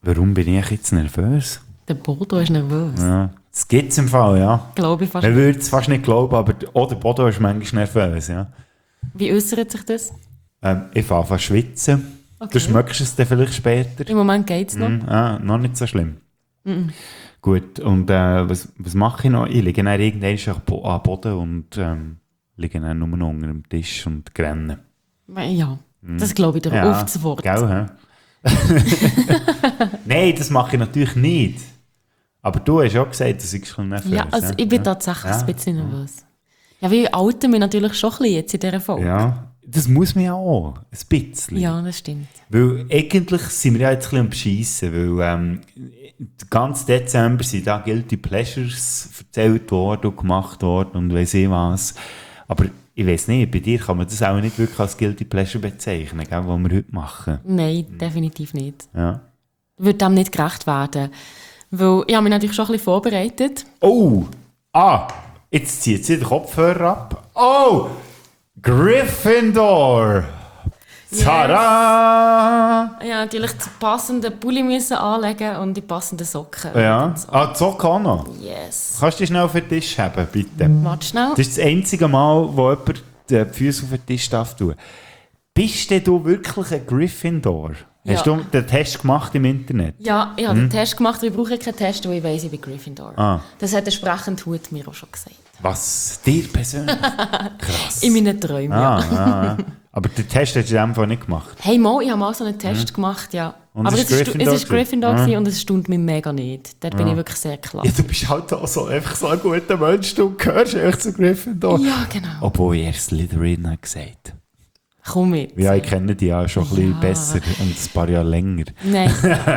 Warum bin ich jetzt nervös? Der Bodo ist nervös. Ja, das gibt es im Fall, ja. Glaube ich fast. Man würde es fast nicht glauben, aber auch der Bodo ist manchmal nervös, ja. Wie äußert sich das? Ich fange an zu schwitzen. Okay. Du schmeckst es dann vielleicht später. Im Moment geht es noch. Noch nicht so schlimm. Gut, und was mache ich noch? Ich liege dann irgendwann am Boden und liege dann nur noch unter dem Tisch und grenne. Ja, das glaube ich dir auf das Wort. Gell, hä? Nein, das mache ich natürlich nicht. Aber du hast auch gesagt, dass ich schon nervös bin. Ja, also ich bin tatsächlich ein bisschen nervös. Ja, wir outen mich natürlich schon ein bisschen jetzt in dieser Folge. Ja, das muss man ja auch. Ein bisschen. Ja, das stimmt. Weil eigentlich sind wir ja jetzt ein bisschen am Beschissen, weil ganz Dezember sind da Guilty Pleasures erzählt worden und gemacht worden und weiss ich was. Aber ich weiss nicht, bei dir kann man das auch nicht wirklich als Guilty Pleasure bezeichnen, gell, was wir heute machen. Nein, definitiv nicht. Ja. Würde dem nicht gerecht werden. Weil ich habe mich natürlich schon ein bisschen vorbereitet. Oh! Jetzt zieht sie den Kopfhörer ab. Oh! Gryffindor! Tada! Ja, natürlich den passenden Pulli müssen anlegen und die passenden Socken. Ja. Die Socken auch noch? Yes. Kannst du dich schnell auf den Tisch haben, bitte? Warte schnell. Das ist das einzige Mal, wo jemand die Füße auf den Tisch darf tun. Bist denn du wirklich ein Gryffindor? Ja. Hast du den Test gemacht im Internet? Ja, ich habe den Test gemacht, aber ich brauche keinen Test, weil ich weiss, ich bin Gryffindor. Das hat der sprechende Hut mir auch schon gesagt. Was? Dir persönlich? Krass. In meinen Träumen, ja. Aber den Test hast du in dem Fall nicht gemacht? Hey Mo, ich habe mal so einen Test gemacht, ja. Und aber es es Gryffindor ist Gryffindor gewesen und es stimmt mir mega nicht. Dort bin ich wirklich sehr klar. Ja, du bist halt auch so, einfach so ein guter Mensch, du gehörst echt zu Gryffindor. Ja, genau. Obwohl ich erst Slytherin habe gesagt. Komm mit. Ja, ich kenne die ja schon ein bisschen besser und ein paar Jahre länger. Nein.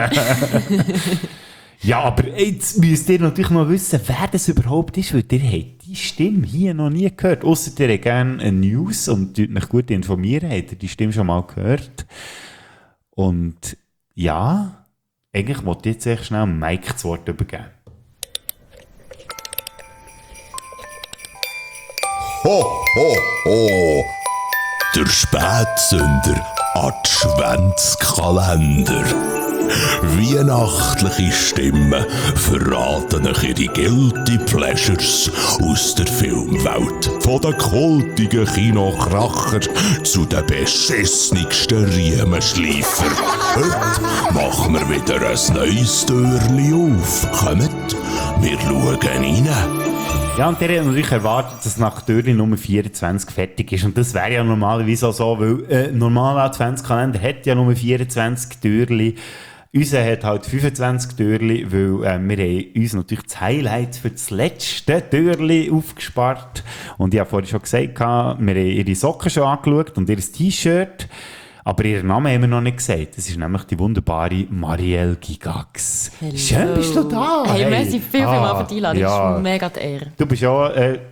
Ja, aber jetzt müsst ihr natürlich noch wissen, wer das überhaupt ist, weil ihr habt die Stimme hier noch nie gehört. Ausser ihr habt gerne eine News und euch gut informieren, habt ihr die Stimme schon mal gehört. Und ja, eigentlich wollte ich jetzt echt schnell Mike das Wort übergeben. Ho, ho, ho! Der Spätsünder Adventskalender. Weihnachtliche Stimmen verraten euch ihre Guilty Pleasures aus der Filmwelt. Von den kultigen Kinokracher zu den beschissenigsten Riemenschleifer. Heute machen wir wieder ein neues Türchen auf. Kommt, wir schauen rein. Ja, und der hat natürlich erwartet, dass nach Türchen Nummer 24 fertig ist. Und das wäre ja normalerweise auch so, weil normaler Adventskalender hat ja Nummer 24 Türchen. Unser hat halt 25 Türchen, weil wir haben uns natürlich das Highlight für das letzte Türchen aufgespart. Und ich habe vorhin schon gesagt, wir haben ihre Socken schon angeschaut und ihr T-Shirt. Aber ihren Namen haben wir noch nicht gesagt. Das ist nämlich die wunderbare Marielle Gigax. Hello. Schön bist du da. Hey, merci vielmals für die Einladung. Ja. Das ist mega die Ehre. Du bist ja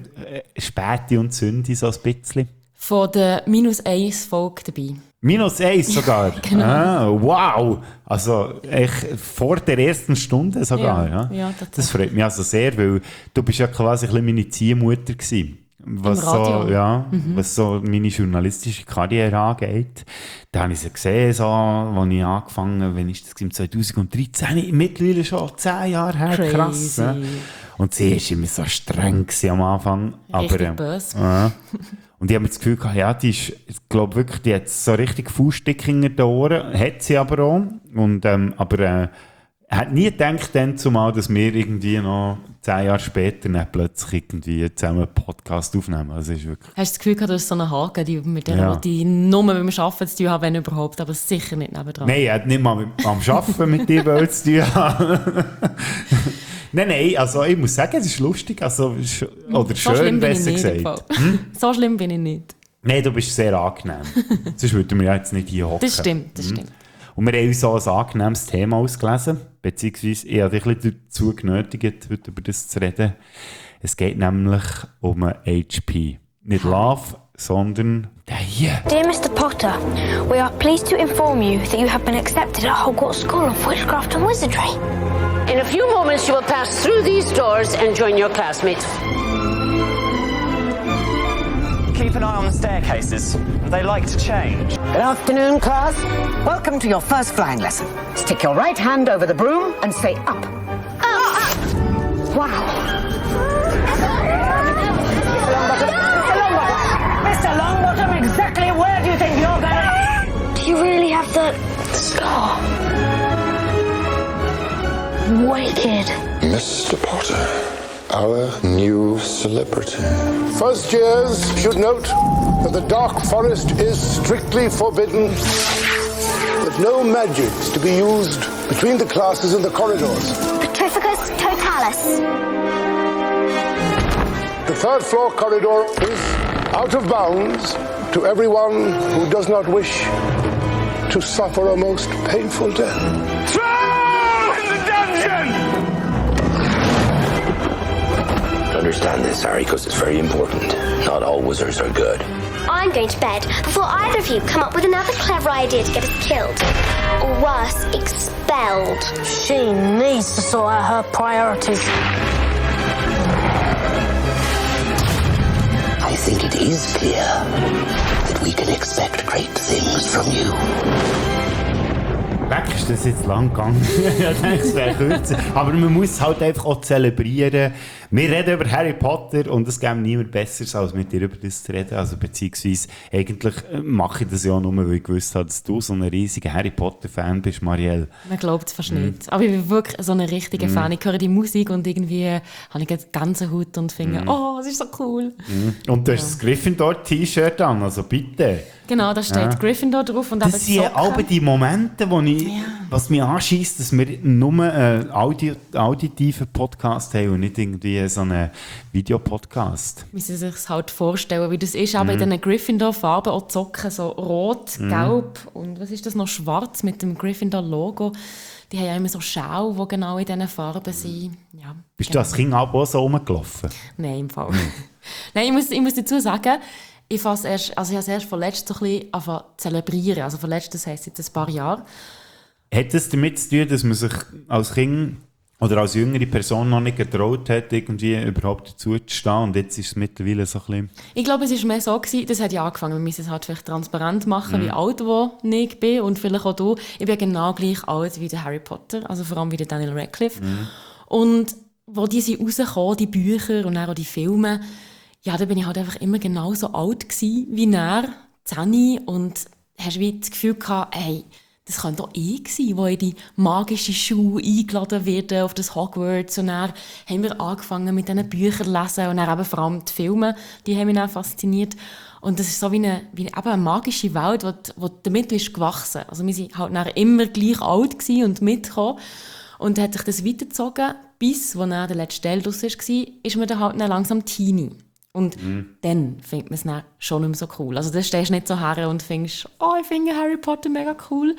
Späti und Sündi so ein bisschen. Von der -1 Folge dabei. -1 sogar? Genau. Wow! Also echt vor der ersten Stunde sogar. Ja, tatsächlich. Das freut mich also sehr, weil du bist ja quasi ein bisschen meine Ziehmutter gewesen. Was Im Radio. so, was so meine journalistische Karriere angeht. Da habe ich sie gesehen, so, als ich angefangen habe, wann ist das, 2013, mittlerweile schon 10 Jahre her, Crazy. krass. Ja. Und sie war immer so streng am Anfang. Richtig böse. Und ich habe das Gefühl gehabt, ja, die ist, ich glaube wirklich, die hat so richtig Faustdick hinter den Ohren, hat sie aber auch. Und, aber hat nie gedacht dann zumal, dass wir irgendwie noch 10 Jahre später dann plötzlich irgendwie zusammen einen Podcast aufnehmen. Also ist wirklich... Hast du das Gefühl gehabt, du hast so einen Haken, mit der die nur beim Arbeiten zu tun haben, wenn überhaupt, aber sicher nicht nebendran? Nein, er hat nicht mal am Arbeiten mit dir zu tun haben. Nein, also ich muss sagen, es ist lustig, also, oder so schön, besser gesagt. So schlimm bin ich nicht. Nein, du bist sehr angenehm. Sonst würden wir ja jetzt nicht hier hocken. Das stimmt. Und wir haben uns auch ein angenehmes Thema ausgelesen, beziehungsweise ich habe dich ein bisschen dazu genötigt, heute über das zu reden. Es geht nämlich um HP. Nicht Love, sondern der hier. Dear Mr. Potter, we are pleased to inform you that you have been accepted at Hogwarts School of Witchcraft and Wizardry. In a few moments, you will pass through these doors and join your classmates. Keep an eye on the staircases. They like to change. Good afternoon, class. Welcome to your first flying lesson. Stick your right hand over the broom and say up. Wow. Mr. Longbottom, exactly where do you think you're going? Do you really have the scar? Wicked. Mr. Potter, our new celebrity. First years should note that the Dark Forest is strictly forbidden, that no magic is to be used between the classes in the corridors. Petrificus totalis. The third floor corridor is out of bounds to everyone who does not wish to suffer a most painful death. Throw in the dungeon! Understand this, Harry, because it's very important. Not all wizards are good. I'm going to bed before either of you come up with another clever idea to get us killed. Or worse, expelled. She needs to sort out her priorities. I think it is clear that we can expect great things from you. Weg ist das jetzt lang gegangen. Ich denke, es wäre kürzer. Aber man muss es halt einfach auch zelebrieren. Wir reden über Harry Potter und es gibt niemand Besseres, als mit dir über das zu reden. Also beziehungsweise, eigentlich mache ich das ja nur, weil ich gewusst habe, dass du so ein riesiger Harry Potter-Fan bist, Marielle. Man glaubt es fast nicht. Aber ich bin wirklich so ein richtiger Fan. Ich höre die Musik und irgendwie habe ich eine ganze Haut und finde, oh, es ist so cool. Und du hast das Gryffindor-T-Shirt an, also bitte. Genau, da steht Gryffindor drauf. Und das sind aber die Momente, wo ich, was mich anscheisst, dass wir nur einen auditiven Podcast haben und nicht irgendwie so einen Videopodcast. Man muss sich halt vorstellen, wie das ist. Aber in diesen Gryffindor-Farben auch die Socken, so rot, gelb und was ist das noch, schwarz mit dem Gryffindor-Logo. Die haben ja immer so Schau, die genau in diesen Farben sind. Ja, bist du als Kind auch so rumgelaufen? Nein, im Fall. Nein, ich muss dazu sagen, ich habe es erst vorletzt so ein bisschen angefangen zu zelebrieren. Also vorletzt, das heisst jetzt ein paar Jahre. Hat es damit zu tun, dass man sich als Kind oder als jüngere Person noch nicht getraut hat, irgendwie überhaupt dazu zu stehen und jetzt ist es mittlerweile so ein bisschen... Ich glaube, es war mehr so gewesen, das hat ja angefangen, wir müssen es halt vielleicht transparent machen, wie alt ich bin und vielleicht auch du. Ich bin genau gleich alt wie der Harry Potter, also vor allem wie der Daniel Radcliffe. Und wo die sind rausgekommen, die Bücher und dann auch die Filme, ja, da bin ich halt einfach immer genauso alt gewesen wie er, 10, und hast wie das Gefühl gehabt, hey, das könnte auch ich sein, wo in die magische Schule eingeladen werde, auf das Hogwarts. Und dann haben wir angefangen mit diesen Büchern zu lesen und dann eben vor allem die Filme, die haben mich dann fasziniert. Und das ist so wie eine magische Welt, wo damit bist gewachsen. Also wir waren halt dann immer gleich alt gewesen und mitgekommen. Und hat sich das weitergezogen, bis, wo dann der letzte Teil draus war, ist man dann halt dann langsam Teenie. Und dann findet man es dann schon nicht mehr so cool. Also da stehst du nicht so her und findest, oh, ich finde Harry Potter mega cool.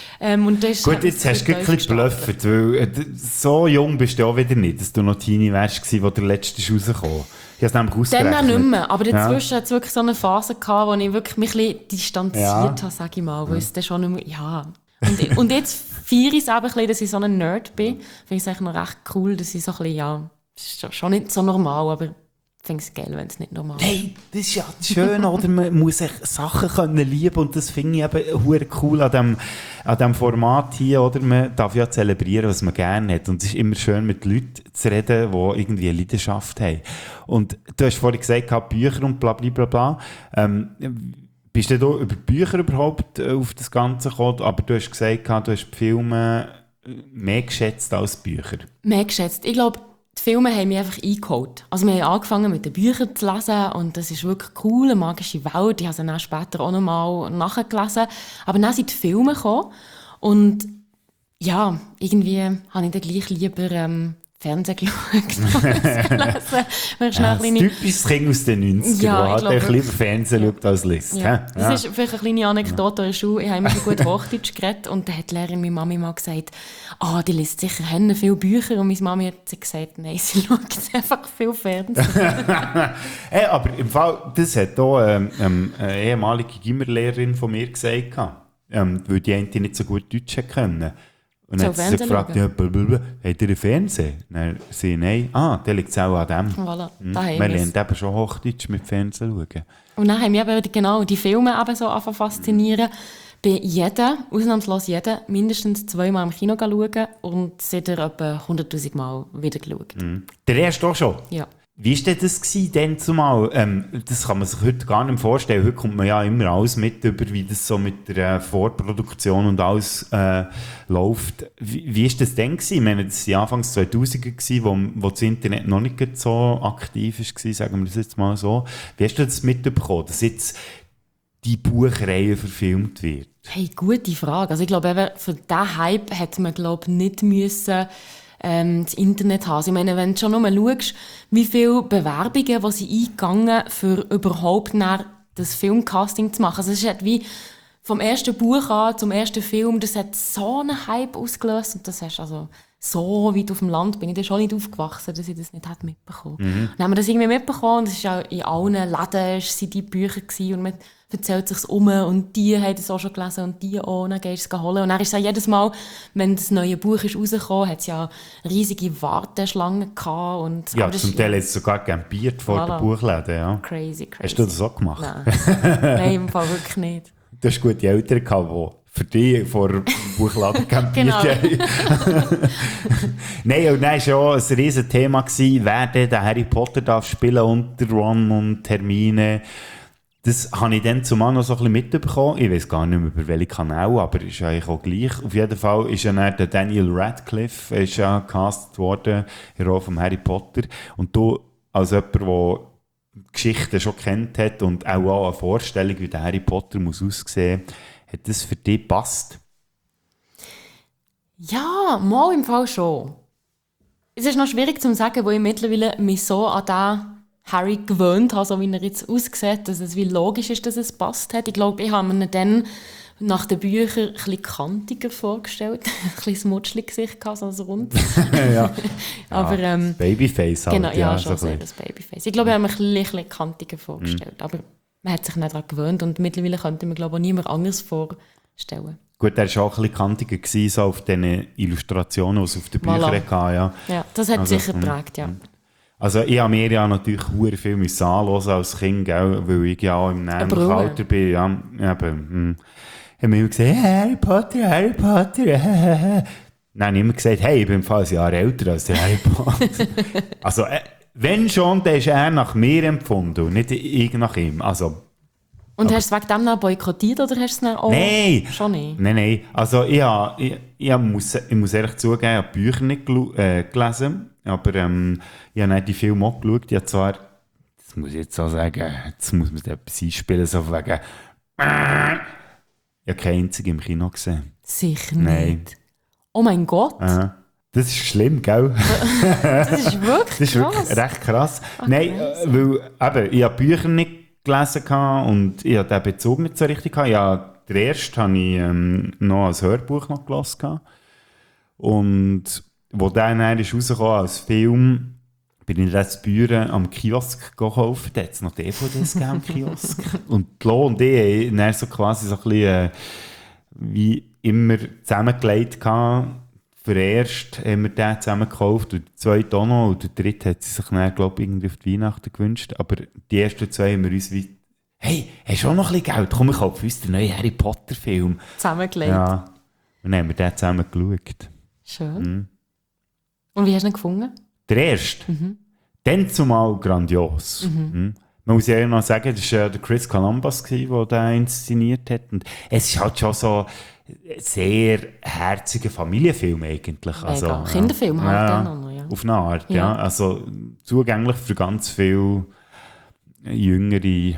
Und das gut, jetzt hast du ein bisschen geblufft, weil so jung bist du auch wieder nicht, dass du noch Teenie wärst, wo der letzte ist rausgekommen. Ich habe es nämlich ausgerechnet. Dann auch nicht mehr, aber dazwischen hat es wirklich so eine Phase gehabt, wo ich wirklich mich ein bisschen distanziert habe, sage ich mal, weil es dann schon nicht mehr, ja. Und jetzt feiere ich es eben ein bisschen, dass ich so ein Nerd bin. Finde ich es eigentlich noch recht cool, dass ich so ein bisschen, ja, ist schon nicht so normal, aber ich finde es geil, wenn es nicht normal ist. Hey, das ist ja schön, oder? Man muss sich Sachen können lieben und das finde ich eben hure cool an dem Format hier, oder? Man darf ja zelebrieren, was man gerne hat und es ist immer schön, mit Leuten zu reden, die irgendwie eine Leidenschaft haben. Und du hast vorhin gesagt, Bücher und bla bla bla bla. Bist du da über Bücher überhaupt auf das Ganze gekommen? Aber du hast gesagt, du hast die Filme mehr geschätzt als Bücher. Mehr geschätzt. Ich glaube, die Filme haben mich einfach eingeholt. Also wir haben angefangen mit den Büchern zu lesen und das ist wirklich cool, eine magische Welt. Ich habe sie dann später auch noch mal nachgelesen. Aber dann sind die Filme gekommen und ja, irgendwie habe ich dann gleich lieber Fernsehen geschaut, ja, typisches Kind aus den 90ern, ja, der ein bisschen Fernsehen schaut als liest. Ja. Das ist vielleicht eine kleine Anekdote in der Schule. Ich habe immer so gut Hochdeutsch geredet und dann hat die Lehrerin meiner Mami mal gesagt, die liest sicher viele Bücher und meine Mami hat gesagt, nein, sie schaut einfach viel Fernsehen. Hey, aber im Fall, das hat auch eine ehemalige Gimmerlehrerin von mir gesagt, weil die eine nicht so gut Deutsch können. Und dann hat sie gefragt, ja, habt ihr einen Fernseher? Dann sie, nein. Der liegt auch an dem. Voilà, Man lernt eben schon Hochdeutsch mit Fernsehen schauen. Und dann haben wir eben genau die Filme eben so angefangen faszinieren. Bei jedem, ausnahmslos jedem, mindestens 2-mal im Kino schauen und seitdem etwa 100'000 Mal wieder geschaut. Der erste auch schon? Ja. Wie war das denn zumal? Das kann man sich heute gar nicht vorstellen. Heute kommt man ja immer alles mit, über wie das so mit der Vorproduktion und alles läuft. Wie war das denn gewesen? Ich meine, das waren Anfangs 2000er gewesen, wo das Internet noch nicht so aktiv war, sagen wir das jetzt mal so. Wie hast du das mitbekommen, dass jetzt die Buchreihe verfilmt wird? Hey, gute Frage. Also ich glaube, eben für diesen Hype hätte man nicht müssen das Internet haben. Also ich meine, wenn du schon noch mal schaust, wie viele Bewerbungen, die sie eingegangen für überhaupt das Filmcasting zu machen. Also es ist halt wie vom ersten Buch an zum ersten Film, das hat so einen Hype ausgelöst und das hast also so weit auf dem Land bin ich dann schon nicht aufgewachsen, dass ich das nicht mitbekommen hätte. Dann haben wir das irgendwie mitbekommen und es war auch in allen Läden sind die Bücher gewesen, und man erzählt sich und die haben es auch schon gelesen und die auch, und dann gehst du es holen. Und dann ist es ja jedes Mal, wenn das neue Buch ist rausgekommen, hat es ja riesige Warteschlangen gehabt. Und, ja, zum Teil hat es sogar campiert vor den Buchläden. Ja. Crazy. Hast du das auch gemacht? Nein, im Fall wirklich nicht. Du hast gute Eltern gehabt, die für dich vor dem Buchladen campiert haben. Nein, und dann war ja auch ein riesen Thema, wer denn den Harry Potter darf spielen unter Ron und Hermine. Das habe ich dann zumal noch so ein bisschen mitbekommen. Ich weiß gar nicht mehr, über welchen Kanal, aber ist eigentlich auch gleich. Auf jeden Fall ist ja dann der Daniel Radcliffe ist ja gecastet worden, Hero von Harry Potter. Und du, als jemand, der Geschichten schon kennt hat und auch eine Vorstellung, wie der Harry Potter muss aussehen, hat das für dich gepasst? Ja, mal im Fall schon. Es ist noch schwierig zu sagen, weil ich mittlerweile mich so an den Harry gewöhnt habe, so wie er jetzt aussieht, dass es wie logisch ist, dass es passt hat. Ich glaube, ich habe mir dann nach den Büchern ein bisschen kantiger vorgestellt. ein bisschen smutschlig Gesicht gehabt, so als rund. Ja. Aber, das Babyface halt. Genau, ja, schon so sehr das Babyface. Ich glaube, ich habe mir ein bisschen kantiger vorgestellt. Aber man hat sich nicht daran gewöhnt und mittlerweile könnte man, glaube ich, auch niemand anderes vorstellen. Gut, er war auch ein bisschen kantiger gewesen, so auf diesen Illustrationen, die es auf den Büchern hatte. Ja. Ja, das hat sicher geprägt, ja. Also ich habe mir ja natürlich sehr viel anhören als Kind, gell, weil ich ja auch im nämlichen Alter bin. Ja, haben wir immer gesagt, Harry Potter, Harry Potter. Dann habe ich immer gesagt, hey, ich bin fast ein Jahr älter als der Harry Potter. Also wenn schon, dann ist er nach mir empfunden und nicht ich nach ihm. Also, und hast du es wegen dem noch boykottiert oder hast du es auch? Nein! Schon nicht? Nein. Also ich muss ehrlich zugeben, ich habe die Bücher nicht gelesen, aber ich habe nicht die Filme auch geschaut. Ich habe zwar, das muss ich jetzt so sagen, jetzt muss man etwas einspielen, so wegen ich habe keinen einzigen im Kino gesehen. Sicher Nein. nicht. Oh mein Gott! Das ist schlimm, gell? Das ist wirklich krass. Das ist wirklich recht krass. Nein, weil ich habe Bücher nicht gelesen und ich habe den Bezug nicht so richtig gehabt. Ja, den ersten habe ich noch als Hörbuch noch gelesen. Und wo der dann ist rausgekommen als Film, bin ich das Bücher am Kiosk gekauft. Da hat es noch DVDs gegeben am Kiosk. Und Lo und ich haben dann so quasi so ein bisschen wie immer zusammengelegt gehabt. Für den ersten haben wir den zusammen gekauft und den zweiten auch noch. Und der dritte hat sich dann, glaube ich, irgendwie auf die Weihnachten gewünscht. Aber die ersten zwei haben wir uns wie, hey, hast du auch noch ein bisschen Geld? Komm, ich kaufe uns den neuen Harry Potter Film. Zusammengelegt. Ja. Und dann haben wir den zusammen geschaut. Schön. Und wie hast du ihn gefunden? Der erste? Dann zumal grandios. Man muss ja noch sagen, das war der Chris Columbus, der den inszeniert hat. Und es ist halt schon so sehr herziger Familienfilm eigentlich. Also, Kinderfilm halt dann noch, ja. Auf eine Art, ja. Also zugänglich für ganz viele jüngere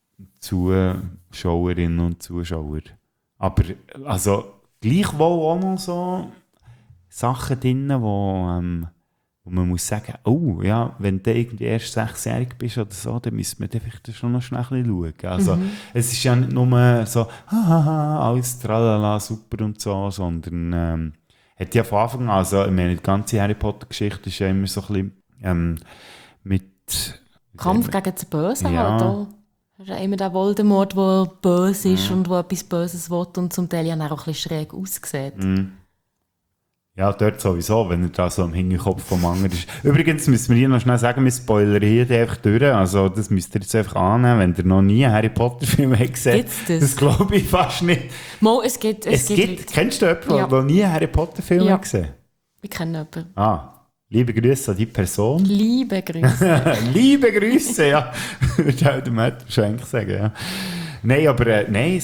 Zuschauerinnen und Zuschauer. Aber also gleichwohl auch noch so Sachen drin, wo man muss sagen, oh ja, wenn du irgendwie erst 6-jährig bist oder so, dann müsste man vielleicht schon noch schnell schauen. Also es ist ja nicht nur so, alles tralala, super und so, sondern hat ja von Anfang an, also ich meine, die ganze Harry Potter-Geschichte ist ja immer so ein bisschen mit Kampf gegen das Böse ja. halt auch. Das ist ja immer der Voldemort, der böse ist und der etwas Böses will und zum Teil ja auch ein bisschen schräg aussieht. Ja, dort sowieso, wenn er da so im Hinterkopf vom anderen ist. Übrigens müssen wir hier noch schnell sagen, wir spoilern hier einfach durch. Also das müsst ihr jetzt einfach annehmen, wenn ihr noch nie einen Harry Potter-Film habt gesehen. Gibt's das? Das glaube ich fast nicht. Mal, es gibt Leute. Kennst du jemanden, der nie einen Harry Potter-Film hat gesehen? Ich kenne jemanden. Liebe Grüße an die Person. Liebe Grüße. Liebe Grüße, ja. Würde auch der Matt wahrscheinlich sagen, ja. Nein, aber nein,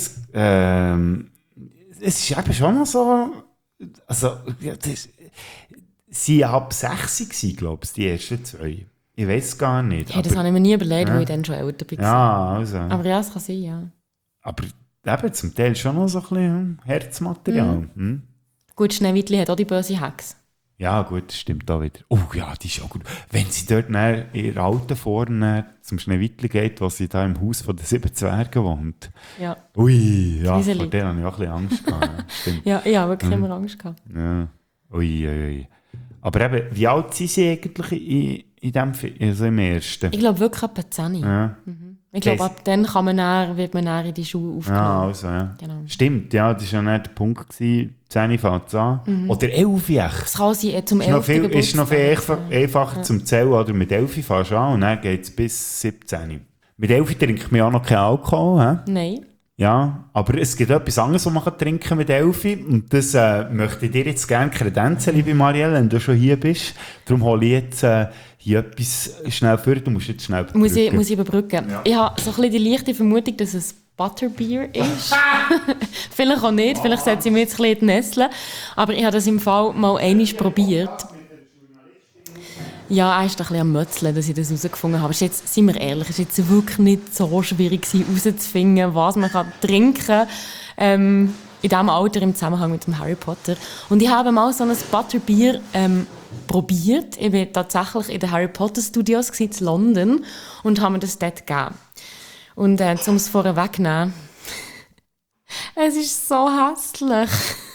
es ist eben schon noch so... Also, ja, sie waren ab 6 gewesen, glaube ich, die ersten 2. Ich weiß es gar nicht. Hey, das habe ich mir nie überlegt, weil ich dann schon älter war. Ja, also. Aber ja, es kann sein, ja. Aber eben zum Teil schon noch so ein bisschen Herzmaterial. Gut, Schneewittli hat auch die böse Hex. Ja, gut, das stimmt auch wieder. Oh ja, die ist auch gut. Wenn sie dort in ihrer alten Form zum Schneewittli geht, wo sie da im Haus von den 7 Zwergen wohnt. Ja. Ui, ja, Grieselig. vor der habe ich auch ein bisschen Angst gehabt. Ja, stimmt. Ja, ich habe wirklich immer Angst gehabt. Ja. Ui. Aber eben, wie alt sind sie eigentlich in dem Film, also im ersten? Ich glaube wirklich etwa 10. Ja. Ich glaube, ab dann wird man dann in die Schule aufgenommen. Ja, also, ja. Genau. Stimmt, ja, das war ja nicht der Punkt gewesen. 10 fängt es an. Oder 11 echt. Das kann sein, zum Ist noch 11. viel, ist noch viel Geburtstag. einfacher zum Zählen, oder? Mit 11 fängst du an und dann geht es bis 17. Mit 11 trinkt man ja noch keinen Alkohol, hä? Nein. Ja, aber es gibt etwas anderes, was man trinken kann mit 11. Und das möchte ich dir jetzt gerne kredenzen, liebe Marielle, wenn du schon hier bist. Darum hole ich jetzt hier etwas schnell vor. Du musst jetzt schnell überbrücken. Muss ich überbrücken. Ja. Ich habe so ein bisschen die leichte Vermutung, dass es Butterbeer ist. Vielleicht auch nicht, vielleicht setze ich mir jetzt ein bisschen in die Nestle. Aber ich habe das im Fall mal einmal probiert. Ja, er ist ein bisschen am Mötzeln, dass ich das herausgefunden habe. Aber jetzt, seien wir ehrlich, es war jetzt wirklich nicht so schwierig herauszufinden, was man trinken kann. In diesem Alter im Zusammenhang mit dem Harry Potter. Und ich habe mal so ein Butterbier probiert. Ich war tatsächlich in den Harry Potter Studios in London und habe mir das dort gegeben. Und um es vorwegzunehmen, es ist so hässlich.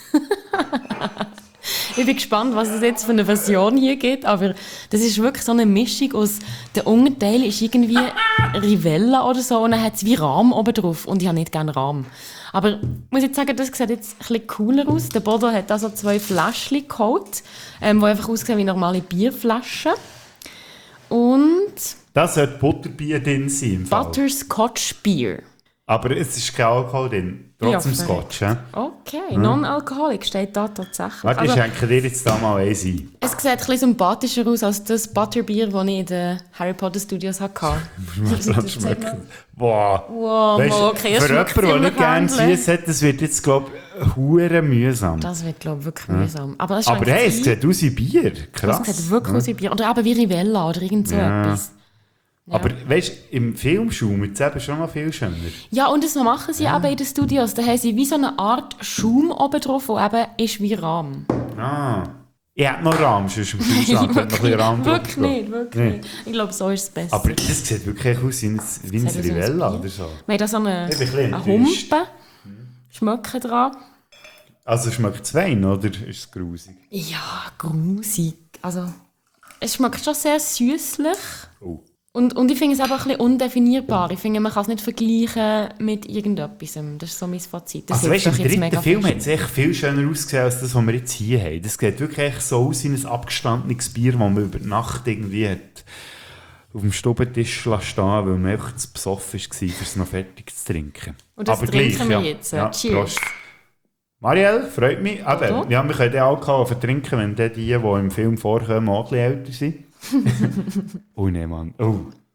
Ich bin gespannt, was es jetzt für eine Version hier gibt, aber das ist wirklich so eine Mischung aus, der Unterteil ist irgendwie Rivella oder so und dann hat es wie Rahm oben drauf und ich habe nicht gerne Rahm. Aber ich muss jetzt sagen, das sieht jetzt ein bisschen cooler aus. Der Bodo hat also 2 Fläschchen geholt, die einfach aussehen wie normale Bierflaschen. Und Da sollte Butterbier drin sein. Im Fall. Butterscotch Beer. Aber es ist kein Alkohol drin. Trotzdem Ja, Scotch, ja? Okay, non-alcoholic steht da tatsächlich. Warte, ich schenke dir jetzt da mal eins ein. Es sieht ein bisschen sympathischer aus als das Butterbier, das ich in den Harry Potter Studios hatte. Das schmecken. Boah. Wow, Weißt, okay, für schmeckt jemanden, der nicht gerne ziemlich süß hat, das wird jetzt, glaube ich, hure mühsam. Das wird, glaube ich, wirklich mühsam. Aber, es Aber hey, es sieht aus wie Bier. Krass. Es sieht wirklich aus wie Bier. Oder eben wie Rivella oder irgend so etwas. Ja. Aber weißt du, im Film schaumelt es eben schon noch viel schöner. Ja, und das machen sie eben in den Studios. Da haben sie wie so eine Art Schaum oben drauf, der eben ist wie Rahm. Ah. Ich hätte noch Rahm, sonst im Kühlschrank hat noch ein bisschen Rahm Wirklich drauf. nicht, wirklich nicht. Ich glaube, so ist es besser. Aber das sieht wirklich aus wie ein sieht aus wie ein Rivella Bier. oder so. Wir haben da so eine Ich bin ein bisschen Humpe. Schmecken dran. Also schmeckt es Wein, oder ist es grusig? Ja, grusig. Also, es schmeckt schon sehr süßlich. Oh. Und ich finde es aber ein bisschen undefinierbar. Ich finde, man kann es nicht vergleichen mit irgendetwas. Das ist so mein Fazit. Das Also weißt du, hilft im doch jetzt dritten mega Film viel. hat es echt viel schöner ausgesehen als das, was wir jetzt hier haben. Das sieht wirklich echt so aus wie ein abgestandenes Bier, das man über die Nacht irgendwie hat auf dem Stubentisch stehen, weil man einfach zu besoffen war, um es noch fertig zu trinken. Und das trinken wir jetzt. Cheers. Prost. Marielle, freut mich. Aber, ja, wir können den Alkohol vertrinken, wenn die im Film vorkommen, auch ein bisschen älter sind. Oh nein, Mann. Oh.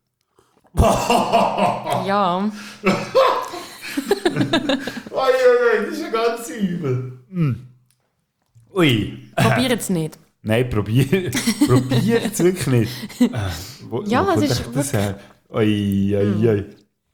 Ja. Das ist ja ganz übel. Ui. Probiert es nicht. Nein, probiert es wirklich nicht. Ja, es kommt ist echt das her? Ui.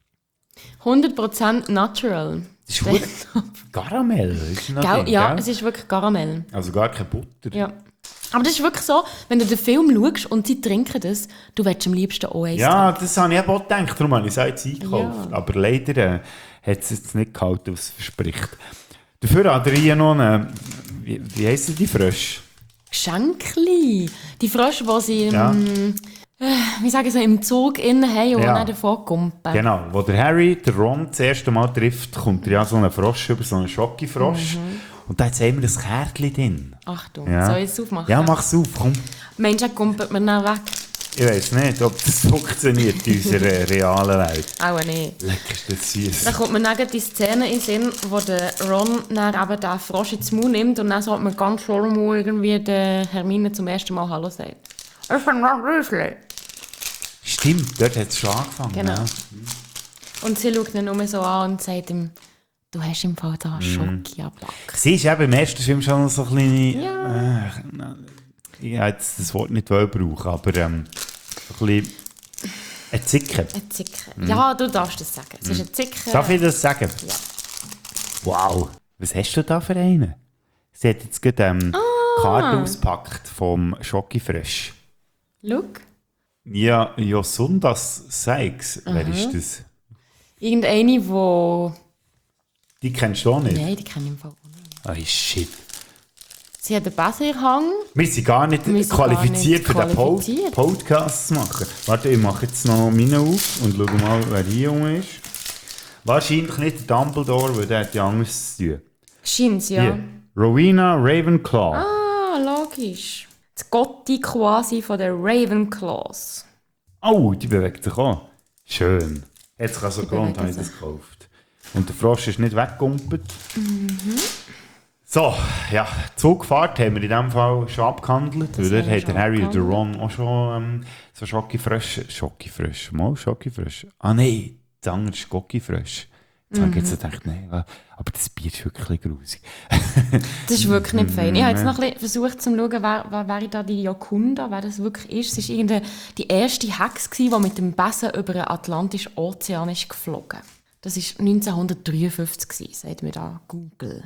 100% natural. Das ist wirklich Karamell. Ist noch drin, Ja, gell? es ist wirklich Karamell. Also gar keine Butter. Ja. Aber das ist wirklich so, wenn du den Film schaust und sie trinken das, du willst am liebsten auch eins Ja, das habe ich eben auch gedacht. Darum habe ich es auch jetzt eingekauft. Ja. Aber leider hat es jetzt nicht gehalten, was es verspricht. Dafür hat er hier noch eine... Wie heissen die Frösche? Geschenkli. Die Frösche, die sie Ja. im Zug innen haben und Ja. dann davon kumpen. Genau, wo der Harry den Ron das erste Mal trifft, kommt er ja so einen Frosch über, so einen Schokifrosch. Und da hat es immer ein Kärtchen drin. Achtung, Ja. soll ich es aufmachen? Ja, mach's auf, komm. Mensch, er kumpelt mir dann weg. Ich weiss nicht, ob das funktioniert in unserer realen Welt. Auch nicht. Lecker ist das süß. Dann kommt mir dann die Szene in den Sinn, wo der Ron dann eben den Frosch ins Maul nimmt und dann sollte man ganz voll irgendwie der Hermine zum ersten Mal Hallo sagen. Ich bin ein Grüßli. Stimmt, dort hat es schon angefangen. Genau. Ja. Und sie schaut ihn nur so an und sagt ihm, du hast im Fall da Schoki am Back. Sie ist eben im ersten Film schon noch so ein kleine... Ja. Ich hätte jetzt das Wort nicht brauchen, aber so ein bisschen... Ein Zicken. Ein Zicken. Ja, du darfst das sagen. Es ist ein Zicken. Darf ich das sagen? Ja. Wow. Was hast du da für einen? Sie hat jetzt gerade Karte ausgepackt vom Schokifresh. Look. Ja, Yosundas Sykes. Wer ist das? Irgendeine, wo... Die kennst du auch nicht? Nein, die kenne ich im Fall auch nicht. Oh, shit. Sie hat einen Bässerhang. Wir sind gar nicht Wir sind qualifiziert, gar nicht für den qualifiziert. Podcast zu machen. Warte, ich mache jetzt noch meinen auf und schau mal, wer hier rum ist. Wahrscheinlich nicht der Dumbledore, weil der hat ja Angst zu tun. Scheint's, ja. Hier. Rowena Ravenclaw. Ah, logisch. Das Gotti quasi von der Ravenclaws. Oh, die bewegt sich auch. Schön. Jetzt kann so gelohnt, habe ich bewegen das gekauft. Und der Frosch ist nicht weggegumpelt. So, ja, Zugfahrt haben wir in diesem Fall schon abgehandelt. Das Weil dort haben wir hat der schon Harry und der abgehandelt. Ron auch schon so Schokifrösche. Schokifrösche. Ah nein, das andere ist Schokifrösche. Jetzt habe ich jetzt gedacht, nein, aber das Bier ist wirklich ein bisschen grusig. Das ist wirklich nicht fein. Ich habe jetzt noch ein bisschen versucht zu schauen, wer da die Jokunda, wer das wirklich ist. Es war die erste Hex, die mit dem Besen über den Atlantischen Ozean ist geflogen. Das war 1953, sagt mir da Google.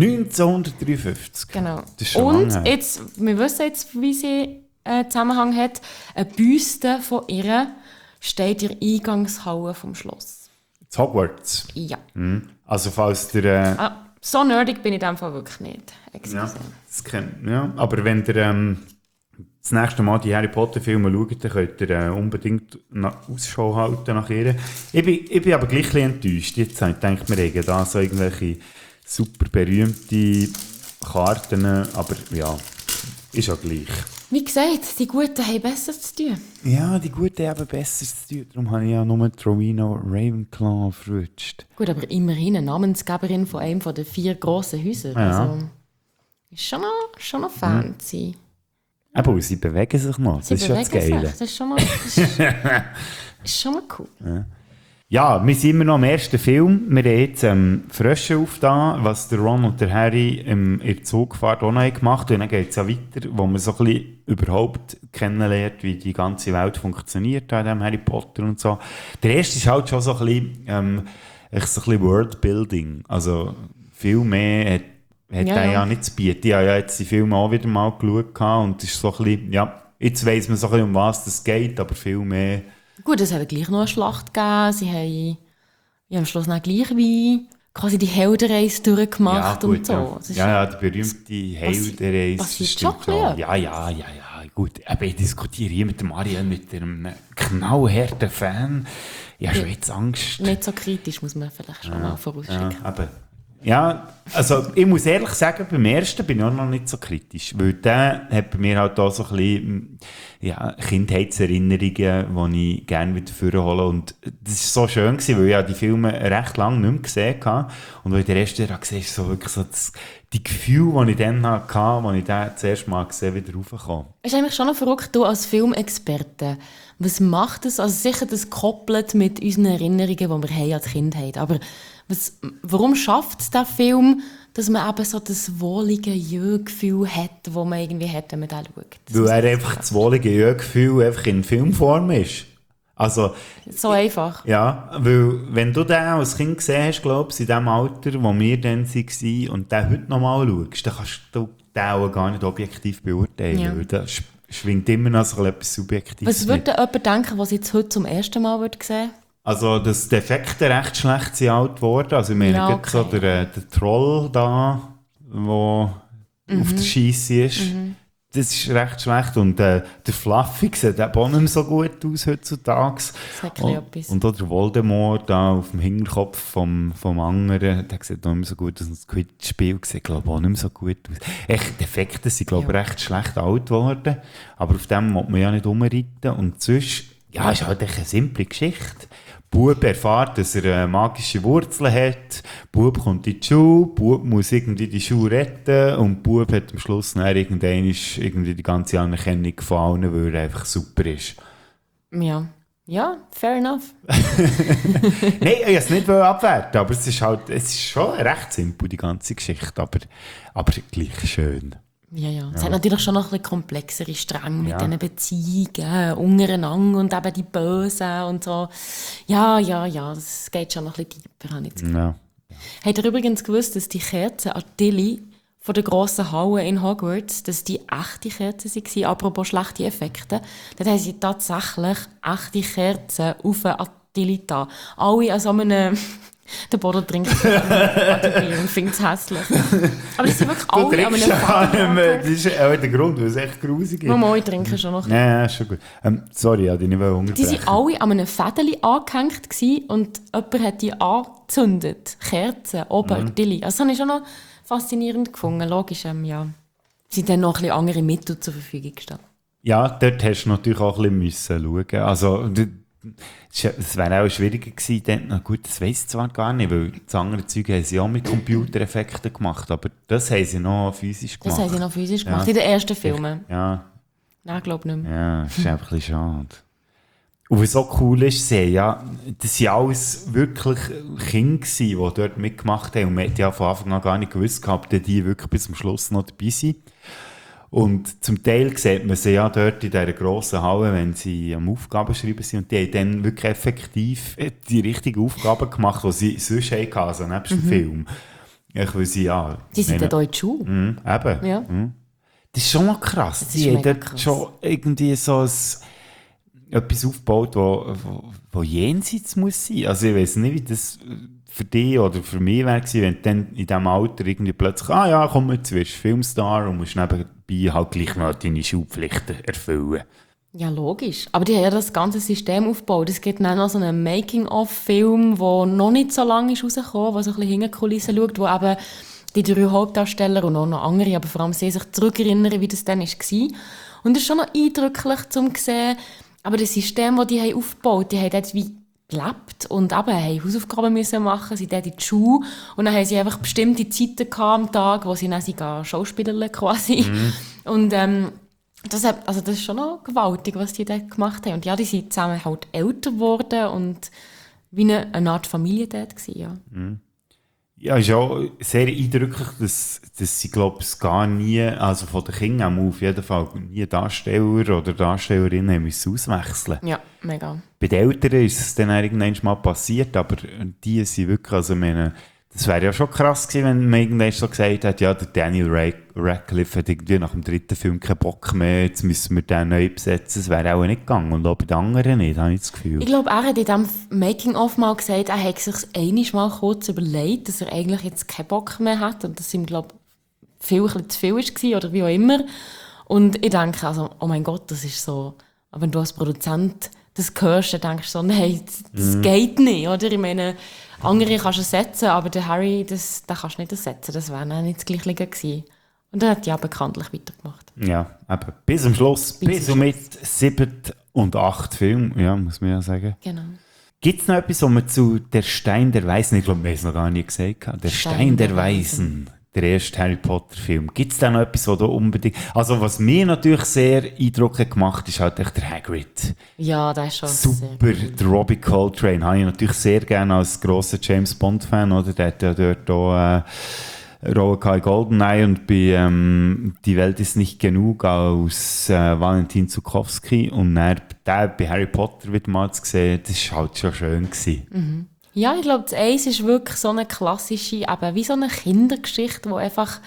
1953. Genau. Das ist schon Und lange her. jetzt, wir wissen jetzt, wie sie einen Zusammenhang hat. Eine Büste von ihr steht in der Eingangshalle vom Schloss. Das Hogwarts. Ja. Also falls der... So nerdig bin ich in dem Fall wirklich nicht. Excuse. Ja, das kennt, ja. Aber wenn ihr das nächste Mal die Harry Potter Filme schaut, dann könnt ihr unbedingt Ausschau halten nach ihr. Ich bin aber gleich ein bisschen enttäuscht. Jetzt habe ich gedacht, wir haben da so irgendwelche super berühmte Karten, aber ja, ist ja gleich. Wie gesagt, die Guten haben besser zu tun. Ja, die Guten haben besser zu tun. Darum habe ich ja nur die Rowena Ravenclaw verrutscht. Gut, aber immerhin eine Namensgeberin von einem der 4 grossen Häuser. Ja. Also, ist schon noch fancy. Aber sie bewegen sich noch. Das Sie ist ja das bewegen Geile. sich. Das ist schon mal, ist schon mal cool. Ja, wir sind immer noch im ersten Film. Wir haben jetzt Frösche aufgetan, was der Ron und der Harry in der Zugfahrt auch noch gemacht haben. Und dann geht es ja weiter, wo man so ein bisschen überhaupt kennenlernt, wie die ganze Welt funktioniert in diesem Harry Potter und so. Der erste ist halt schon so ein bisschen Worldbuilding. Also viel mehr hat der ja nicht zu bieten. Ich habe ja jetzt die Filme auch wieder mal geschaut und es ist so ein bisschen, ja, jetzt weiss man so ein bisschen, um was es geht, aber viel mehr... Gut, es hat gleich noch eine Schlacht gegeben. Sie haben am Schluss dann gleich wie quasi die Heldenreise durchgemacht und so. Ja. Das ist Ja, die berühmte Heldenreise. passiert stimmt schon ein bisschen. Ja. Gut, aber ich diskutiere hier mit dem Marian, mit einem knallharten Fan. Ich habe schon jetzt Angst. nicht so kritisch, muss man vielleicht schon mal vorausschicken. Ja, also ich muss ehrlich sagen, beim ersten bin ich auch noch nicht so kritisch, weil der hat bei mir halt auch so ein bisschen Kindheitserinnerungen, die ich gerne wieder vorhole. Und das war so schön, weil ich ja die Filme recht lange nicht mehr gesehen habe. Und als ich den ersten Mal gesehen habe, ist so wirklich so die Gefühle, die ich dann hatte, als ich den das erste Mal gesehen habe, wieder raufgekommen. Es ist eigentlich schon noch verrückt, du als Filmexperte. Was macht es? Also sicher, das koppelt mit unseren Erinnerungen, die wir haben als Kindheit. Aber warum schafft es der Film, dass man eben so das wohlige Jö-Gefühl hat, das man irgendwie hat, wenn man den schaut? Weil er einfach das wohlige Jö-Gefühl einfach in Filmform ist. Also, so einfach. Ja, weil wenn du den als Kind gesehen hast, glaubst du, in dem Alter, wo wir dann waren, und den heute nochmal schaust, dann kannst du den auch gar nicht objektiv beurteilen. Ja. Weil da schwingt immer noch so etwas Subjektives Was würde jemand denken, der es jetzt heute zum ersten Mal sehen würde? Also, dass die Effekte recht schlecht sind alt geworden. Also, ich meine, Ja, gerade so der Troll da, der auf der Scheisse ist, Das ist recht schlecht. Und der Fluffy sieht eben auch nicht mehr so gut aus heutzutage. Und auch der Voldemort da auf dem Hinterkopf vom anderen, der sieht auch nicht mehr so gut aus. Und das Quidditch-Spiel sieht, glaube ich, auch nicht mehr so gut aus. Echt, die Effekte sind, glaube ich, recht schlecht alt geworden. Aber auf dem muss man ja nicht rumreiten. Und sonst, ja, ist halt echt eine simple Geschichte. Bub erfährt, dass er magische Wurzeln hat. Bub kommt in die Schule. Bub muss irgendwie die Schule retten. Und Bub hat am Schluss dann irgendwie die ganze Anerkennung von allen, weil er einfach super ist. Ja, fair enough. Nein, ich will es nicht abwerten, aber es ist schon recht simpel, die ganze Geschichte. Aber gleich schön. Ja. Es hat natürlich schon noch ein bisschen komplexere Stränge mit diesen Beziehungen untereinander und eben die Bösen und so. Ja, das geht schon noch ein bisschen tiefer, habe ich das Gefühl. Ja. Habt ihr übrigens gewusst, dass die Kerzen an Tilly von der grossen Halle in Hogwarts, dass die echte Kerzen waren, apropos schlechte Effekte? Dort haben sie tatsächlich echte Kerzen auf an Tilly da. Alle an so einem... Der Bodo trinkt und findet es hässlich. Aber das sind wirklich alle an einem Faden. Das ist auch der Grund, weil es echt grusig ist. Mama, ich trinke schon noch. Ja, ist schon gut. Sorry, ich wollte nicht unterbrechen. Die waren alle an einem Fädeli angehängt und jemand hat die angezündet. Kerzen, oben, Tilly. Also das habe ich schon noch faszinierend gefunden. Logisch, ja. Sind dann noch ein bisschen andere Mittel zur Verfügung gestanden. Ja, dort hast du natürlich auch ein bisschen schauen. Also, es wäre auch schwieriger gewesen, dann, na gut, das weiss ich zwar gar nicht, weil das andere Zeug haben sie auch mit Computereffekten gemacht, aber das haben sie noch physisch gemacht. Das haben sie noch physisch gemacht, in den ersten Filmen. Ja. Nein, glaube nicht mehr. Ja, das ist einfach ein bisschen schade. Und was so cool ist, das waren alles wirklich Kinder, die dort mitgemacht haben und man hat ja von Anfang an gar nicht gewusst, ob die wirklich bis zum Schluss noch dabei sind. Und zum Teil sieht man sie ja dort in dieser grossen Halle, wenn sie am Aufgaben schreiben sind. Und die haben dann wirklich effektiv die richtigen Aufgaben gemacht, die sie sonst hatten, also nebst dem Film. Weil sie, die sind ja hier in die Schule. Eben. Ja. Das ist schon mal krass. Die haben dort schon irgendwie so etwas aufgebaut, wo jenseits muss sein. Also ich weiss nicht, wie das für dich oder für mich wäre gewesen, wenn du dann in diesem Alter irgendwie plötzlich, komm, jetzt wirst du Filmstar und musst nebenbei halt gleich noch deine Schulpflichten erfüllen. Ja, logisch. Aber die haben ja das ganze System aufgebaut. Es gibt dann noch so einen Making-of-Film, der noch nicht so lange ist rausgekommen, der so ein bisschen hinter die Kulissen schaut, wo eben die 3 Hauptdarsteller und auch noch andere, aber vor allem sie sich zurückerinnern, wie das dann war. Und es ist schon noch eindrücklich, um zu sehen, aber das System, das die haben aufgebaut, die haben dort wie gelebt und eben haben Hausaufgaben müssen machen, sind dort in die Schule und dann haben sie einfach bestimmte Zeiten am Tag, wo sie dann schauspielern quasi. Und das ist schon noch gewaltig, was die dort gemacht haben. Und ja, die sind zusammen halt älter geworden und wie eine Art Familie dort gewesen, ja. Ja, ist auch sehr eindrücklich, dass sie, glaube ich, gar nie, also von den Kindern auf jeden Fall, nie Darsteller oder Darstellerinnen haben müssen auswechseln. Ja, mega. Bei den Eltern ist es dann irgendwann mal passiert, aber die sind wirklich, also ich meine, das wäre ja schon krass gewesen, wenn man irgendwann so gesagt hat, ja, der Daniel Radcliffe hat irgendwie nach dem 3. Film keinen Bock mehr, jetzt müssen wir den neu besetzen. Das wäre auch nicht gegangen und auch bei den anderen nicht, habe ich das Gefühl. Ich glaube, er hat in diesem Making-of mal gesagt, er hätte sich einmal kurz überlegt, dass er eigentlich jetzt keinen Bock mehr hat und dass ihm, glaube ich, viel zu viel war oder wie auch immer. Und ich denke, also, oh mein Gott, das ist so, wenn du als Produzent das hörst, dann denkst du so, nein, das geht nicht, oder? Ich meine, andere kannst du ersetzen, aber den Harry, den kannst du nicht ersetzen. Das wäre dann nicht das Gleiche gewesen. Und er hat ja bekanntlich weitergemacht. Ja, eben. Bis zum Schluss. Bis und mit 7. und 8 Film, ja, muss man ja sagen. Genau. Gibt es noch etwas, was man zu Der Stein der Weisen, ich glaube, wir haben es noch gar nicht gesagt, Der Stein der Weisen, der erste Harry Potter-Film. Gibt es da noch etwas, was da unbedingt... Also was mir natürlich sehr eindruckend gemacht hat, ist halt echt der Hagrid. Ja, das ist schon super. Der Robbie Coltrane habe ich natürlich sehr gerne als grosser James Bond-Fan, oder? Der hat ja dort auch Rolle in GoldenEye und bei Die Welt ist nicht genug aus Valentin Zukovsky und dann bei Harry Potter wieder mal zu sehen, das war halt schon schön gewesen. Ja, ich glaube, das Eis ist wirklich so eine klassische, eben wie so eine Kindergeschichte, wo einfach,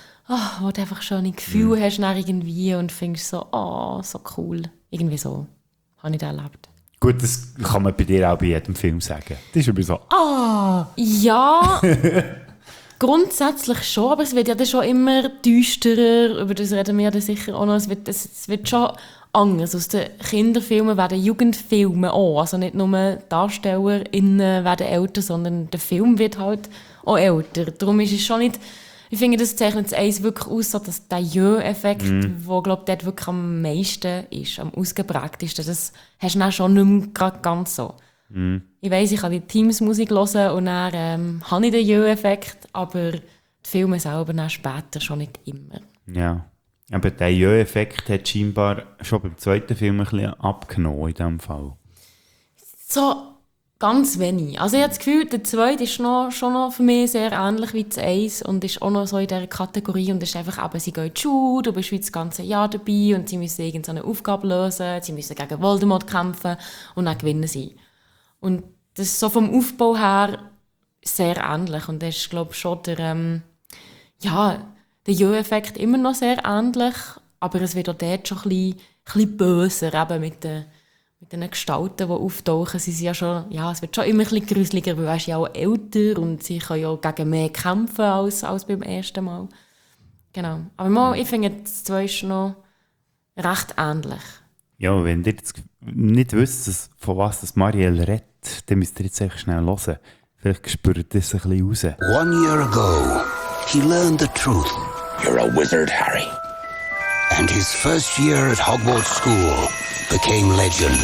wo du einfach schöne Gefühle hast nach irgendwie und findest so, so cool. Irgendwie so habe ich das erlebt. Gut, das kann man bei dir auch bei jedem Film sagen. Das ist aber so, Ja, Grundsätzlich schon, aber es wird ja dann schon immer düsterer, über das reden wir ja dann sicher auch noch, es wird schon anders. Aus den Kinderfilmen werden Jugendfilme auch, also nicht nur DarstellerInnen werden älter, sondern der Film wird halt auch älter. Darum ist es schon nicht, ich finde, das zeichnet das Eis wirklich aus, so dass der Jö-Effekt, der, glaube ich, dort wirklich am meisten ist, am ausgeprägtesten, das hast du dann schon nicht mehr gerade ganz so. Ich weiss, ich kann die Teams-Musik hören und dann habe ich den Jö-Effekt, aber die Filme selber dann später schon nicht immer. Ja, aber der Jö-Effekt hat scheinbar schon beim zweiten Film ein bisschen abgenommen in diesem Fall. So ganz wenig. Also ich habe das Gefühl, der zweite ist schon noch für mich sehr ähnlich wie das 1 und ist auch noch so in dieser Kategorie und ist einfach eben, sie gehen in die Schule, du bist wie das ganze Jahr dabei und sie müssen irgendeine Aufgabe lösen, sie müssen gegen Voldemort kämpfen und dann gewinnen sie. Und das ist so vom Aufbau her sehr ähnlich. Und das ist, glaube ich, schon der Jö-Effekt immer noch sehr ähnlich, aber es wird auch dort schon ein bisschen böser, eben mit den Gestalten, die auftauchen. Sie sind ja schon, es wird schon immer ein bisschen gruseliger, weil er ist ja auch älter und sie können ja gegen mehr kämpfen als beim ersten Mal. Genau. Aber ich finde, das 2 ist noch recht ähnlich. Ja, wenn ihr jetzt nicht wisst, von was das Marielle redet, dann müsst ihr jetzt echt schnell hören. Vielleicht spürt das ein bisschen raus. 1 year ago, he learned the truth. You're a wizard, Harry. And his first year at Hogwarts School became legend.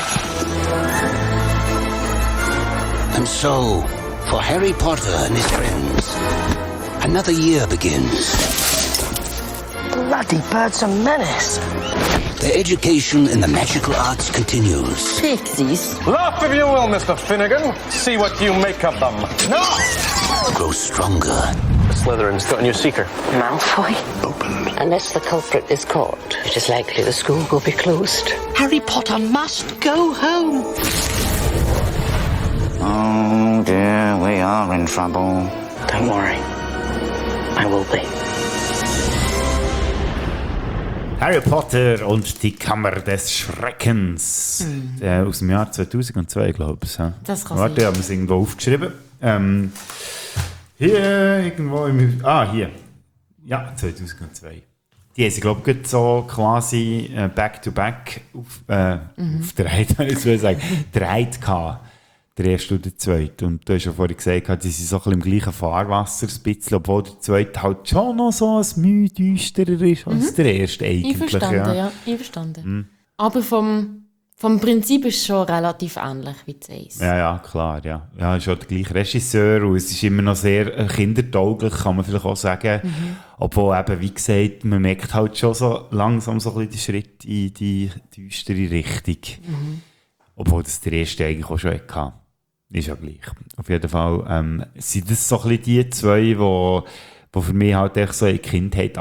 And so, for Harry Potter and his friends, another year begins. Bloody bird's a menace. Their education in the magical arts continues. Pixies. Laugh if you will, Mr. Finnegan. See what you make of them. No! Grows stronger. Slytherin's got a new seeker. Malfoy. Open. Unless the culprit is caught, it is likely the school will be closed. Harry Potter must go home. Oh dear, we are in trouble. Don't worry. I will be. Harry Potter und die Kammer des Schreckens. Aus dem Jahr 2002, glaube ich. Das kann Warte, sein. ich habe es irgendwo aufgeschrieben. Hier, irgendwo hier. Ja, 2002. Die haben sie, glaube ich, so quasi back-to-back aufgedreht, ich will sagen, gedreht gehabt. Der erste und der zweite. Und du hast ja vorhin gesagt, sie sind so ein bisschen im gleichen Fahrwasser, ein bisschen, obwohl der zweite halt schon noch so ein Mühe düsterer ist als der erste eigentlich. Einverstanden. Aber vom Prinzip ist es schon relativ ähnlich wie das 1. Ja, klar, ja. Ja, ist auch der gleiche Regisseur und es ist immer noch sehr kindertauglich, kann man vielleicht auch sagen. Obwohl eben, wie gesagt, man merkt halt schon so langsam so ein bisschen den Schritt in die düstere Richtung. Obwohl das der erste eigentlich auch schon hatte. Ist ja gleich. Auf jeden Fall sind das so ein bisschen die zwei, die für mich halt echt so in die Kindheit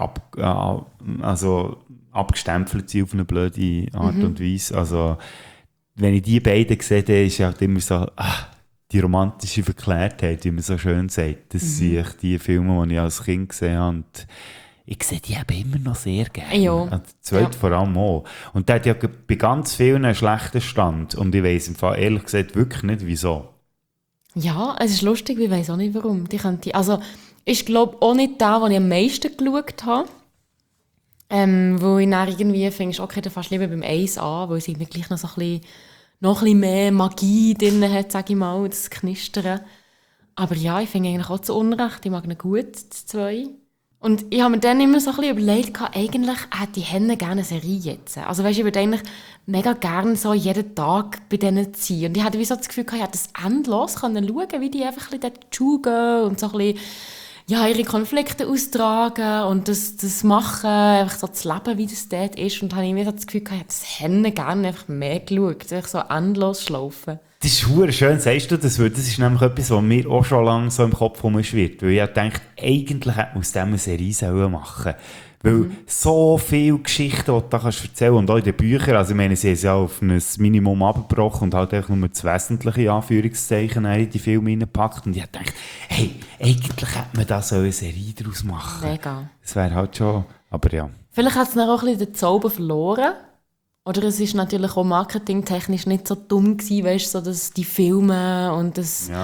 abgestempelt sind auf eine blöde Art und Weise. Also, wenn ich die beiden sehe, dann ist halt immer so, die romantische Verklärtheit, wie man so schön sagt. Das sind echt die Filme, die ich als Kind gesehen habe. Und ich sehe die eben immer noch sehr gerne. Ja. Der zweite vor allem auch. Und der hat ja bei ganz vielen einen schlechten Stand. Und ich weiss im Fall ehrlich gesagt wirklich nicht, wieso. Ja, es ist lustig, ich weiss auch nicht warum. Ich glaube auch nicht der, den ich am meisten geschaut habe. Wo ich dann irgendwie finde, okay, dann fast lieber beim 1 an, weil es irgendwie gleich noch so ein bisschen mehr Magie drin hat, sage ich mal, das Knistern. Aber ja, ich finde eigentlich auch zu Unrecht, ich mag ihn gut, das 2. Und ich habe mir dann immer so ein bisschen überlegt, eigentlich hätte ich gerne eine Serie jetzt. Also weißt, ich würde eigentlich mega gerne so jeden Tag bei denen sein. Und ich hatte wie so das Gefühl, ich hätte das endlos schauen können, wie die einfach ein bisschen dort zur Schule gehen und so ein bisschen ihre Konflikte austragen und das machen, einfach so das Leben, wie das dort ist. Und dann habe ich mir so das Gefühl, ich hätte das Hennen gerne einfach mehr geschaut, einfach so endlos schlafen. Das ist verdammt schön, sagst du das, weil das ist nämlich etwas, was mir auch schon lange so im Kopf rumschwirrt. Weil ich denke, eigentlich hätte man aus dem eine Serie machen sollen. Weil so viele Geschichten, die du da kannst erzählen und auch in den Büchern, also ich meine, sie haben es ja auf ein Minimum abgebrochen und halt einfach nur das wesentliche Anführungszeichen in die Filme reingepackt. Und ich dachte, hey, eigentlich hätte man da so eine Serie daraus machen. Mega. Das wäre halt schon, aber ja. Vielleicht hat es dann auch ein bisschen den Zauber verloren. Oder es ist natürlich auch marketingtechnisch nicht so dumm gewesen, weißt du, so dass die Filme und das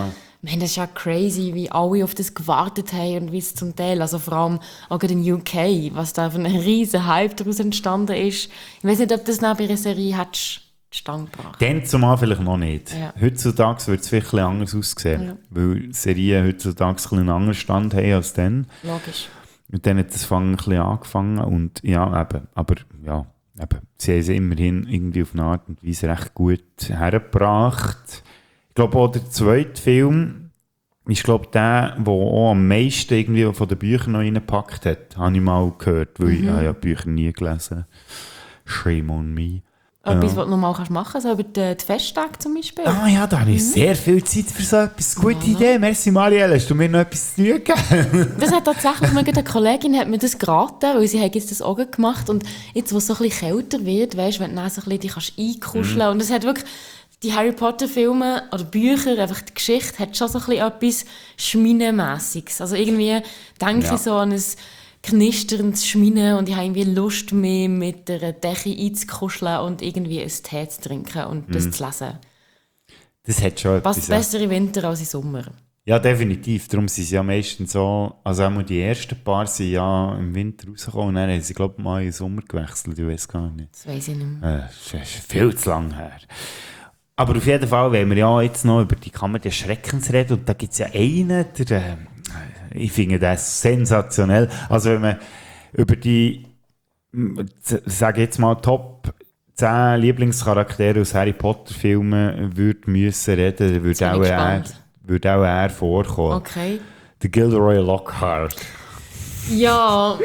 Ich meine, das ist ja crazy, wie alle auf das gewartet haben und wie es zum Teil, also vor allem auch in den UK, was da für ein riesen Hype daraus entstanden ist. Ich weiß nicht, ob das nach einer Serie hat Stand gebracht. Dann zumal vielleicht noch nicht. Ja. Heutzutage wird es vielleicht ein bisschen anders aussehen, weil Serien heutzutage ein bisschen einen anderen Stand haben als dann. Logisch. Und dann hat das ein bisschen angefangen und ja, eben, aber ja, eben, sie haben es immerhin irgendwie auf eine Art und Weise recht gut hergebracht. Ich glaube auch der zweite Film ist, glaube der auch am meisten irgendwie von den Büchern noch reingepackt hat, habe ich mal gehört, weil ich ja Bücher nie gelesen. Shame on me. Etwas, was du normal machen kannst, so über die Festtage zum Beispiel. Ah ja, da habe ich sehr viel Zeit für so etwas. Gute Idee. Merci Marielle, hast du mir noch etwas zu tun gegeben? Das hat tatsächlich, eine Kollegin hat mir das geraten, weil sie hat jetzt das auch gemacht und jetzt, wo es so ein bisschen kälter wird, weißt, wenn du dann so ein bisschen dich kannst einkuscheln und es hat wirklich, die Harry Potter Filme oder Bücher, einfach die Geschichte, hat schon so ein bisschen etwas Schminemässiges. Also irgendwie denke ich so an ein knisterndes Schminen und ich habe irgendwie Lust, mich mit der Decke einzukuscheln und irgendwie einen Tee zu trinken und das zu lesen. Das hat schon Passt etwas. besser im Winter als im Sommer. Ja, definitiv. Darum sind sie ja meistens so, also auch die ersten paar sind ja im Winter rausgekommen und dann haben sie, glaube ich, mal in den Sommer gewechselt. Ich weiß gar nicht. Das weiss ich nicht mehr. Das ist viel zu lang her. Aber auf jeden Fall wollen wir ja jetzt noch über die Kammer des Schreckens reden und da gibt es ja einen, ich finde das sensationell. Also wenn man über die, sage jetzt mal, Top 10 Lieblingscharaktere aus Harry Potter Filmen würde müssen reden, dann würde auch er vorkommen. Okay. Der Gilderoy Lockhart. Ja.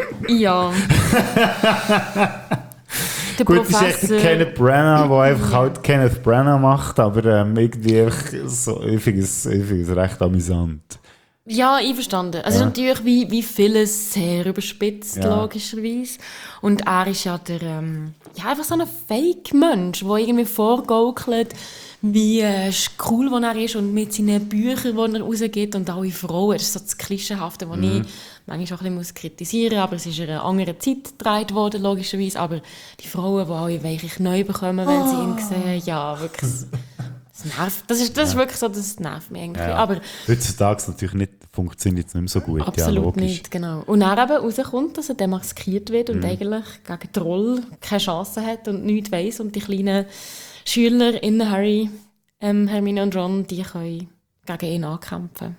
Der Gut, Professor. das ist echt Kenneth Branagh, der einfach halt Kenneth Branagh macht, aber irgendwie einfach so, ich finde es recht amüsant. Ja, einverstanden. Also natürlich wie vieles sehr überspitzt, logischerweise. Und er ist ja einfach so ein Fake-Mensch, der irgendwie vorgaukelt, wie cool er ist und mit seinen Büchern, die er rausgibt und alle Frauen. Das ist so das Klischeehafte, das ich manchmal auch ein bisschen kritisieren muss, aber es ist in einer anderen Zeit gedreht worden, logischerweise. Aber die Frauen, die alle weiche neu bekommen, wenn sie ihn sehen, ja, wirklich... Das nervt. Das ist wirklich so, das nervt mich eigentlich. Ja. Aber heutzutage natürlich nicht, funktioniert es nicht mehr so gut. absolut ja, nicht, genau. Und dann eben rauskommt, dass er demaskiert wird und eigentlich gegen Troll keine Chance hat und nichts weiss. Und die kleinen Schüler in Harry, Hermine und Ron, die können gegen ihn ankämpfen.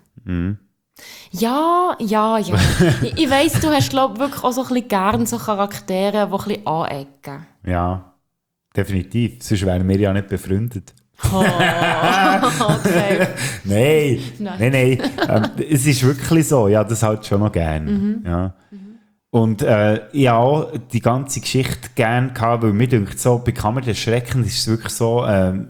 Ja. ich weiss, du hast, glaube ich, wirklich auch so ein bisschen gern so Charaktere, die ein bisschen anecken. Ja, definitiv. Sonst wären wir ja nicht befreundet. Oh, okay. Nein. Es ist wirklich so. Ja, das halt schon noch gern. Ja. Und ich habe auch die ganze Geschichte gerne gehabt, weil mir denkt, so bei Kammer des Schreckens ist es wirklich so,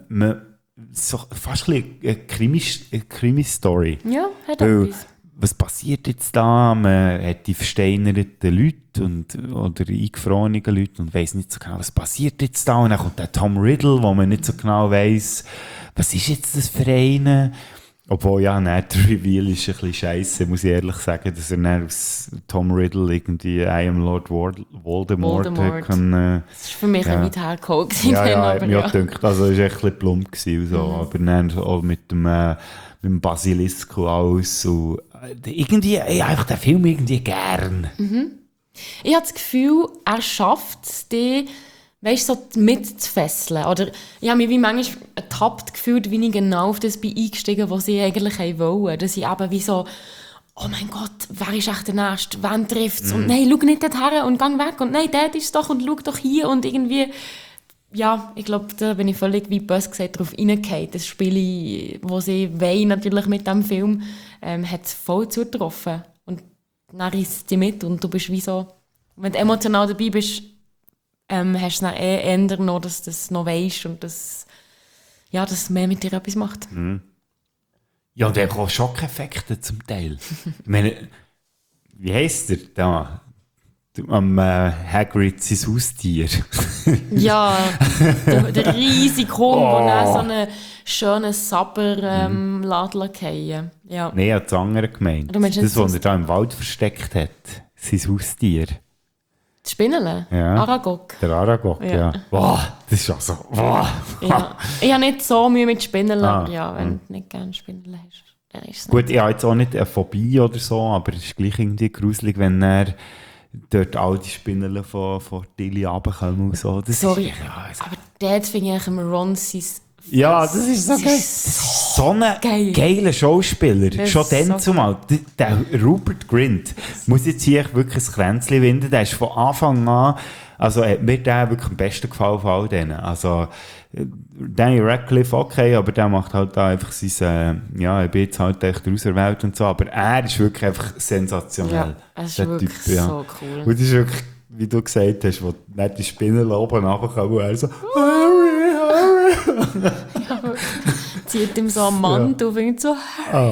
so fast ein bisschen eine Krimi-Story. Ja, hat weil, etwas. Was passiert jetzt da? Man hat die versteinerten Leute oder eingefrorenen Leute und weiss nicht so genau, was passiert jetzt da. Und dann kommt der Tom Riddle, wo man nicht so genau weiss, was ist jetzt das für einen? Obwohl, ja, der Reveal ist ein bisschen scheisse, muss ich ehrlich sagen, dass er dann aus Tom Riddle irgendwie I am Lord Voldemort. Kann, das ist für mich ein weit hergeholt. Ja, mir auch gedacht, also es war echt ein bisschen plump gewesen, so. Aber dann auch mit dem Basilisk und alles. Und irgendwie, einfach den Film irgendwie gern. Ich habe das Gefühl, er schafft es, die, weißt du, so mitzufesseln. Oder ich habe mich wie manchmal ertappt gefühlt, wie ich genau auf das bin eingestiegen, was sie eigentlich wollen. Dass ich eben wie so, oh mein Gott, wer ist echt der Nächste? Wen trifft es? Und nein, schau nicht dorthin und geh weg. Und nein, dort ist es doch und schau doch hier. Und irgendwie, ja, ich glaube, da bin ich völlig, wie böse gesagt, darauf reingefallen. Das Spiel, das sie wollen, natürlich mit diesem Film, hat es voll zugetroffen. Und dann reisst sie mit und du bist wie so, wenn du emotional dabei bist, hast du es dann eher noch, dass du das noch weisst und dass es mehr mit dir etwas macht. Ja, und auch Schockeffekte zum Teil. Ich meine, wie heisst der da? Am Hagrid sein Haustier. Ja, der riesige Hund, der so einen schönen Saber lässt fallen. Ja. Nein, er hat das andere gemeint. Das, was er da im Wald versteckt hat. Sein Haustier. Das Spinnele? Ja. Aragog. Der Aragog, ja. Boah, das ist auch so. Boah. Ja. Ich habe nicht so Mühe mit Spinnele, aber ja, wenn du nicht gerne Spinnele hast. Er ist Gut, ich habe jetzt auch nicht eine Phobie oder so, aber es ist gleich irgendwie gruselig, wenn er dort all die Spinnen von Tilly runterkommen und so. Das Sorry, ist, ja, aber dort finde ich Ron sein... Ja, das ist so geil. Das ist so ein geiler Schauspieler. Das Schon ist dann so zumal. Der Rupert Grint muss jetzt hier wirklich ein Kränzchen winden. Der ist von Anfang an, also hat mir der wirklich am besten gefallen von all denen. Also Daniel Radcliffe okay, aber der macht halt da einfach sein, ich bin jetzt halt echt auserwählt und so, aber er ist wirklich einfach sensationell. Ja, er ist der wirklich Typ, ja. so cool. Und das ist wirklich, wie du gesagt hast, wo nicht die Spinnen oben runterkommen und er so Harry. Zieht ihm so am Mantel und findet so...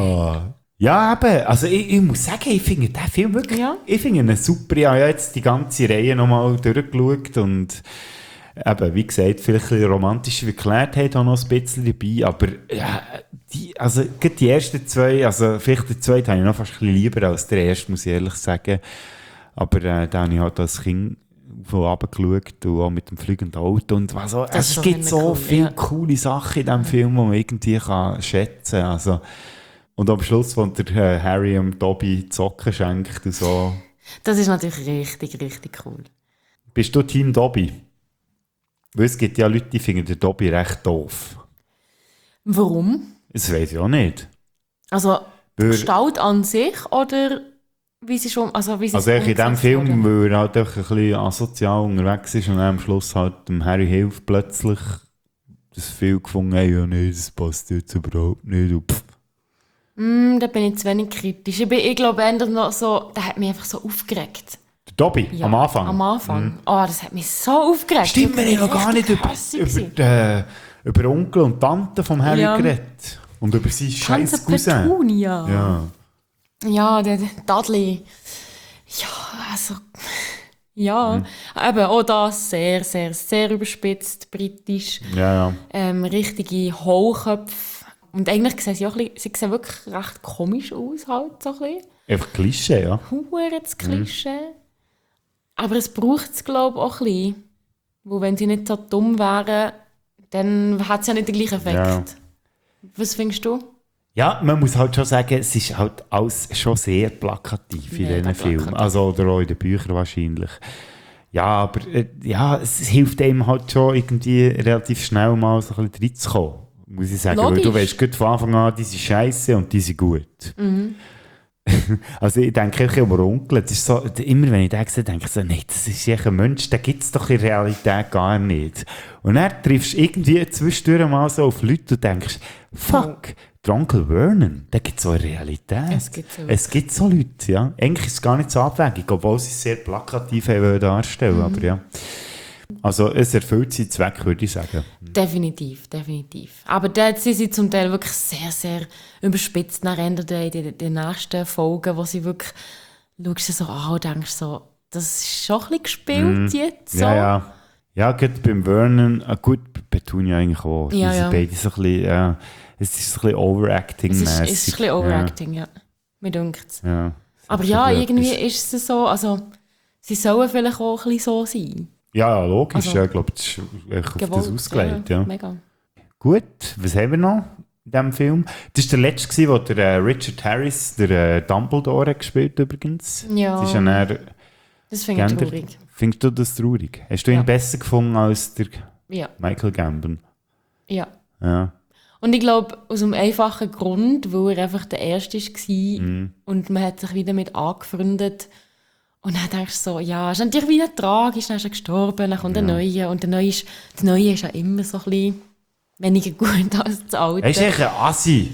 Ja, eben. Also ich muss sagen, ich finde den Film wirklich... Ich finde ihn super. Ich habe jetzt die ganze Reihe nochmal durchgeschaut und eben, wie gesagt, vielleicht ein bisschen romantische Verklärtheit auch noch ein bisschen dabei, aber ja, also gerade die ersten zwei, also vielleicht der zweite habe ich noch fast ein bisschen lieber als der erste, muss ich ehrlich sagen. Aber da habe ich halt als Kind von runter geschaut und auch mit dem fliegenden Auto und was auch. Also, es gibt so viele coole Sachen in diesem Film, die man irgendwie kann schätzen kann. Also, und am Schluss, wo der Harry dem Dobby Zocken schenkt und so. Das ist natürlich richtig, richtig cool. Bist du Team Dobby? Weil es gibt ja Leute, die finden den Dobby recht doof. Warum? Das weiss ich auch nicht. Also, Gestalt an sich oder... Wie sie schon, also in diesem Film, weil er halt einfach ein bisschen asozial unterwegs ist und dann am Schluss halt dem Harry hilft plötzlich, das viel gefunden haben, ja nee, das passt jetzt überhaupt nicht. Da bin ich zu wenig kritisch. Ich glaube, noch so, der hat mich einfach so aufgeregt. Der Dobby, ja, am Anfang? Am Anfang. Oh, das hat mich so aufgeregt. Stimmt, wir haben noch gar nicht über Onkel und Tante vom Harry geredet. Und über seinen scheiß Cousin. Petunia. Ja. Ja, der Dudley. Ja, also... Ja, eben auch das sehr, sehr, sehr überspitzt, britisch. Ja. Richtige Hohlköpfe. Und eigentlich sehen sie auch ein bisschen, sie sehen wirklich recht komisch aus, halt so ein bisschen. Einfach Klischee, ja. Das Klischee. Aber es braucht es, glaube ich, auch ein bisschen. Weil wenn sie nicht so dumm wären, dann hat es ja nicht den gleichen Effekt. Ja. Was findest du? Ja, man muss halt schon sagen, es ist halt alles schon sehr plakativ in diesen Filmen. Also, oder auch in den Büchern wahrscheinlich. Ja, aber es hilft einem halt schon irgendwie relativ schnell mal so ein bisschen reinzukommen, muss ich sagen. Logisch. Weil du weißt gut von Anfang an, die sind scheisse und die sind gut. Mhm. Also ich denke auch über Onkel, das ist so, immer wenn ich den sehe, denke ich so, nein, das ist ein Mensch, den gibt es doch in der Realität gar nicht. Und dann triffst du irgendwie zwischendurch mal so auf Leute und denkst, fuck, der Onkel Vernon, den gibt es so in der Realität. Es gibt so Leute, ja. Eigentlich ist es gar nicht so abwegig, obwohl sie es sehr plakativ darstellen, aber ja. Also es erfüllt seinen Zweck, würde ich sagen. Definitiv. Aber sie sind zum Teil wirklich sehr, sehr überspitzt nach Ende in den nächsten Folgen, wo sie wirklich, schaust du so an und denkst so, das ist schon ein bisschen gespielt jetzt. So. Ja. Ja, gerade beim Vernon, gut, Petunia eigentlich auch. Ja, die sind beide so ein bisschen, es ist ein bisschen Overacting-mäßig. Es ist ein bisschen Overacting, ja. Mir dunkelt's. Ja, aber ja, irgendwie ist es so, also sie sollen vielleicht auch ein bisschen so sein. Ja, logisch. Also, ich glaube, das ist echt auf das ausgelegt. Ja. Mega. Gut, was haben wir noch in diesem Film? Das war der letzte, wo der Richard Harris, der Dumbledore, gespielt übrigens. Ja. Das finde ich traurig. Findest du das traurig? Hast du ihn besser gefunden als der Michael Gambon? Ja. Und ich glaube, aus einem einfachen Grund, weil er einfach der Erste war und man hat sich wieder mit angefreundet. Und dann denkst du so, ja, ist natürlich wieder tragisch, dann ist er gestorben, dann kommt der Neue. Und der Neue ist ja immer so ein bisschen weniger gut als das Alte. Er ist eigentlich ein Assi.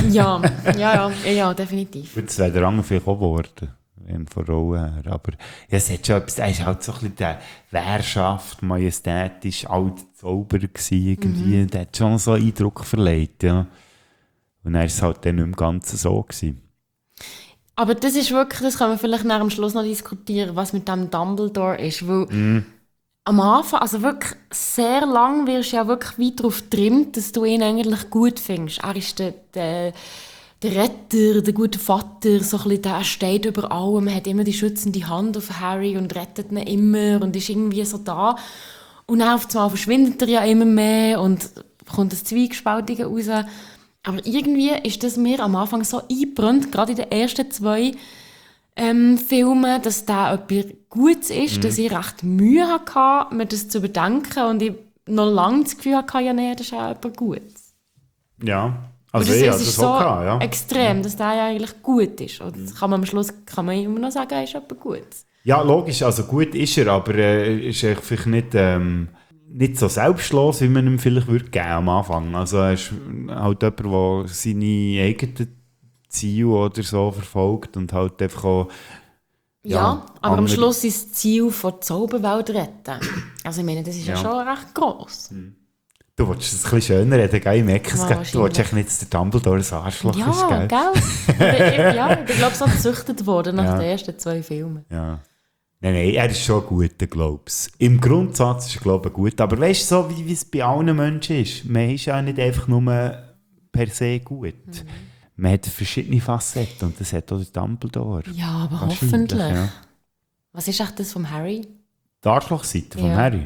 ja, definitiv. Das wäre der andere vielleicht auch geworden, von Rolle her. Aber ja, es hat schon etwas, er war halt so ein bisschen der Wehrschaft, majestätisch, alt Zauberer gewesen, irgendwie. Der hat schon so einen Eindruck verleiht, ja. Und er war es halt dann nicht im Ganzen so gewesen. Aber das ist wirklich, das können wir vielleicht nach dem Schluss noch diskutieren, was mit dem Dumbledore ist, weil am Anfang, also wirklich sehr lang wirst du ja wirklich weit darauf getrimmt, dass du ihn eigentlich gut findest. Er ist der Retter, der gute Vater, so ein bisschen, der steht über allem, hat immer die schützende Hand auf Harry und rettet ihn immer und ist irgendwie so da. Und dann auf einmal verschwindet er ja immer mehr und kommt das Zwiegespaltige raus. Aber irgendwie ist das mir am Anfang so eingebrannt, gerade in den ersten 2 Filmen, dass da etwas Gutes ist, dass ich recht Mühe hatte, mir das zu überdenken und ich noch lange das Gefühl hatte, ja, nee, das ist auch etwas Gutes. Ja, also das, ja, das das ist so okay, ja. extrem, dass der ja eigentlich gut ist. Und das kann man am Schluss immer noch sagen, er ist etwas Gutes. Ja, logisch, also gut ist er, aber ist er vielleicht nicht so selbstlos, wie man ihm vielleicht würde geben am Anfang. Also er ist halt jemand, der seine eigenen Ziele oder so verfolgt und halt einfach auch... Ja, aber am Schluss ist das Ziel von der Zauberwelt retten. Also ich meine, das ist ja schon recht gross. Du wolltest es ein bisschen schöner reden, gell? Ich merke es. Ja, Du wolltest eigentlich nicht, dass der Dumbledore ein Arschloch ist, gell? Ich bin, glaube ich, so gezüchtet worden nach den ersten 2 Filmen. Ja. Nein, er ist schon ein guter, glaube ich. Im Grundsatz ist er, glaube ich, gut. Aber weißt du, so wie es bei allen Menschen ist, man ist ja nicht einfach nur per se gut. Man hat verschiedene Facetten und das hat auch der Dumbledore. Ja, aber hoffentlich. Ja. Was ist echt das vom Harry? Die Arschlochseite von Ja. Harry?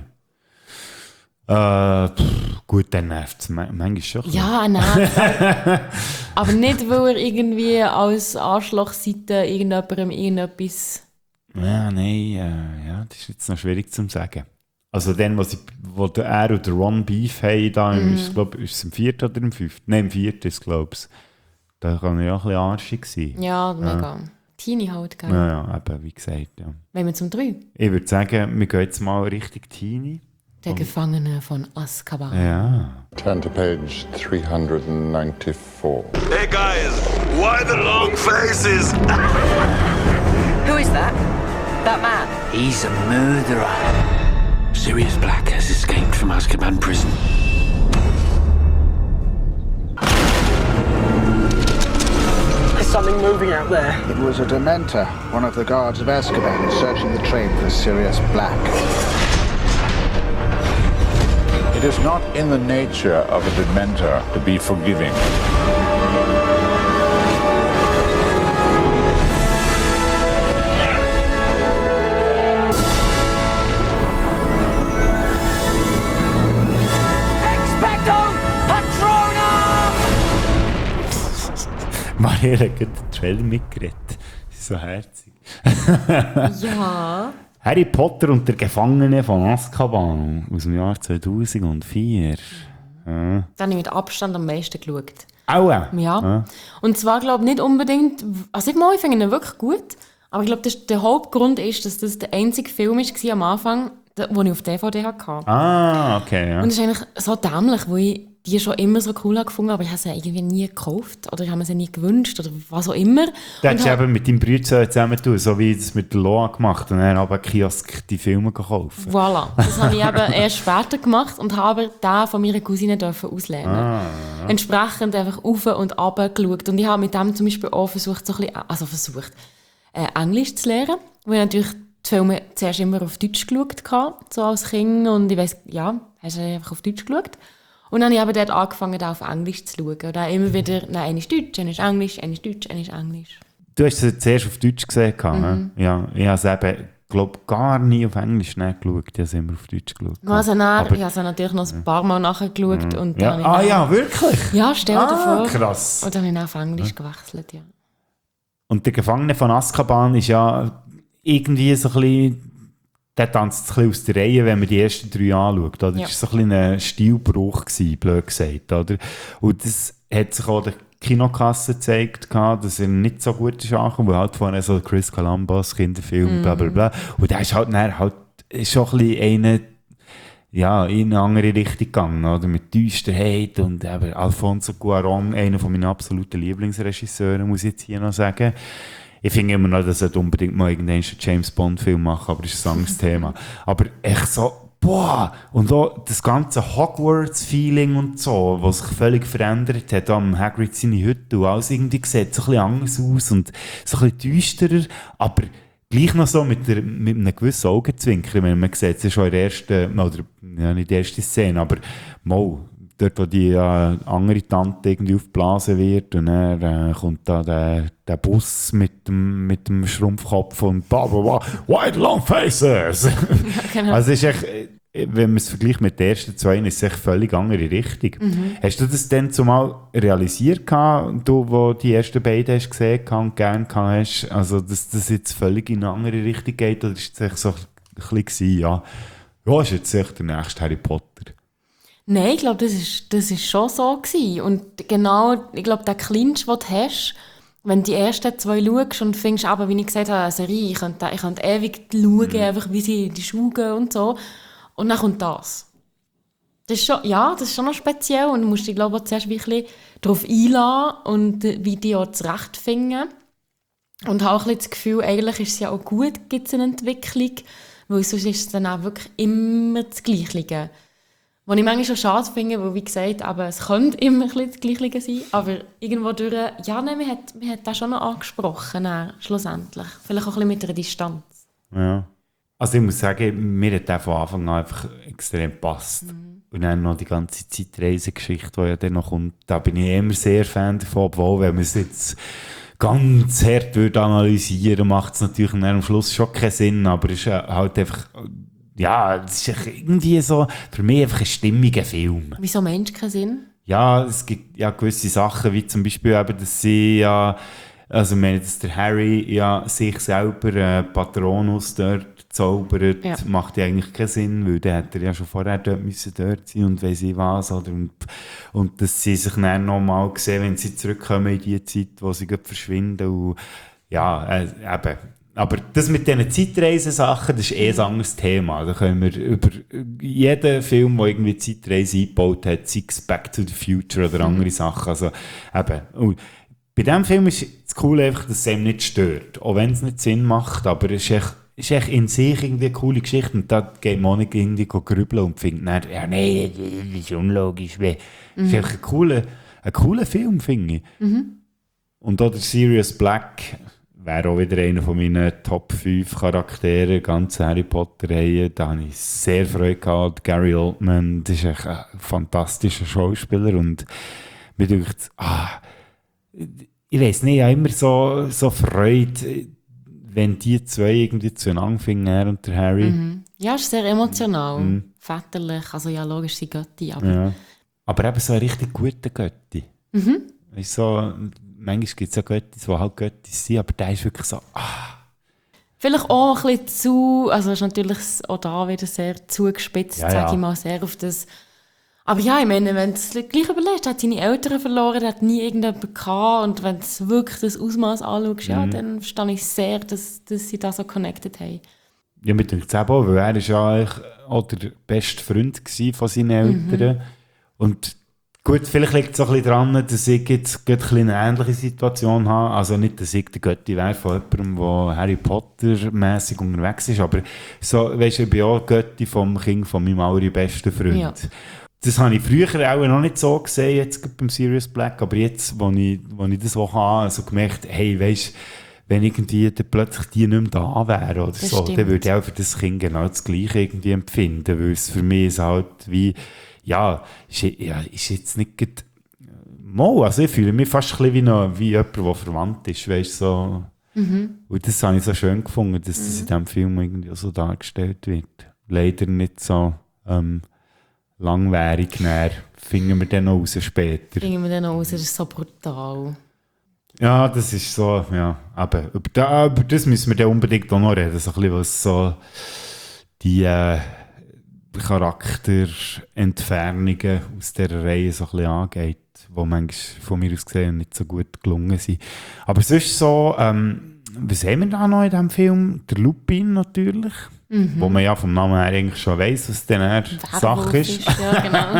Gut, dann nervt es manchmal schon. Ja, nein. Aber nicht, weil er irgendwie als Arschlochseite irgendjemandem irgendetwas... Ja, nein, ja, das ist jetzt noch schwierig zu sagen. Also dann, wo er und der Ron Beef haben, da ist es im 4. oder im 5.? Nein, im 4. ist es, glaube ich. Da kann er ja ein bisschen arschig sein. Ja, mega. Teenie halt, gell? Ja, eben, wie gesagt, ja. Wenn wir zum 3. Ich würde sagen, wir gehen jetzt mal Richtung Teenie. Der Gefangene von Azkaban. Ja. Turn to page 394. Hey guys, why the long faces? Who is that? That man? He's a murderer. Sirius Black has escaped from Azkaban prison. There's something moving out there. It was a Dementor, one of the guards of Azkaban, searching the train for Sirius Black. It is not in the nature of a Dementor to be forgiving. Marielle hat den Trailer mitgeredet. Das ist so herzig. Ja. Harry Potter und der Gefangene von Azkaban aus dem Jahr 2004. Ja. Da habe ich mit Abstand am meisten geschaut. Aua! Ja. Und zwar, glaube ich, nicht unbedingt... Also ich finde ihn wirklich gut. Aber ich glaube, der Hauptgrund ist, dass das der einzige Film war am Anfang, den ich auf DVD hatte. Ah, okay, ja. Und es ist eigentlich so dämlich, wo ich die schon immer so cool gefunden habe, aber ich habe sie irgendwie nie gekauft oder ich habe mir sie nie gewünscht oder was auch immer. Du hättest eben mit deinem Bruder zusammen tun, so wie das mit der Loa gemacht und dann aber Kiosk die Filme gekauft. Voilà, das habe ich eben erst später gemacht und habe den von meiner Cousine auslehnen. Entsprechend einfach auf und runter geschaut und ich habe mit dem zum Beispiel auch versucht, Englisch zu lernen, weil ich natürlich die Filme zuerst immer auf Deutsch geschaut habe, so als Kind und ich weiss, ja, hast du einfach auf Deutsch geschaut. Und dann habe ich eben dort angefangen, auf Englisch zu schauen. Und dann immer wieder, einmal Deutsch, einmal Englisch, einmal Deutsch, einmal Englisch. Du hast es zuerst auf Deutsch gesehen, Ja, ich habe es eben, glaube gar nie auf Englisch geschaut. Ich habe es immer auf Deutsch geschaut. Also ich habe es natürlich noch ein paar Mal nachgeschaut. Und ja. dann Ja, wirklich? Ja, stell dir vor. Krass. Und dann habe ich auf Englisch gewechselt, ja. Und der Gefangene von Azkaban ist ja irgendwie so ein bisschen... Der tanzt ein bisschen aus der Reihe, wenn man die ersten 3 anschaut. Oder? Das war so ein bisschen ein Stilbruch, blöd gesagt. Oder? Und das hat sich auch der Kinokasse gezeigt, dass er nicht so gut ist angekommen, weil halt vorne so Chris Columbus, Kinderfilm, bla bla bla. Und der ist halt dann ist schon ein bisschen in eine andere Richtung gegangen, oder? Mit Düsterheit und eben Alfonso Cuarón, einer von meinen absoluten Lieblingsregisseuren, muss ich jetzt hier noch sagen. Ich finde immer noch, dass er unbedingt mal irgendeinen James-Bond-Film machen, aber das ist ein anderes Thema. Aber echt so, boah! Und auch das ganze Hogwarts-Feeling und so, was sich völlig verändert hat, am Hagrid seine Hütte und alles irgendwie sieht so ein bisschen anders aus und so ein bisschen düsterer, aber gleich noch so mit einem gewissen Augenzwinkern, wenn man sieht es ja schon in der ersten, oder ja, nicht der ersten Szene, aber mal, dort, wo die andere Tante irgendwie aufgeblasen wird und dann kommt da der Bus mit dem Schrumpfkopf und bla bla bla, white long faces! Ja, genau. Also ist echt, wenn man es vergleicht mit den ersten 2, ist es echt völlig andere Richtung. Hast du das dann zumal realisiert gehabt, du, wo die ersten beiden hast gesehen und gerne hast, also dass das jetzt völlig in eine andere Richtung geht, oder ist es echt so ein bisschen, ja, ist jetzt echt der nächste Harry Potter? Nein, ich glaube, das ist schon so gewesen. Und genau, ich glaube, der Clinch, den du hast, wenn du die ersten 2 schaust und findest, aber wie ich gesagt habe, eine Serie, ich könnte ewig schauen, einfach wie sie in die Schule gehen und so. Und dann kommt das. Das ist schon noch speziell und du musst dich, glaube ich, zuerst wirklich darauf einlassen und wie die auch zurechtfinden. Und habe auch ein bisschen das Gefühl, eigentlich ist es ja auch gut, gibt es eine Entwicklung, weil sonst ist es dann auch wirklich immer das Gleiche. Was ich manchmal schon schade finde, weil, wie gesagt, aber es könnte immer ein bisschen das Gleiche sein, aber irgendwo durch, ja, nein, man hat das schon noch angesprochen, schlussendlich. Vielleicht auch ein bisschen mit einer Distanz. Ja. Also ich muss sagen, mir hat der von Anfang an einfach extrem gepasst. Und dann noch die ganze Zeitreisegeschichte, die ja dann noch kommt, da bin ich immer sehr Fan davon, obwohl, wenn man es jetzt ganz hart würde analysieren, macht es natürlich am Schluss schon keinen Sinn, aber es ist halt einfach, ja, es ist irgendwie so, für mich einfach ein stimmiger Film. Wieso meinst du keinen Sinn? Ja, es gibt ja gewisse Sachen, wie zum Beispiel eben, dass sie ja, also ich meine, dass der Harry ja sich selber Patronus dort zaubert, macht ja eigentlich keinen Sinn, weil dann hätte er ja schon vorher dort sein und weiss ich was. Oder, und dass sie sich dann nochmal sehen, wenn sie zurückkommen in die Zeit, wo sie verschwinden. Und, ja, eben. Aber das mit diesen Zeitreisen-Sachen, das ist ein anderes Thema. Da können wir über jeden Film, der irgendwie Zeitreise eingebaut hat, sei es Back to the Future oder andere Sachen. Also, eben. Und bei diesem Film ist das Coole einfach, dass es einem nicht stört. Auch wenn es nicht Sinn macht, aber es ist echt in sich irgendwie eine coole Geschichte. Und da geht man auch nicht irgendwie grübeln und findet dann, ja, nein, das ist unlogisch. Es ist echt ein cooler Film, finde ich. Und auch der Sirius Black wäre auch wieder einer von meinen Top 5 Charaktere, ganze Harry Potter-Reihe. Da habe ich sehr Freude gehabt. Gary Oldman, das ist echt ein fantastischer Schauspieler. Und mir denkt, ich weiss nicht, ich habe immer so Freude, wenn die zwei irgendwie zueinander finden, er und der Harry. Ja, es ist sehr emotional, väterlich, also ja, logisch sind Götti. Aber eben so ein richtig guter Götti. Weißt, so, manchmal gibt es ja Göttis, die halt Göttis sind, aber der ist wirklich so, Vielleicht auch ein bisschen zu, also ist natürlich auch da wieder sehr zugespitzt, sage ich mal, sehr auf das. Aber ja, ich meine, wenn du es gleich überlegst, er hat seine Eltern verloren, er hat nie irgendjemanden gehabt und wenn du wirklich das Ausmaß anschaust, ja, dann verstehe ich sehr, dass sie da so connected haben. Ja, mir denkt es auch, weil er ist ja eigentlich auch der beste Freund von seinen Eltern. Und gut, vielleicht liegt es auch ein bisschen daran, dass ich jetzt eine ähnliche Situation habe. Also nicht, dass ich der Götti wäre von jemandem, der Harry Potter-mässig unterwegs ist, aber so, weißt du, ich bin auch Götti vom Kind von meinem allerbesten Freund. Ja. Das habe ich früher auch noch nicht so gesehen, jetzt beim Sirius Black, aber jetzt, wo ich das auch habe, also gemerkt, hey, weisst, wenn irgendwie plötzlich die nicht mehr da wäre oder das so, stimmt. Dann würde ich auch für das Kind genau das Gleiche irgendwie empfinden, weil es für mich ist halt wie, ist jetzt nicht also ich fühle mich fast ein bisschen wie jemand, der verwandt ist, weißt so. Und das habe ich so schön gefunden, dass das in diesem Film irgendwie so dargestellt wird. Leider nicht so langwierig, finden wir dann noch raus später. Das ist so brutal. Ja, das ist so, aber über das müssen wir dann unbedingt auch noch reden, so ein bisschen, was so die Charakterentfernungen aus dieser Reihe so ein bisschen angeht, die manchmal von mir aus gesehen nicht so gut gelungen sind. Aber sonst so, was haben wir da noch in diesem Film? Der Lupin natürlich. Wo man ja vom Namen her eigentlich schon weiss, was denn Sache ist. Ja, genau.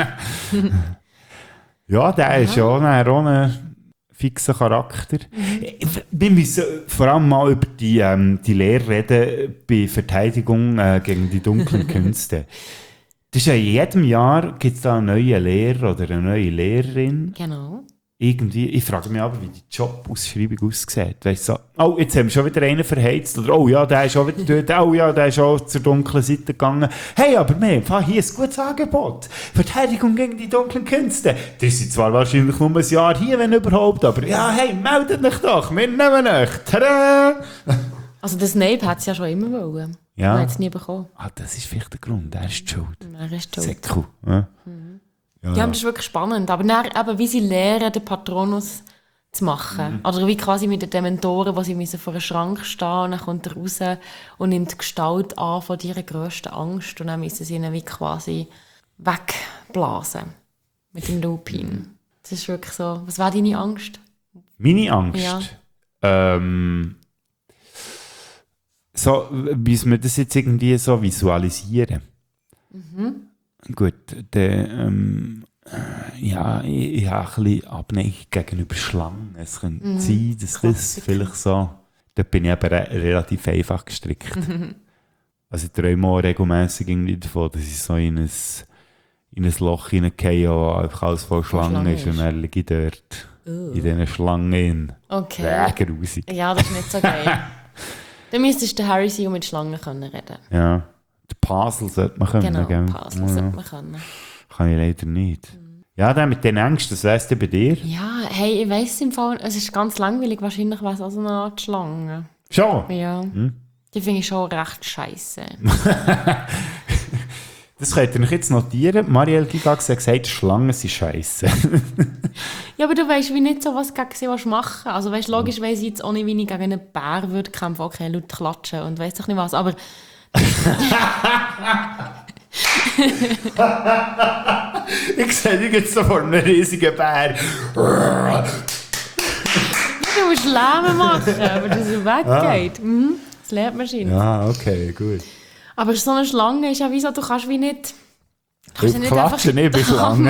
Ja, der ist ja auch ein fixer Charakter. Wir müssen vor allem mal über die Lehre reden bei Verteidigung gegen die dunklen Künste. Das ist ja in jedem Jahr gibt es da einen neuen Lehrer oder eine neue Lehrerin. Genau. Irgendwie, ich frage mich aber, wie die Jobausschreibung aussieht. Weißt du, so, jetzt haben wir schon wieder einen verheizt. Oder, der ist auch wieder dort. Der ist auch zur dunklen Seite gegangen. Hey, aber wir haben hier ein gutes Angebot. Verteidigung gegen die dunklen Künste. Das sind zwar wahrscheinlich nur ein Jahr hier, wenn überhaupt, aber hey, meldet euch doch. Wir nehmen euch. Tada! Also der Snape hat es ja schon immer wollen. Ja. Er hat es nie bekommen. Das ist vielleicht der Grund, er ist schuld. Er ist schuld. Sehr cool. Ja. Ja, das ist wirklich spannend. Aber dann, eben, wie sie lernen, den Patronus zu machen. Oder wie quasi mit den Dementoren, wo sie müssen vor einem Schrank stehen und dann kommt er raus und nimmt die Gestalt an von ihrer grössten Angst und dann müssen sie ihn wie quasi wegblasen mit dem Lupin. Das ist wirklich so. Was war deine Angst? Meine Angst? Ja. So, müssen wir das jetzt irgendwie so visualisieren? Gut, dann, ja, ich habe ein bisschen Abneigung gegenüber Schlangen. Es könnte sein, dass das vielleicht so... Da bin ich eben relativ einfach gestrickt. Also ich träume auch regelmässig irgendwie davon, dass ich so in ein Loch hineingehe, wo einfach alles voll Schlangen ist. Und dann liege ich dort in diesen Schlangen. Okay. Grusig. Ja, das ist nicht so geil. Dann müsstest du Harry sein und mit Schlangen können reden. Ja, den Puzzle sollte man können. Genau, gell? Puzzle sollte man können. Kann ich leider nicht. Ja, dann mit den Ängsten, das wär's denn bei dir? Ja, hey, ich weiss im Fall, es ist ganz langweilig, wahrscheinlich wäre es auch so eine Art Schlange. Schon? Ja. Die finde ich schon recht scheisse. Das könnt ihr euch jetzt notieren. Marielle Gigax hat gesagt, Schlangen sind scheisse. Ja, aber du weißt wie nicht so, was gegen sie machen. Also weißt, logisch weiss ich jetzt auch nicht, wie ich gegen einen Bär würde kämpfen. Okay, laut klatschen und weiss doch nicht was, aber... Ich sehe dich jetzt so vor einem riesigen Bär. Du musst Lärm machen, aber dass er weggeht. Das lernt man schon. Ja, okay, gut. Aber so eine Schlange ist ja wie so, du kannst wie nicht... Ich klatsche nicht bei Schlangen.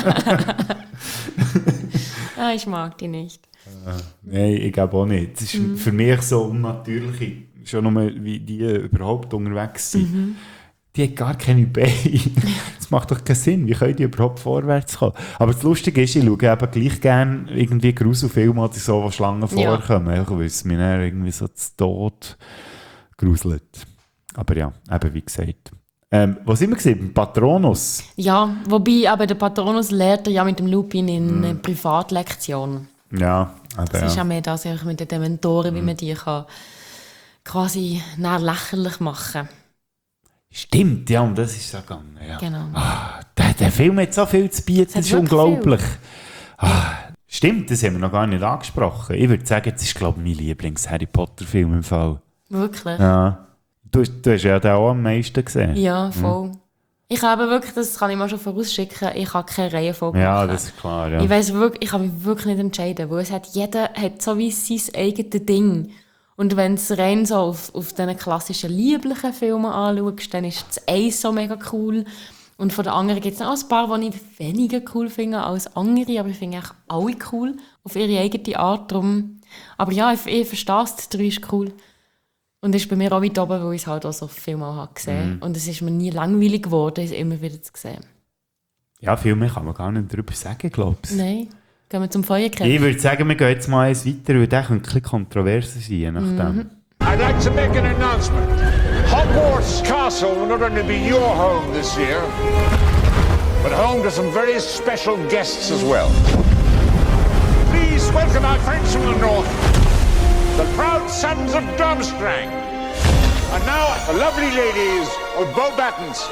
Ich mag die nicht. Nein, ich glaube auch nicht. Das ist für mich so unnatürlich, schon nur wie die überhaupt unterwegs sind. Die hat gar keine Beine. Das macht doch keinen Sinn. Wie können die überhaupt vorwärts kommen? Aber das Lustige ist, ich schaue eben gleich gerne irgendwie Gruselfilme oder so, wo Schlangen vorkommen. Ja. Weil es mich dann irgendwie so zu Tod gruselt. Aber ja, eben wie gesagt. Wo sind wir gewesen? Beim Patronus? Ja, wobei aber der Patronus lehrt ja mit dem Lupin in einer Privatlektion. Ja, aber das ist ja mehr das mit den Dementoren, wie man die kann quasi lächerlich machen kann. Stimmt, ja, und das ist so gegangen. Ja. Genau. Der Film hat so viel zu bieten, das ist unglaublich. Stimmt, das haben wir noch gar nicht angesprochen. Ich würde sagen, das ist, glaube ich, mein Lieblings-Harry Potter-Film im Fall. Wirklich? Ja. Du hast ja den auch am meisten gesehen. Ja, voll. Ich habe wirklich, das kann ich mal schon vorausschicken, ich habe keine Reihenfolge machen. Ja, das ist klar, ja. Ich weiss wirklich, ich kann mich wirklich nicht entscheiden, weil jeder hat so wie sein eigenes Ding. Und wenn du es rein so auf diesen klassischen lieblichen Filmen anschaust, dann ist das eine so mega cool. Und von den anderen gibt es auch ein paar, die ich weniger cool finde als andere, aber ich finde eigentlich alle cool, auf ihre eigene Art. Drum. Aber ja, ich verstehe es, 3 ist cool. Und es ist bei mir auch weit oben, weil ich es halt auch so Filme auch gesehen habe. Und es ist mir nie langweilig geworden, es immer wieder zu sehen. Ja, viel mehr kann man gar nicht darüber sagen, glaubst du? Nein. Gehen wir zum Feuerkämpfen? Ich würde sagen, wir gehen jetzt mal eins weiter, weil der könnte ein bisschen kontroverser sein, je nachdem. I'd like to make an announcement. Hogwarts Castle will not only be your home this year, but home to some very special guests as well. Please welcome our friends from the north, the proud sons of Durmstrang. And now, the lovely ladies of Beauxbatons.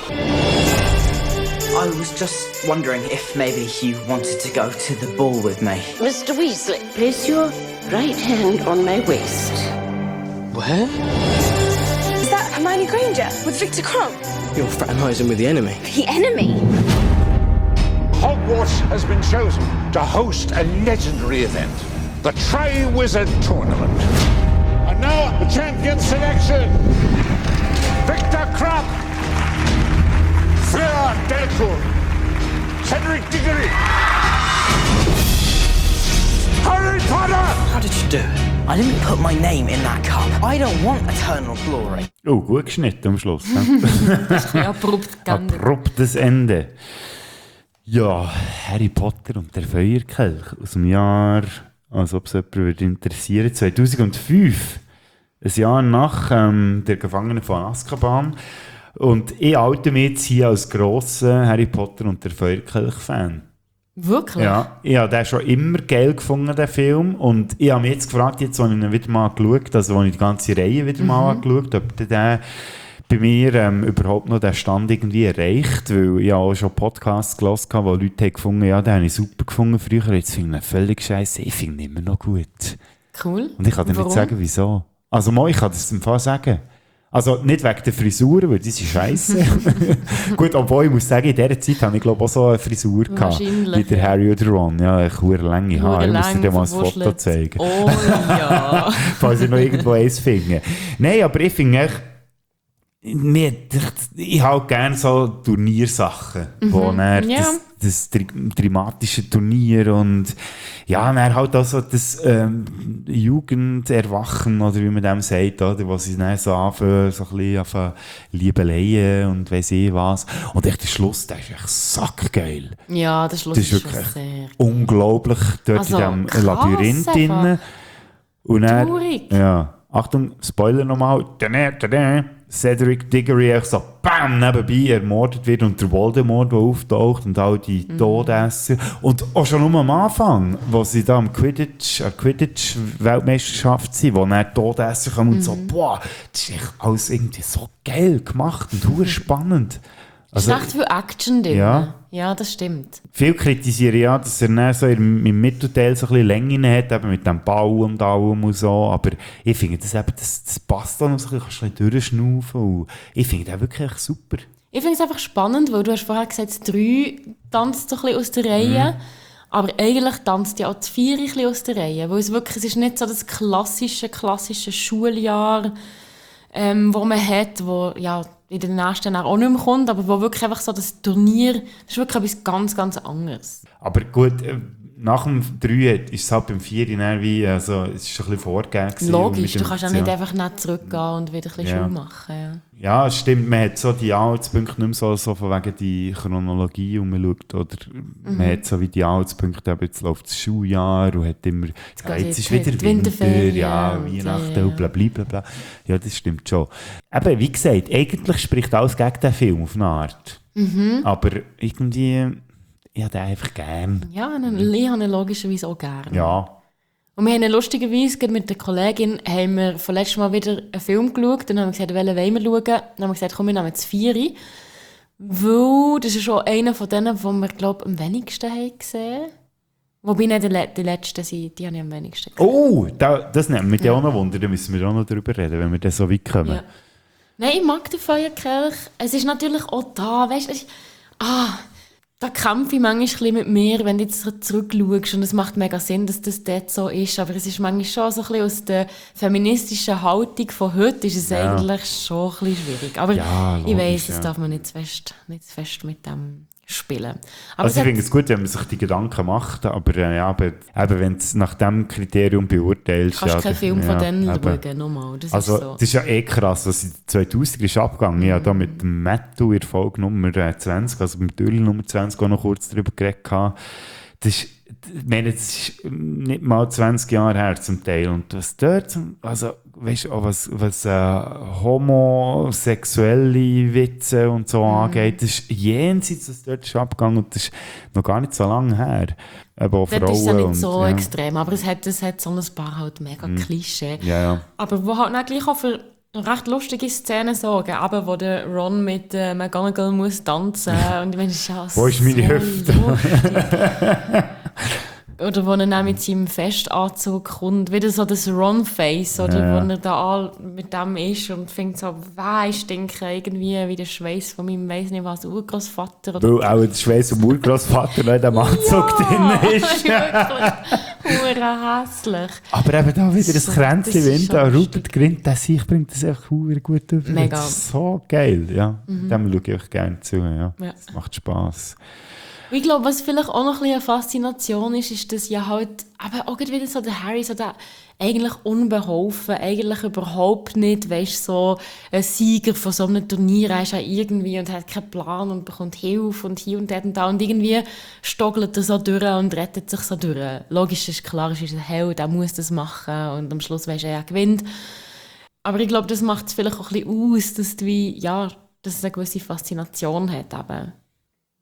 I was just wondering if maybe you wanted to go to the ball with me. Mr. Weasley, place your right hand on my waist. Where? Is that Hermione Granger with Victor Crumb? You're fraternising with the enemy. The enemy? Hogwarts has been chosen to host a legendary event, the Triwizard Tournament. And now, the champion selection. Victor Crumb. Fleur Delcourt, Cedric Diggory, Harry Potter! How did you do it? I didn't put my name in that cup. I don't want eternal glory. Oh, gut geschnitten am Schluss. Das ist ein abrupt geändert. Abruptes Ende. Ja, Harry Potter und der Feuerkelch aus dem Jahr, als ob es jemand interessieren 2005. Ein Jahr nach der Gefangenen von Azkaban. Und ich oute mich jetzt hier als grosser Harry Potter und der Feuerkelch-Fan. Wirklich? Ja, ich habe den schon immer geil gefunden, den Film. Und ich habe mich jetzt gefragt, jetzt, als ich ihn wieder mal geschaut habe, also als ich die ganze Reihe wieder mal angeschaut habe, ob der bei mir überhaupt noch den Stand irgendwie erreicht, weil ich auch schon Podcasts gelesen habe, wo Leute haben gefunden, ja, den habe ich super gefunden früher, jetzt finde ich ihn völlig scheiße. Ich finde ihn immer noch gut. Cool. Und ich kann dir nicht sagen, wieso. Also ich kann das im Fall sagen. Also nicht wegen der Frisur, weil die sind scheisse. Gut, obwohl ich muss sagen, in dieser Zeit hatte ich glaube auch so eine Frisur gehabt, wie der Harry oder Ron. Ja, eine hohe lange Haare. Ich muss dir mal ein Foto zeigen. Oh ja. Falls ich noch irgendwo eins finde. Nein, aber ich finde echt, ich habe gerne so Turniersachen, wo dann das dramatische Turnier und ja, dann halt auch so das Jugenderwachen, oder wie man dem sagt, oder, wo sie dann so anfangen, so ein bisschen Liebeleien und weiss ich was. Und echt der Schluss, der ist echt sackgeil. Ja, der Schluss ist wirklich sehr unglaublich, dort also, in diesem Labyrinth drin. Und dann, ja, Achtung, Spoiler nochmal. Cedric Diggory so BAM nebenbei ermordet wird und der Voldemort, der auftaucht und all die Todesser. Und auch schon nur am Anfang, wo sie da am Quidditch-Weltmeisterschaft sind, wo dann Todesser kommen und so, boah, das ist echt alles irgendwie so geil gemacht und spannend. Also, es ist echt viel Action drin. Ja, das stimmt. Viel kritisiere ja, dass er dann so im Mittelteil so ein bisschen Länge hat, eben mit dem Bau und allem und so. Aber ich finde, das passt dann noch so ein bisschen durchschnaufen. Und ich finde das wirklich super. Ich finde es einfach spannend, weil du hast vorher gesagt, 3 tanzt so ein bisschen aus der Reihe. Aber eigentlich tanzt ja auch das 4 ein bisschen aus der Reihe. Weil es ist nicht so das klassische Schuljahr, wo man hat, wo ja in den nächsten Jahren auch nicht mehr kommt, aber wo wirklich einfach so das Turnier, das ist wirklich etwas ganz, ganz anderes. Aber gut, nach dem 3 ist es halt beim 4 wie, also es ist schon ein bisschen vorgegeben. Logisch, du kannst ja nicht einfach nicht zurückgehen und wieder ein bisschen Schule machen. Ja, es stimmt, man hat so die Anhaltspunkte nicht mehr so von wegen die Chronologie und man schaut, oder man hat so wie die Anhaltspunkte, eben jetzt läuft das Schuljahr und hat immer, jetzt ist wieder Winter, ja, Weihnachten und blablabla. Ja, das stimmt schon. Eben, wie gesagt, eigentlich spricht alles gegen den Film auf eine Art. Aber irgendwie, ich habe den einfach gern. Ja, ich habe ihn logischerweise auch gern. Ja. Und wir haben lustigerweise mit der Kollegin haben wir von letztem Mal wieder einen Film geschaut. Dann haben wir gesagt, welchen wollen wir schauen? Dann haben wir gesagt, komm, wir nehmen das 4. Weil das ist schon einer von denen, die wir, glaube ich, am wenigsten haben gesehen. Wobei nicht die letzten sind, die habe ich am wenigsten gesehen. Oh, das nimmt mich auch noch Wunder. Da müssen wir auch noch darüber reden, wenn wir dann so weit kommen. Ja. Nein, ich mag den Feuerkelch. Es ist natürlich auch da, weißt du, da kämpfe ich manchmal ein bisschen mit mir, wenn du jetzt zurückschaust. Und es macht mega Sinn, dass das dort so ist. Aber es ist manchmal schon so ein bisschen aus der feministischen Haltung von heute ist es eigentlich schon ein bisschen schwierig. Aber ich weiss, das darf man nicht zu fest mit dem spielen. Aber also ich finde es gut, wenn man sich die Gedanken macht, aber eben, wenn du es nach diesem Kriterium beurteilst... Kannst du keinen Film von denen schauen, nochmal. Das also ist so. Das ist ja krass, was in 2000 ist abgegangen. Ich habe da mit dem Matthew in der Folge Nummer 20, also mit Dürli Nummer 20 auch noch kurz darüber geredet. Das ist, ich meine, das ist nicht mal 20 Jahre her zum Teil. Und was dort, also weißt du, was homosexuelle Witze und so angeht, das ist jenseits, das dort ist abgegangen und das ist noch gar nicht so lange her. Aber auch das Frauen ist ja nicht und, so extrem, aber es hat so ein paar halt mega Klischee. Ja. Aber wo halt gleich auch für recht lustige Szenen sorgen, aber wo der Ron mit McGonagall muss tanzen und ich meine, das ist ja wo ist meine Hüfte? Oder wo er dann mit seinem Festanzug kommt, wieder so das Ron-Face, oder wo er da mit dem ist und fängt so, ich stinke irgendwie wie der Schweiß von meinem, weiss nicht was, Urgroßvater. Weil auch der Schweiß vom Urgroßvater noch in dem Anzug drin ist. Hure hässlich. Aber eben da wieder das Kränzchen Wind, Rupert Grint, der sich bringt das echt hure gut über. Mega. Das ist so geil, ja. Dem schaue ich gerne zu, ja. Das macht Spass. Ich glaube, was vielleicht auch noch ein bisschen eine Faszination ist, dass ja halt aber auch wieder so der Harry so der eigentlich unbeholfen, eigentlich überhaupt nicht, weißt, so ein Sieger von so einem Turnier ist er irgendwie und hat keinen Plan und bekommt Hilfe und hier und dort und da und irgendwie stoggelt er so durch und rettet sich so durch. Logisch ist klar, ist ein Held, er muss das machen und am Schluss weisst er gewinnt. Aber ich glaube, das macht es vielleicht auch ein bisschen aus, dass es eine gewisse Faszination hat eben.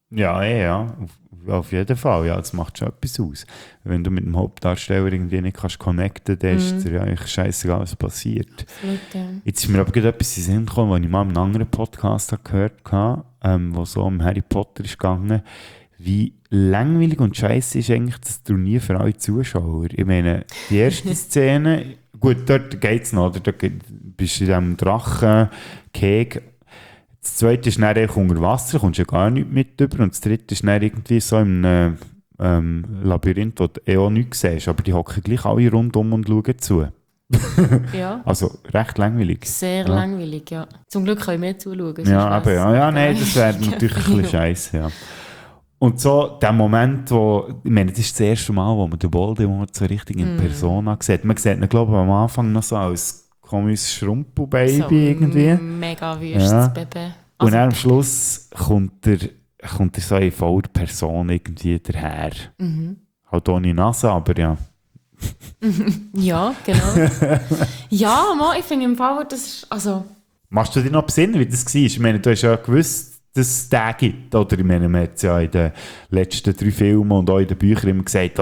Ja. Auf jeden Fall. Ja, das macht schon etwas aus. Wenn du mit dem Hauptdarsteller irgendwie nicht kannst connecten, dann ist dir ja eigentlich scheißegal, was passiert. Absolut, ja. Jetzt ist mir aber gerade etwas in den Sinn gekommen, was ich mal in einem anderen Podcast gehört habe, wo so um Harry Potter ist gegangen. Wie langweilig und scheiße ist eigentlich das Turnier für alle Zuschauer? Ich meine, die erste Szene, gut, dort geht es noch, dort bist du in diesem Drachenkeg. Das zweite ist dann unter Wasser, kommst du ja gar nichts mit über. Und das dritte ist dann irgendwie so in einem Labyrinth, wo du auch nichts siehst. Aber die hocken gleich alle rundum und schauen zu. Ja. Also recht langweilig. Sehr langweilig, ja. Zum Glück können wir zuschauen. Ja, aber nein, das wäre natürlich ein bisschen scheiße, ja. Und so der Moment, ich meine, das ist das erste Mal, wo man den Voldemort so richtig in Persona sieht. Man sieht ihn, glaube ich, am Anfang noch so als komisches Schrumpelbaby so irgendwie. Mega wüstes Baby. Und dann am Schluss kommt er so in voller Person irgendwie daher. Halt ohne Nase, aber ja. Ja, genau. Ja, ich finde im Fall, das ist, also... Machst du dich noch besinnen, wie das war? Ich meine, du hast ja gewusst, dass es den gibt. Oder ich meine, man hat es ja in den letzten 3 Filmen und auch in den Büchern immer gesagt,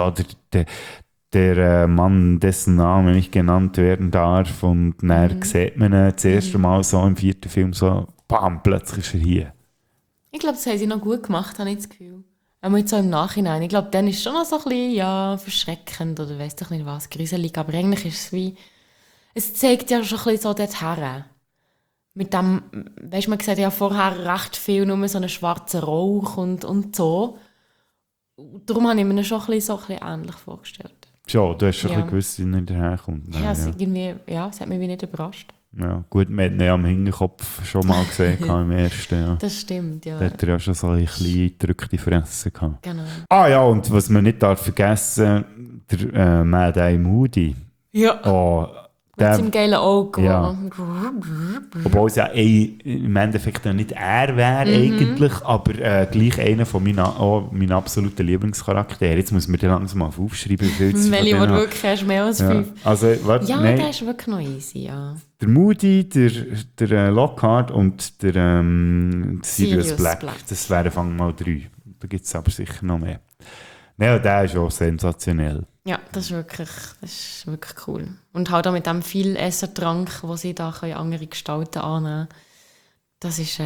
der Mann, dessen Name nicht genannt werden darf. Und dann sieht man ihn das erste Mal so im 4. Film so, bam, plötzlich ist er hier. Ich glaube, das haben sie noch gut gemacht, habe ich das Gefühl. Aber jetzt so im Nachhinein. Ich glaube, dann ist es schon noch so ein bisschen, verschreckend oder weiss doch nicht was, gruselig. Aber eigentlich ist es wie, es zeigt ja schon ein bisschen so dorthin. Mit dem, weisst du, man sieht ja vorher recht viel, nur so einen schwarzen Rauch und so. Darum habe ich mir schon ein bisschen ähnlich vorgestellt. Schon, du hast schon ein bisschen gewusst, wie er nicht daherkommt. Ja, es hat mich wie nicht überrascht. Ja, gut, man hat ihn am Hinterkopf schon mal gesehen im ersten. Ja. Das stimmt, ja. Da hat er ja schon so ein bisschen gedrückte Fresse gehabt. Genau. Ah ja, und was man nicht vergessen darf, der Mad Eye Moody. Ja. Oh, mit seinem geilen Auge. Ja. Obwohl es ja im Endeffekt nicht er wäre eigentlich, aber gleich einer von meinen absoluten Lieblingscharakteren. Jetzt muss man den langsam mal aufschreiben. Welche, wo du wirklich hast, mehr als 5. Also, nein. Der ist wirklich noch easy, ja. Der Moody, der Lockhart und der Sirius Black. Das wären fang mal 3. Da gibt es aber sicher noch mehr. Nein, der ist auch sensationell. Ja, das ist wirklich cool. Und halt auch mit dem viel Essertrank, wo sie da andere Gestalten annehmen können. Das ist,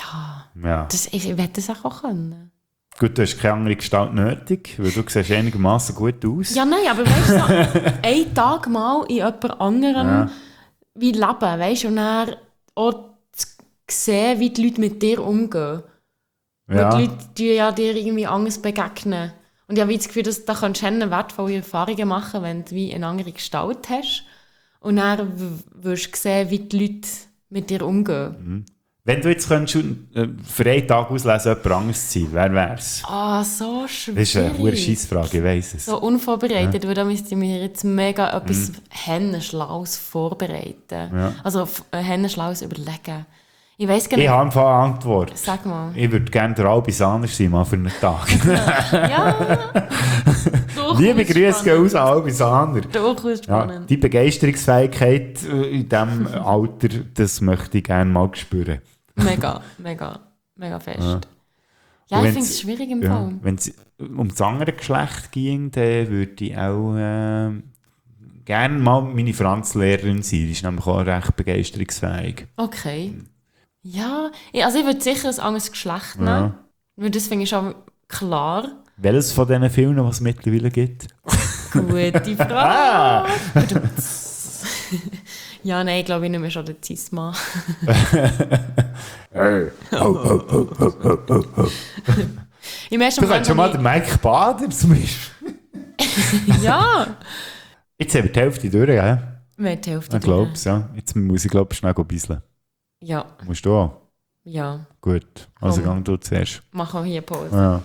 ich werde das auch können. Gut, du hast keine andere Gestalt nötig, weil du siehst einigermaßen gut aus. Ja, nein, aber weißt du, so, einen Tag mal in jemand anderem wie leben, weißt du, und dann auch sehen, wie die Leute mit dir umgehen. Ja. Weil die Leute dir irgendwie anders begegnen. Und ich habe das Gefühl, dass da kannst du wertvolle Erfahrungen machen, wenn du wie eine andere Gestalt hast. Und dann wirst du sehen, wie die Leute mit dir umgehen. Mhm. Wenn du jetzt könntest, für einen Tag auslesen, jemand anderes zu sein, wer wäre es? So schwierig. Das ist eine hohe Scheissfrage, ich weiss es. So unvorbereitet, weil da müsste ich mir jetzt mega etwas Hennenschlaues vorbereiten. Ja. Also Hennenschlaues überlegen. Ich weiss gar nicht. Ich habe eine Antwort. Sag mal. Ich würde gerne der Albis anders sein, mal für einen Tag. Ja. Liebe Grüße gehen aus an Albis anders. Durchaus spannend. Ja, die Begeisterungsfähigkeit in diesem Alter, das möchte ich gerne mal spüren. Mega fest. Ja, ich finde es schwierig im Fall. Wenn es um das andere Geschlecht ging, dann würde ich auch gerne mal meine Franzlehrerin sein. Die ist nämlich auch recht begeisterungsfähig. Okay. Ja, also ich würde sicher ein anderes Geschlecht nehmen. Weil das finde ich schon klar. Welches von diesen Filmen, was es mittlerweile gibt? Gute Frage. Ja, nein, ich glaube, ich nehme schon den Cis-Mann. Du kannst schon mal den Mike Bader zum Beispiel. Ja. Jetzt haben wir die Hälfte durch, ja? Wir haben die Hälfte durch. Ich glaube es, ja. Jetzt muss ich, glaube ich, schnell ein bisschen. Ja. Musst du auch? Ja. Gut, also gang du zuerst. Machen wir hier Pause. Ja.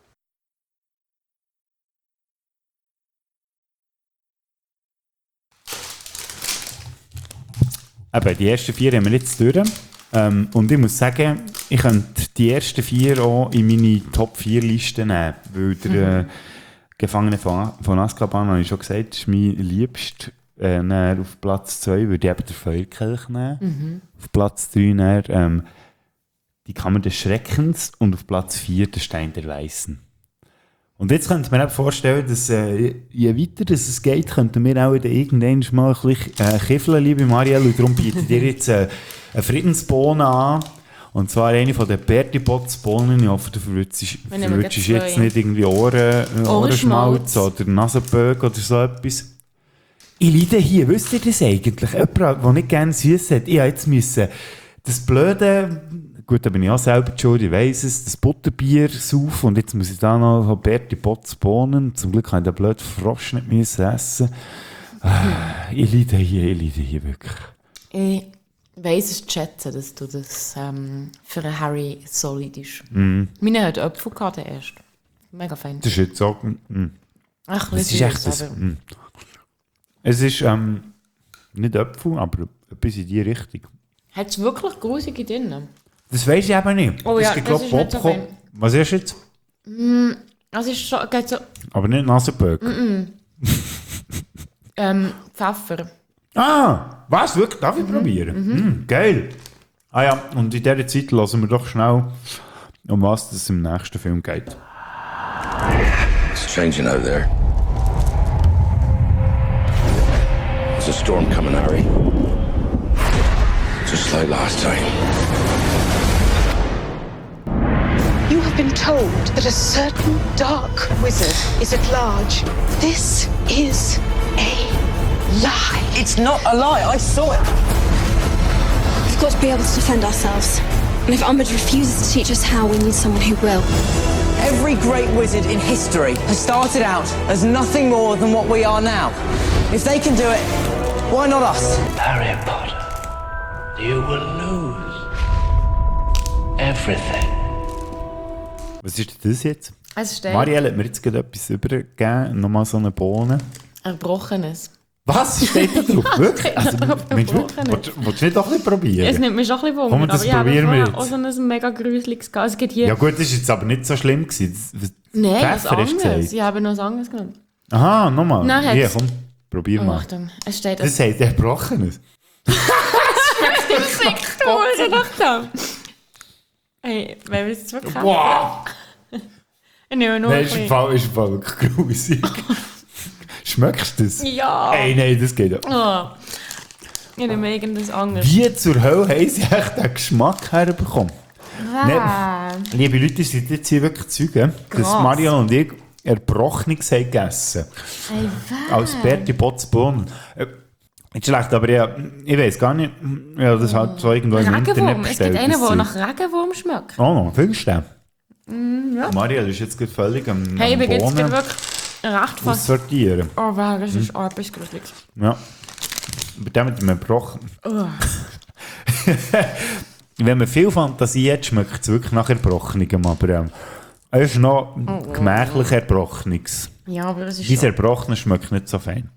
Eben, die ersten 4 haben wir jetzt durch. Und ich muss sagen, ich könnte die ersten 4 auch in meine Top 4 Liste nehmen. Weil der Gefangene von Azkaban, habe ich schon gesagt, ist mein liebster. Auf Platz 2 würde ich eben den Feuerkelch nehmen. Auf Platz 3 Die Kammer des Schreckens und auf Platz 4 der Stein der Weisen. Und jetzt könnte man auch vorstellen, dass je weiter es geht, könnten wir auch irgendwann mal ein bisschen kiffeln, liebe Marielle. Und darum biete ich dir jetzt eine Friedensbohne an. Und zwar eine von den Berti-Bots-Bohnen. Ich hoffe, du verwirrst jetzt nicht irgendwie Ohrenschmalz oder Nasenbögen oder so etwas. Ich leide hier, wisst ihr das eigentlich? Jemand, der nicht gerne süß hat, ich musste jetzt das blöde, gut, da bin ich auch selber schuld, ich weiss es, das Butterbier saufen und jetzt muss ich da noch Berti-Bots-Bohnen. Zum Glück habe ich den blöden Frosch nicht essen. Ich leide hier wirklich. Ich weiss es zu schätzen, dass du das für einen Harry so leidest. Meine hat Äpfel gehabt, der erste. Mega fein. Das ist jetzt so... Ach, das ist echt das... Es ist nicht Äpfel, aber etwas in die Richtung. Hat es wirklich grusige drin? Das weiss ich eben nicht. Oh ja, das ist nicht so fein. Was ist jetzt? Also ist schon, geht so... Aber nicht Nasenbögen. Pfeffer. Ah, was? Wirklich? Darf ich probieren? Geil. Ah ja, und in dieser Zeit lassen wir doch schnell, um was es im nächsten Film geht. It's changing out there. There's a storm coming, Harry. Just like last time. You have been told that a certain dark wizard is at large. This is a lie. It's not a lie. I saw it. We've got to be able to defend ourselves. And if Umbridge refuses to teach us how, we need someone who will. Every great wizard in history has started out as nothing more than what we are now. If they can do it, why not us? Harry Potter, you will lose everything. Was ist das jetzt? Es steht... Marielle hat mir jetzt gerade etwas übergegeben, nochmal so eine Bohne. Erbrochenes. Was steht da drauf? Wirklich? Also, willst du nicht doch ein bisschen probieren? Es nimmt mich schon ein bisschen Wunder. Komm, das probieren wir jetzt. Auch so ein mega gruseliges gehabt. Es geht hier... Ja gut, das ist jetzt aber nicht so schlimm gewesen. Nein, was Pfeffer hast du anderes. gesagt. Ich habe noch was anderes genommen. Aha, nochmal. Nein, Hier, komm, probier mal. Achtung, es steht... Das heißt Erbrochenes. Hey, wer will es zu verkaufen? Wow! Ich nehme nur Nein, ist im Fall wirklich grusig. Schmeckst du das? Ja! Ey, nein, das geht ja. Oh. Ich nehme irgendwas anderes. Wie zur Hölle haben sie echt den Geschmack herbekommen? Nein. Liebe Leute, ihr seid jetzt hier wirklich Zeugen, dass Marion und ich Erbrochenes haben gegessen. Hey, als Berti-Bots-Bohnen. Nicht schlecht, aber ich weiß gar nicht. Ja, das hat so irgendwo im Internet bestellt. Es gibt einen, der nach Regenwurm schmeckt. Oh no, findest du den? Ja. Maria, du bist jetzt gerade völlig am Hey, ich bin jetzt Bohnen wirklich recht fast... aussortieren. Oh wow, das ist auch etwas Gruseliges. Ja. Bei dem mit dem Erbrochen. Oh. Wenn man viel Fantasie hat, schmeckt es wirklich nach Erbrochenem. Aber es ist noch gemächlich Erbrochenes. Ja, aber es ist Dieses Erbrochenes schmeckt nicht so fein.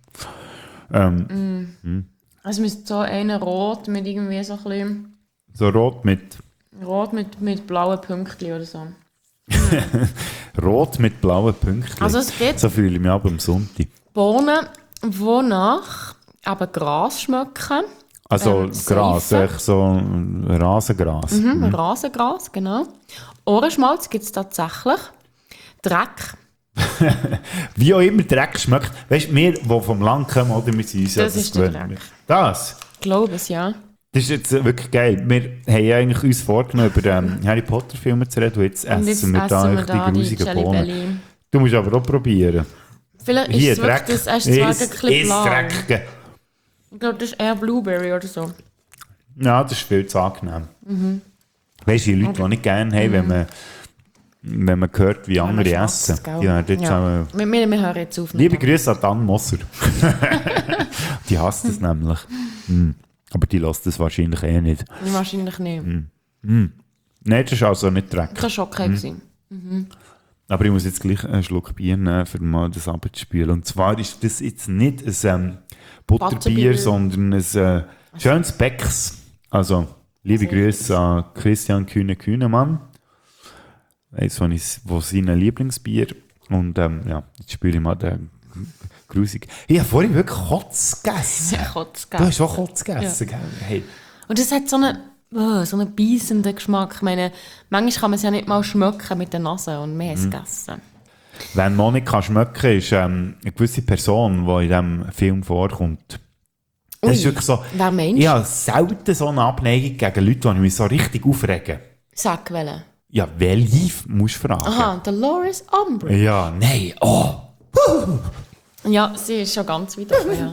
Es müsste so eine rot mit irgendwie so ein bisschen... So rot mit blauen Pünktchen oder so. Rot mit blauen Pünktchen. Also es geht... So fühle ich mich aber am Sonntag. Bohnen, die nach aber Gras schmecken. Also Gras, echt so Rasengras. Rasengras, genau. Ohrenschmalz gibt es tatsächlich. Dreck. Wie auch immer Dreck schmeckt. Weißt du, wir, die vom Land kommen, oder wir sind uns das ist der Dreck. Das? Ich glaube es, ja. Das ist jetzt wirklich geil. Wir haben ja eigentlich uns vorgenommen, über Harry Potter Filme zu reden und jetzt essen wir da die grusigen Bohnen. Du musst aber auch probieren. Vielleicht hier, ist es wirklich das erste Zweig blau. Dreck. Ich glaube, das ist eher Blueberry oder so. Ja, das ist viel zu angenehm. Weißt du, die Leute, die nicht gerne haben, wenn man hört, wie andere essen. Wir hören jetzt auf. Liebe Grüße an Dan Moser. Die hasst es nämlich. Aber die lässt es wahrscheinlich nicht. Wahrscheinlich nicht. Nein, das ist also nicht Dreck. Das war schon okay gewesen. Aber ich muss jetzt gleich einen Schluck Bier nehmen, um mal das abzuspülen. Und zwar ist das jetzt nicht ein Butterbier, sondern ein schönes Becks. Also, liebe Grüße an Christian Kühnemann. Eins von seinen Lieblingsbier. Und jetzt spüre ich mal den grusig. Ich habe vorhin wirklich Kotz gegessen. Ja, Kotz gegessen. Du hast auch Kotz gegessen, gell? Hey. Und das hat so eine so einen beisenden Geschmack. Ich meine, manchmal kann man es ja nicht mal schmecken mit der Nase und mehr es gegessen. Wenn man nicht schmecken kann, ist eine gewisse Person, die in diesem Film vorkommt. Das ist wirklich so, wer meinst du? Ich habe selten so eine Abneigung gegen Leute, die mich so richtig aufregen. Sag welche. Ja, welche musst du fragen? Aha, Dolores Umbridge. Ja, nein, Ja, sie ist schon ganz weit oben, ja.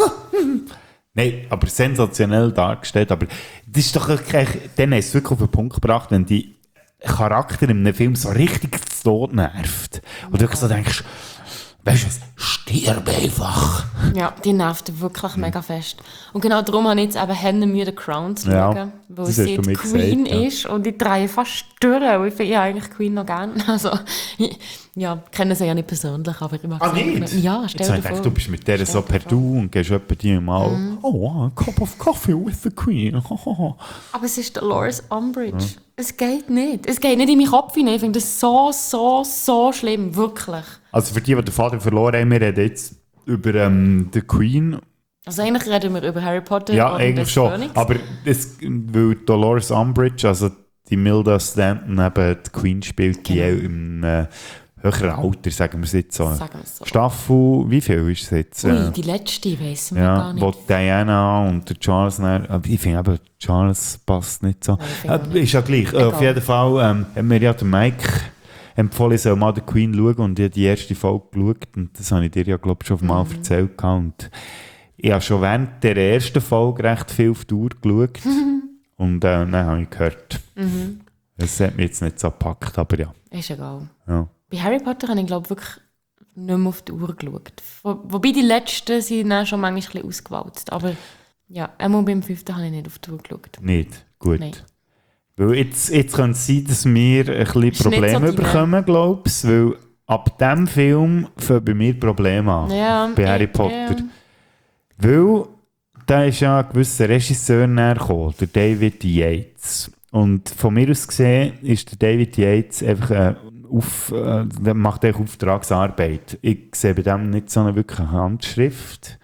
Nein, aber sensationell dargestellt. Aber das ist doch dann ist es wirklich auf den Punkt gebracht, wenn die Charakter in einem Film so richtig zu Tod nervt. Und du wirklich so denkst, weißt du was, stirb einfach. Ja, die nervt wirklich mega fest. Und genau darum habe ich jetzt eben Hände The Crown zu schauen, weil sie die Queen ist und ich drehe fast durch. Ich finde ja eigentlich Queen noch gerne. Also, ja, kenne sie ja nicht persönlich, aber ich mag sie nicht? Ja, stell dir vor. Du bist mit der so per Du und gehst etwa die mal a cup of coffee with the Queen. Aber es ist Dolores Umbridge. Es geht nicht. Es geht nicht in meinen Kopf hinein. Ich finde das so schlimm. Wirklich. Also für die den Vater verloren haben, wir reden jetzt über die Queen. Also eigentlich reden wir über Harry Potter ja, und eigentlich schon. Phönix. Aber weil Dolores Umbridge, also die Milda Stanton, eben die Queen spielt, die auch im höheren Alter, sagen wir es jetzt so. Staffel, wie viel ist es jetzt? Die letzte, weiss man ja, gar nicht. Wo Diana und der Charles, aber ich finde eben, Charles passt nicht so. Ist ja gleich. Auf jeden Fall haben wir ja den Mike empfohlen, ich soll mal die Queen schauen und ich habe die erste Folge geschaut und das habe ich dir ja, glaube ich, schon mal erzählt. Und ich habe schon während der ersten Folge recht viel auf die Uhr geschaut und dann habe ich gehört, das hat mich jetzt nicht so gepackt, aber ja. Ist egal. Ja. Bei Harry Potter habe ich, glaube wirklich nicht mehr auf die Uhr geschaut. Wobei die letzten sind dann schon manchmal ein bisschen ausgewalzt. Aber ja, einmal beim 5. habe ich nicht auf die Uhr geschaut. Nicht? Gut. Nein. Weil jetzt könnte es sein, dass wir ein bisschen Probleme bekommen, glaube ich. Weil ab diesem Film fangen bei mir Probleme an. Ja, bei Harry Potter. Ja. Weil da ist ja ein gewisser Regisseur nachgekommen, der David Yates. Und von mir aus gesehen ist der David Yates einfach der macht Auftragsarbeit. Ich sehe bei dem nicht so eine wirkliche Handschrift.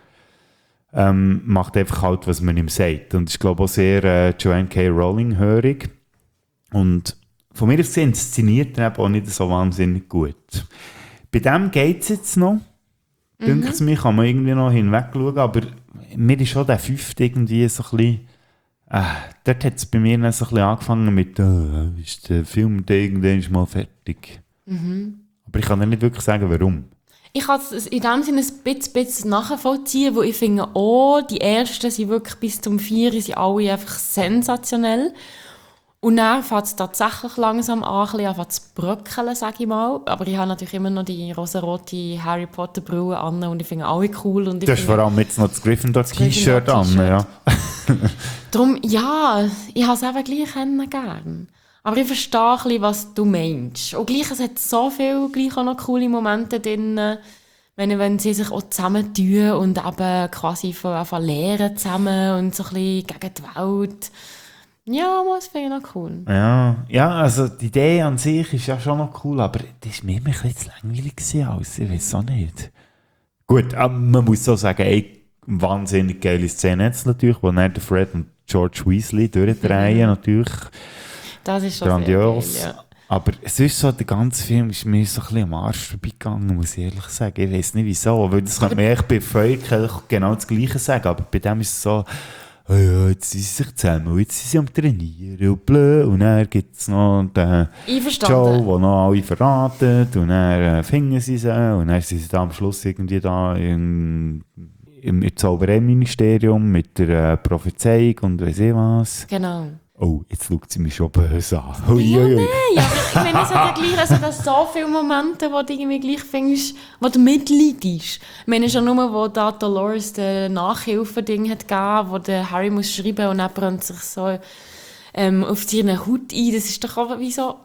Macht einfach halt, was man ihm sagt. Und ich glaube auch sehr Joanne K. Rowling hörig. Und von mir aus gesehen inszeniert er auch nicht so wahnsinnig gut. Bei dem geht es jetzt noch. Denke es mir, kann man irgendwie noch hinweg schauen, aber mir ist schon der 5. irgendwie so ein bisschen... dort hat es bei mir dann so ein bisschen angefangen mit ist der Film irgendwann mal fertig. Aber ich kann dir nicht wirklich sagen, warum. Ich kann es in dem Sinne ein bisschen nachvollziehen, weil ich finde, die ersten sind wirklich bis zum 4 sind alle einfach sensationell. Und dann fängt es tatsächlich langsam an, ein bisschen zu bröckeln, sage ich mal. Aber ich habe natürlich immer noch die rosarote Harry Potter Brille an und ich finde alle cool. Und du hast vor allem jetzt noch das Gryffindor-T-Shirt an, ja. Darum, ja, ich habe es eben gleich gern. Aber ich verstehe ein bisschen, was du meinst. Und gleich, es hat so viele gleich auch noch coole Momente drin, wenn sie sich auch zusammentun und eben quasi von lehren zusammen und so ein bisschen gegen die Welt. Ja, das finde ich noch cool. Ja, also die Idee an sich ist ja schon noch cool, aber das war mir ein bisschen zu langweilig gewesen, ich weiß auch nicht. Gut, aber man muss so sagen, eine wahnsinnig geile Szene jetzt natürlich, wo dann Fred und George Weasley durchdrehen, natürlich. Das ist schon grandios. Sehr geil, ja. Aber es ist so, der ganze Film ist mir so ein bisschen am Arsch vorbeigegangen, muss ich ehrlich sagen. Ich weiß nicht wieso, weil das könnte man echt bei Feuerkelch genau das Gleiche sagen, aber bei dem ist es so, ja, jetzt sind sie sich zusammen und jetzt sind sie am Trainieren und blöd. Und dann gibt es noch den Joe, der noch alle verratet und dann finden sie sie und dann sind sie da am Schluss irgendwie da im Zaubereiministerium mit der Prophezeiung und weiss ich was. Genau. Oh, jetzt schaut sie mich schon böse an. Ja, nein, aber ich meine, es hat ja gleich also so viele Momente, wo du irgendwie gleich findest, wo du mitleidest. Ich meine schon nur, wo da Dolores den Nachhilfe-Ding hat gegeben, wo der Harry muss schreiben und dann brennt sich so auf seine Haut ein. Das ist doch einfach wie so,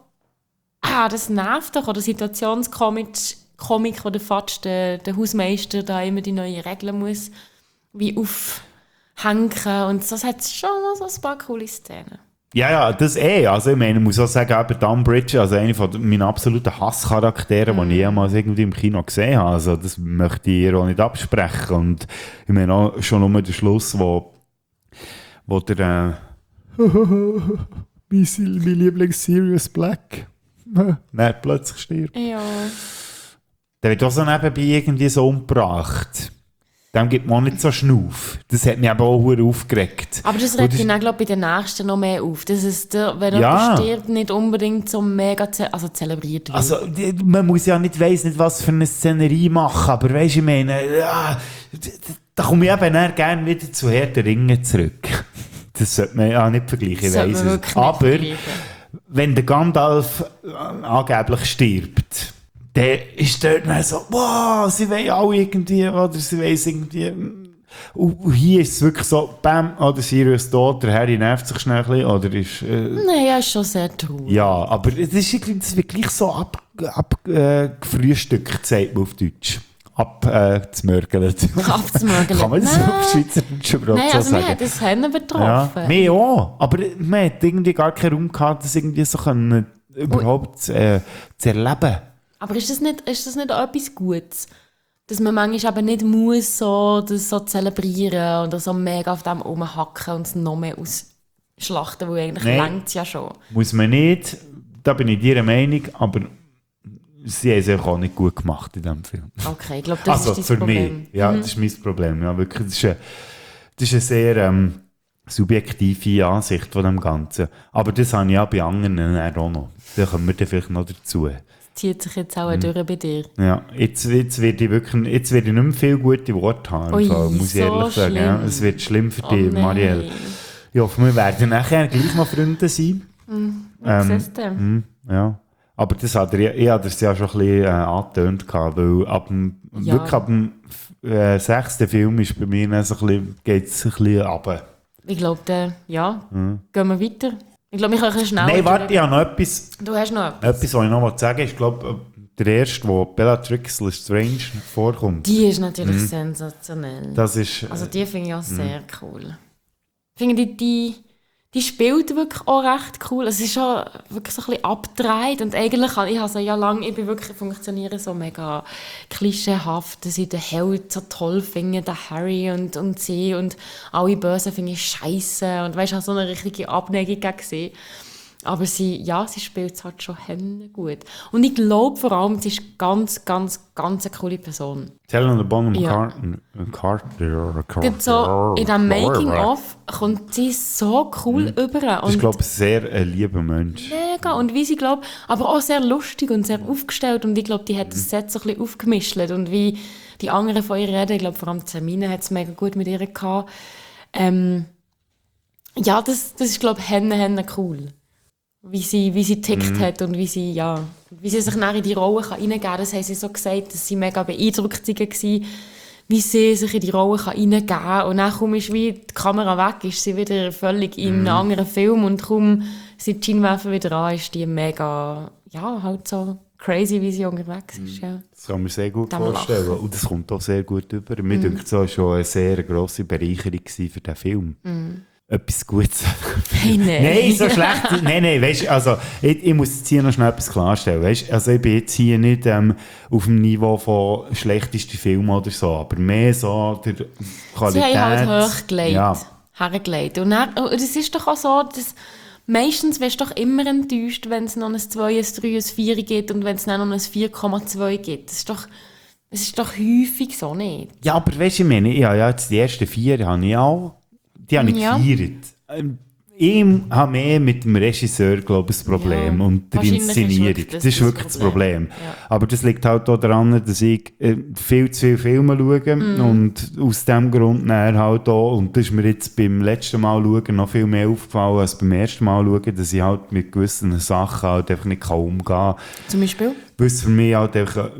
das nervt doch. Oder Situationskomik, wo der Fatsch, der Hausmeister, da immer die neuen Regeln muss wie aufhängen. Und das hat schon noch so ein paar coole Szenen. Ja, das Also ich meine, ich muss auch sagen, eben Umbridge, also einer von meinen absoluten Hasscharaktere, die ich jemals irgendwie im Kino gesehen habe. Also das möchte ich ihr auch nicht absprechen. Und ich meine auch schon nur der Schluss, wo der mein Lieblings-Sirius Black. Dann plötzlich stirbt. Ja. Der wird auch so nebenbei irgendwie so umgebracht. Dem gibt man auch nicht so Schnuff. Das hat mich aber auch sehr aufgeregt. Aber das regt mich dann, glaube ich, bei den nächsten noch mehr auf. Das ist, wenn jemand stirbt, nicht unbedingt so mega zelebriert wird. Also, man muss ja nicht weiss nicht, was für eine Szenerie machen, aber weisst du, ich meine, ja, da komme ich eben gerne wieder zu Herr der Ringe zurück. Das sollte man ja nicht vergleichen, ich weiss es. Aber wenn der Gandalf angeblich stirbt, dann ist dort dann so, wow, sie wollen alle irgendwie, oder sie weiss irgendwie. Und hier ist es wirklich so, bam, oder Sirius tot, der Harry nervt sich schnell ein bisschen, oder ist... Nein, er ist schon sehr traurig. Ja, aber das wird gleich so abgefrühstückt, sagt man auf Deutsch. Abzumörgelt. Abzumörgelt. Kann man das auf Schweizerdeutsch überhaupt so sagen? Nein, das haben wir betroffen. Ja, mehr auch. Aber man hat irgendwie gar keinen Raum gehabt, das irgendwie so überhaupt zu erleben. Aber ist das nicht etwas Gutes? Dass man manchmal aber nicht muss das so zelebrieren oder so mega auf dem rumhacken und es noch mehr ausschlachten, weil eigentlich reicht es ja schon. Muss man nicht, da bin ich deiner Meinung, aber sie haben es auch nicht gut gemacht in diesem Film. Okay, ich glaube, das ist dein Problem. Mich, ja, das ist mein Problem. Ja, wirklich, das ist eine sehr subjektive Ansicht von dem Ganzen. Aber das habe ich ja bei anderen auch noch. Da kommen wir dann vielleicht noch dazu. Zieht sich jetzt auch durch bei dir. Ja, jetzt werde ich nicht mehr viel gute Worte haben, muss ich ehrlich sagen. Ja, es wird schlimm für dich, Marielle. Ich hoffe, wir werden nachher gleich mal Freunde sein. Ja. Aber das hat ja schon ein bisschen angetönt, weil wirklich ab dem 6. Film ist bei mir so geht es ein bisschen runter. Ich glaube, gehen wir weiter. Ich glaube, wir können ein bisschen schneller. Nein, warte, ich habe noch etwas. Du hast noch etwas. Etwas, was ich noch sagen will. Ich glaube, der erste, wo Bellatrix Lestrange vorkommt. Die ist natürlich sensationell. Das ist, also die finde ich auch sehr cool. Ich finde, die spielt wirklich auch recht cool. Es ist schon wirklich so ein bisschen abgedreht. Und eigentlich, ich funktioniere so mega klischeehaft, dass ich den Held so toll finde, den Harry und sie und alle Bösen finde ich scheisse. Und weißt du, so eine richtige Abneigung gegen sie. Aber sie spielt es halt schon gut. Und ich glaube vor allem, sie ist ganz, ganz, ganz eine coole Person. Helena Bonham Carter. So, in diesem Making-of kommt sie so cool über. Und ich glaube, sehr ein lieber Mensch. Mega. Und wie sie, glaube aber auch sehr lustig und sehr aufgestellt. Und ich glaube, die hat das Set so ein bisschen aufgemischt. Und wie die anderen von ihr reden, ich glaube, vor allem Hermine hat es mega gut mit ihr gehabt. Das ist, glaube ich, Henne cool. Wie sie tickt hat und wie sie sich nachher in die Rolle reingeben kann. Das haben sie so gesagt, dass sie mega beeindruckt waren, wie sie sich in die Rolle reingeben kann. Und dann kaum ist wie die Kamera weg, ist sie wieder völlig in einem anderen Film und kaum sind die Scheinwerfer wieder an, ist die mega, halt so crazy, wie sie unterwegs ist. Ja. Das kann man sehr gut vorstellen. Und das kommt auch sehr gut über. Mir denkt es war schon eine sehr grosse Bereicherung für diesen Film. Etwas Gutes. Nein, so schlecht. Nein, weißt du, also, ich muss jetzt hier noch schnell etwas klarstellen. Weißt, also, ich bin jetzt hier nicht auf dem Niveau von schlechtesten Filmen oder so, aber mehr so der Qualität. Sie haben halt hergelegt. Und es ist doch auch so, dass meistens wirst du doch immer enttäuscht, wenn es noch ein 2, ein 3, ein 4 gibt und wenn es dann noch ein 4,2 gibt. Es ist doch häufig so, nicht? Ja, aber weißt du, ich meine, jetzt die ersten 4 habe ich auch. Die habe ich gefeiert. Ich habe mehr mit dem Regisseur, glaube ich, ein Problem und der Inszenierung. Das ist wirklich das Problem. Ja. Aber das liegt halt auch daran, dass ich viel zu viele Filme schaue und aus diesem Grund halt auch, und das ist mir jetzt beim letzten Mal schauen noch viel mehr aufgefallen als beim ersten Mal schauen, dass ich halt mit gewissen Sachen halt einfach nicht umgehen kann. Zum Beispiel? Weil es für mich halt einfach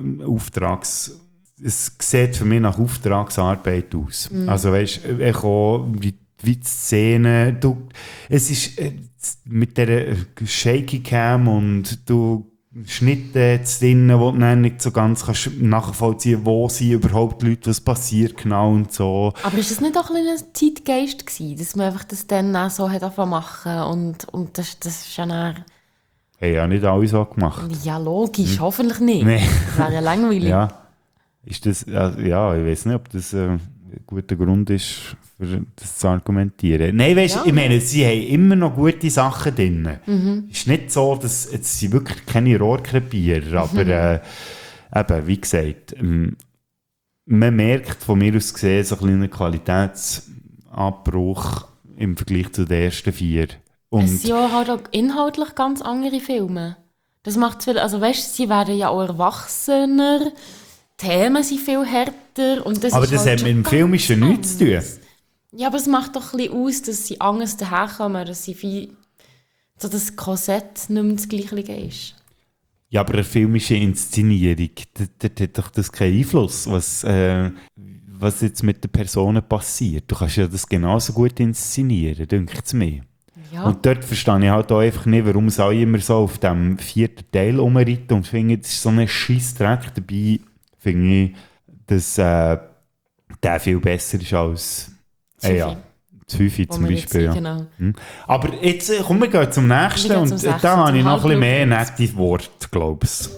es sieht für mich nach Auftragsarbeit aus. Also weißt du, wie die Szene, es ist mit dieser Shaky Cam und du Schnitte drin, wo du dann nicht so ganz kannst nachvollziehen, wo sind überhaupt die Leute, was passiert genau und so. Aber ist das nicht auch ein Zeitgeist gewesen, dass man einfach das dann auch so hat machen und das ist ja dann... Hey, ja, nicht alle so gemacht. Ja, logisch, hoffentlich nicht. Nee. Das wäre ja langweilig. Ja. Ist das, ich weiß nicht, ob das ein guter Grund ist für das zu argumentieren. Nein, weißt du, ich meine, sie haben immer noch gute Sachen drin. Es ist nicht so, dass sie wirklich keine Rohrkrepierer, aber eben, wie gesagt, man merkt von mir aus gesehen so ein kleiner Qualitätsabbruch im Vergleich zu den ersten 4. Und es sind ja halt auch inhaltlich ganz andere Filme. Das macht es viel, also weißt du, sie werden ja auch erwachsener, die Themen sind viel härter. Und das aber ist das halt hat mit dem Filmischen nichts zu tun. Ja, aber es macht doch ein bisschen aus, dass sie anders daherkommen, dass sie viel, so das Korsett nicht mehr das Gleiche ist. Ja, aber eine filmische Inszenierung, da hat doch das keinen Einfluss, was jetzt mit den Personen passiert. Du kannst ja das genauso gut inszenieren, denke ich mir. Ja. Und dort verstehe ich halt auch einfach nicht, warum es auch immer so auf dem 4. Teil rumreiten und finde, es ist so ein Scheissdreck dabei, finde ich, dass der viel besser ist als das 5 zum Beispiel. Ja. Genau. Aber jetzt komm, wir gehen zum nächsten und da habe ich noch ein bisschen mehr nette Worte, glaube ich.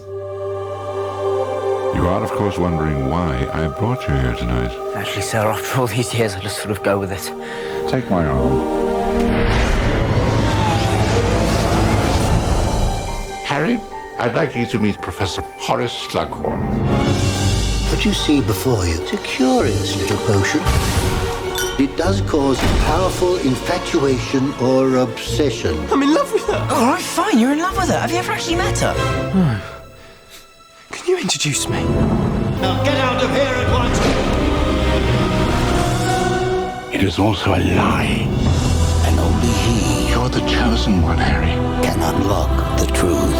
You are, of course, wondering why I brought you here tonight. Actually, sir, after all these years, I just sort of go with it. Take my arm. Harry, I'd like you to meet Professor Horace Slughorn. What you see before you is a curious little potion. It does cause powerful infatuation or obsession. I'm in love with her. All right, fine, you're in love with her. Have you ever actually met her? Can you introduce me? Now get out of here at once! It is also a lie. And only he You're the chosen one, Harry. can unlock the truth.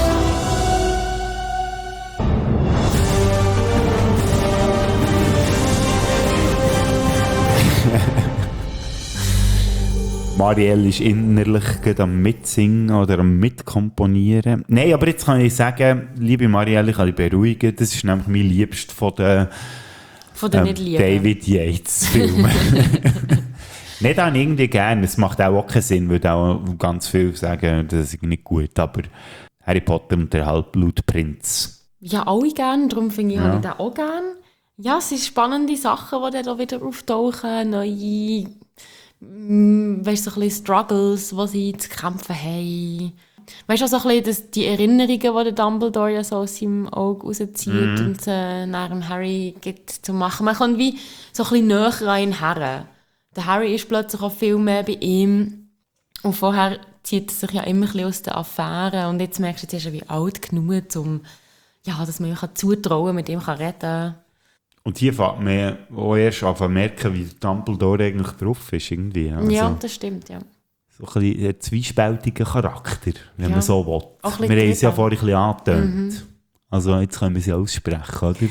Marielle ist innerlich gerade am Mitsingen oder am Mitkomponieren. Nein, aber jetzt kann ich sagen, liebe Marielle, ich kann dich beruhigen, das ist nämlich mein Liebster von den David Yates-Filmen. Nicht auch irgendwie gerne, es macht auch keinen Sinn, weil auch ganz viele sagen, das ist nicht gut, aber Harry Potter und der Halbblutprinz. Ja, alle gerne, darum finde ich den auch gerne. Ja, es sind spannende Sachen, die dann wieder auftauchen, neue, weißt du, so ein bisschen Struggles, die sie zu kämpfen haben. Weißt du, auch so ein bisschen die Erinnerungen, die der Dumbledore ja so aus seinem Auge rauszieht und nach dem Harry geht zu machen. Man kommt wie so ein bisschen näher an ihn her. Der Harry ist plötzlich auch viel mehr bei ihm. Und vorher zieht er sich ja immer ein bisschen aus der Affäre. Und jetzt merkst du, jetzt ist er wie alt genug, um, ja, dass man ihm zutrauen, mit ihm reden kann. Und hier fängt man auch erst an zu merken, wie Dumbledore eigentlich drauf ist. Irgendwie. Also, ja, das stimmt, ja. So ein bisschen ein zwiespältiger Charakter, wenn man so will. Wir haben es ja vorhin ein bisschen angetönt. Also jetzt können wir sie aussprechen, oder?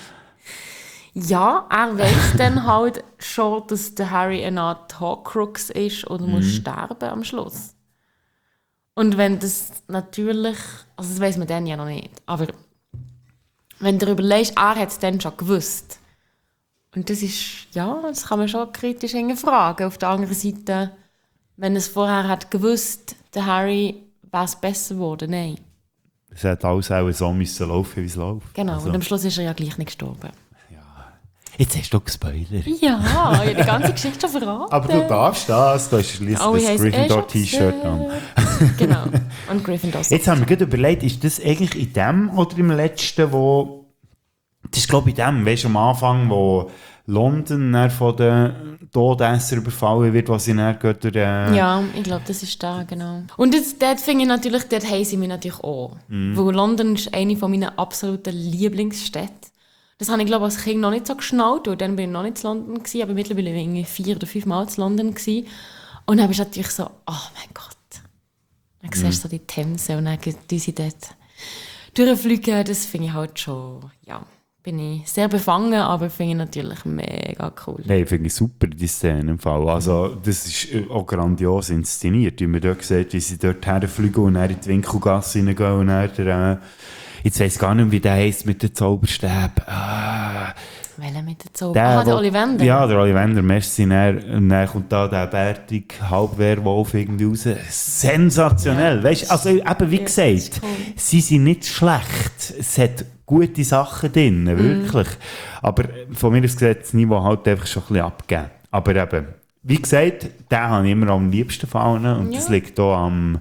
Ja, er weiss dann halt schon, dass der Harry eine Art Horcrux ist und muss sterben am Schluss. Und wenn das natürlich, also das weiss man dann ja noch nicht, aber wenn du überlegst, er hat es dann schon gewusst. Und das ist, ja, das kann man schon kritisch hinterfragen. Auf der anderen Seite, wenn es vorher hat gewusst, der Harry, wäre es besser geworden, nein. Es hat alles auch so müssen laufen, wie es läuft. Genau, also. Und am Schluss ist er ja gleich nicht gestorben. Jetzt hast du gespoilert. Ja, ich habe die ganze Geschichte schon verraten. Aber du darfst das, du hast schließlich das Gryffindor-T-Shirt an. Genau, und Gryffindor. Jetzt haben wir gerade überlegt, ist das eigentlich in dem oder im letzten, wo... Das ist glaube ich in dem, weißt du, am Anfang, wo London von den Todessern überfallen wird, was sie dann durch... Ja, ich glaube, das ist da, genau. Und dort finde ich natürlich, dort haben sie mich natürlich auch. Weil London ist eine meiner absoluten Lieblingsstädte. Das habe ich, glaube ich, als Kind noch nicht so geschnallt, weil dann bin ich noch nicht in London gewesen, aber mittlerweile war ich 4 oder 5 Mal in London gewesen. Und dann bist du natürlich so, oh mein Gott. Dann siehst du so die Themse und dann die sie dort durchfliegen. Das finde ich halt schon, ja, bin ich sehr befangen, aber finde ich natürlich mega cool. Nein, finde ich super, die Szene im Fall. Also, das ist auch grandios inszeniert, wie man dort sieht, wie sie dort herfliegen und dann in die Winkelgasse reingehen und dann jetzt weiss ich gar nicht, wie der heisst mit den Zauberstäben. Welcher mit den Zauberstäben? Der Ollivander? Ja, der Ollivander, merci. Dann kommt da der bärtige Halbwerwolf irgendwie raus. Sensationell. Ja, weißt, also eben, wie gesagt, sie sind nicht schlecht. Es hat gute Sachen drin, wirklich. Aber von mir aus gesehen das Niveau halt einfach schon ein bisschen abgegeben. Aber eben, wie gesagt, den habe ich immer am liebsten gefallen. Und das liegt hier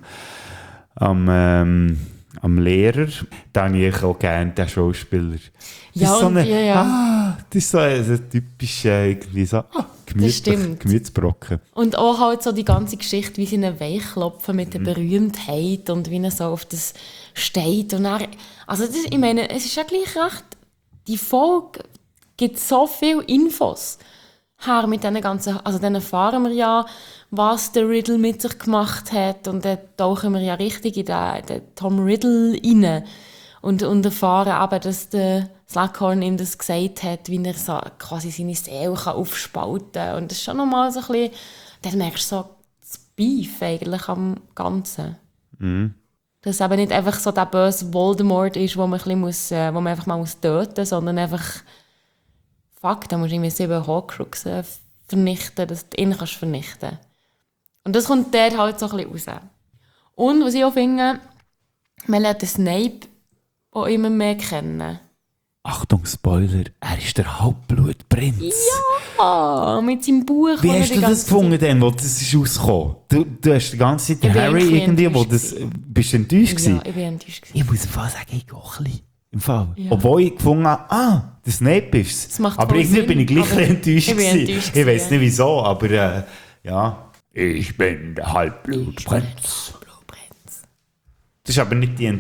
am Lehrer. Den habe ich auch gerne, den Schauspieler. Das ist so eine, das ist so ein typischer, irgendwie so, Gemütsbrocken. Und auch halt so die ganze Geschichte, wie sie ihn weichklopfen mit der Berühmtheit und wie er so auf das steht. Und dann, also das, ich meine, es ist ja gleich recht, die Folge gibt so viele Infos her mit diesen ganzen, also dann erfahren wir ja, was der Riddle mit sich gemacht hat und dann tauchen wir ja richtig in den Tom Riddle rein und erfahren eben, dass der Slughorn ihm das gesagt hat, wie er so quasi seine Seele aufspalten kann. Und das ist schon nochmal so ein bisschen, dann merkst du so das Beef eigentlich am Ganzen. Mhm. Dass es eben nicht einfach so der böse Voldemort ist, wo man, wo man einfach mal töten muss, sondern einfach fuck, da musst du irgendwie 7 Horcruxe vernichten, dass du ihn kannst vernichten. Und das kommt dort halt so ein bisschen raus. Und was ich auch finde, man lernt den Snape auch immer mehr kennen. Achtung, Spoiler, er ist der Halbblutprinz. Ja, mit seinem Buch. Wie hast du das gefunden, denn, wo das ist rausgekommen? Du hast die ganze Zeit Harry irgendwie, wo das... Bist du enttäuscht gewesen? Ja, ich bin enttäuscht gewesen. Ich muss fast sagen, ich auch ein bisschen. Im Fall. Ja. Obwohl ich gefunden habe, der Snape ist es. Aber irgendwie bin ich gleich enttäuscht gewesen. Ich weiß nicht wieso, aber ja. Ich bin der Halbblutprinz. Das ist aber nicht die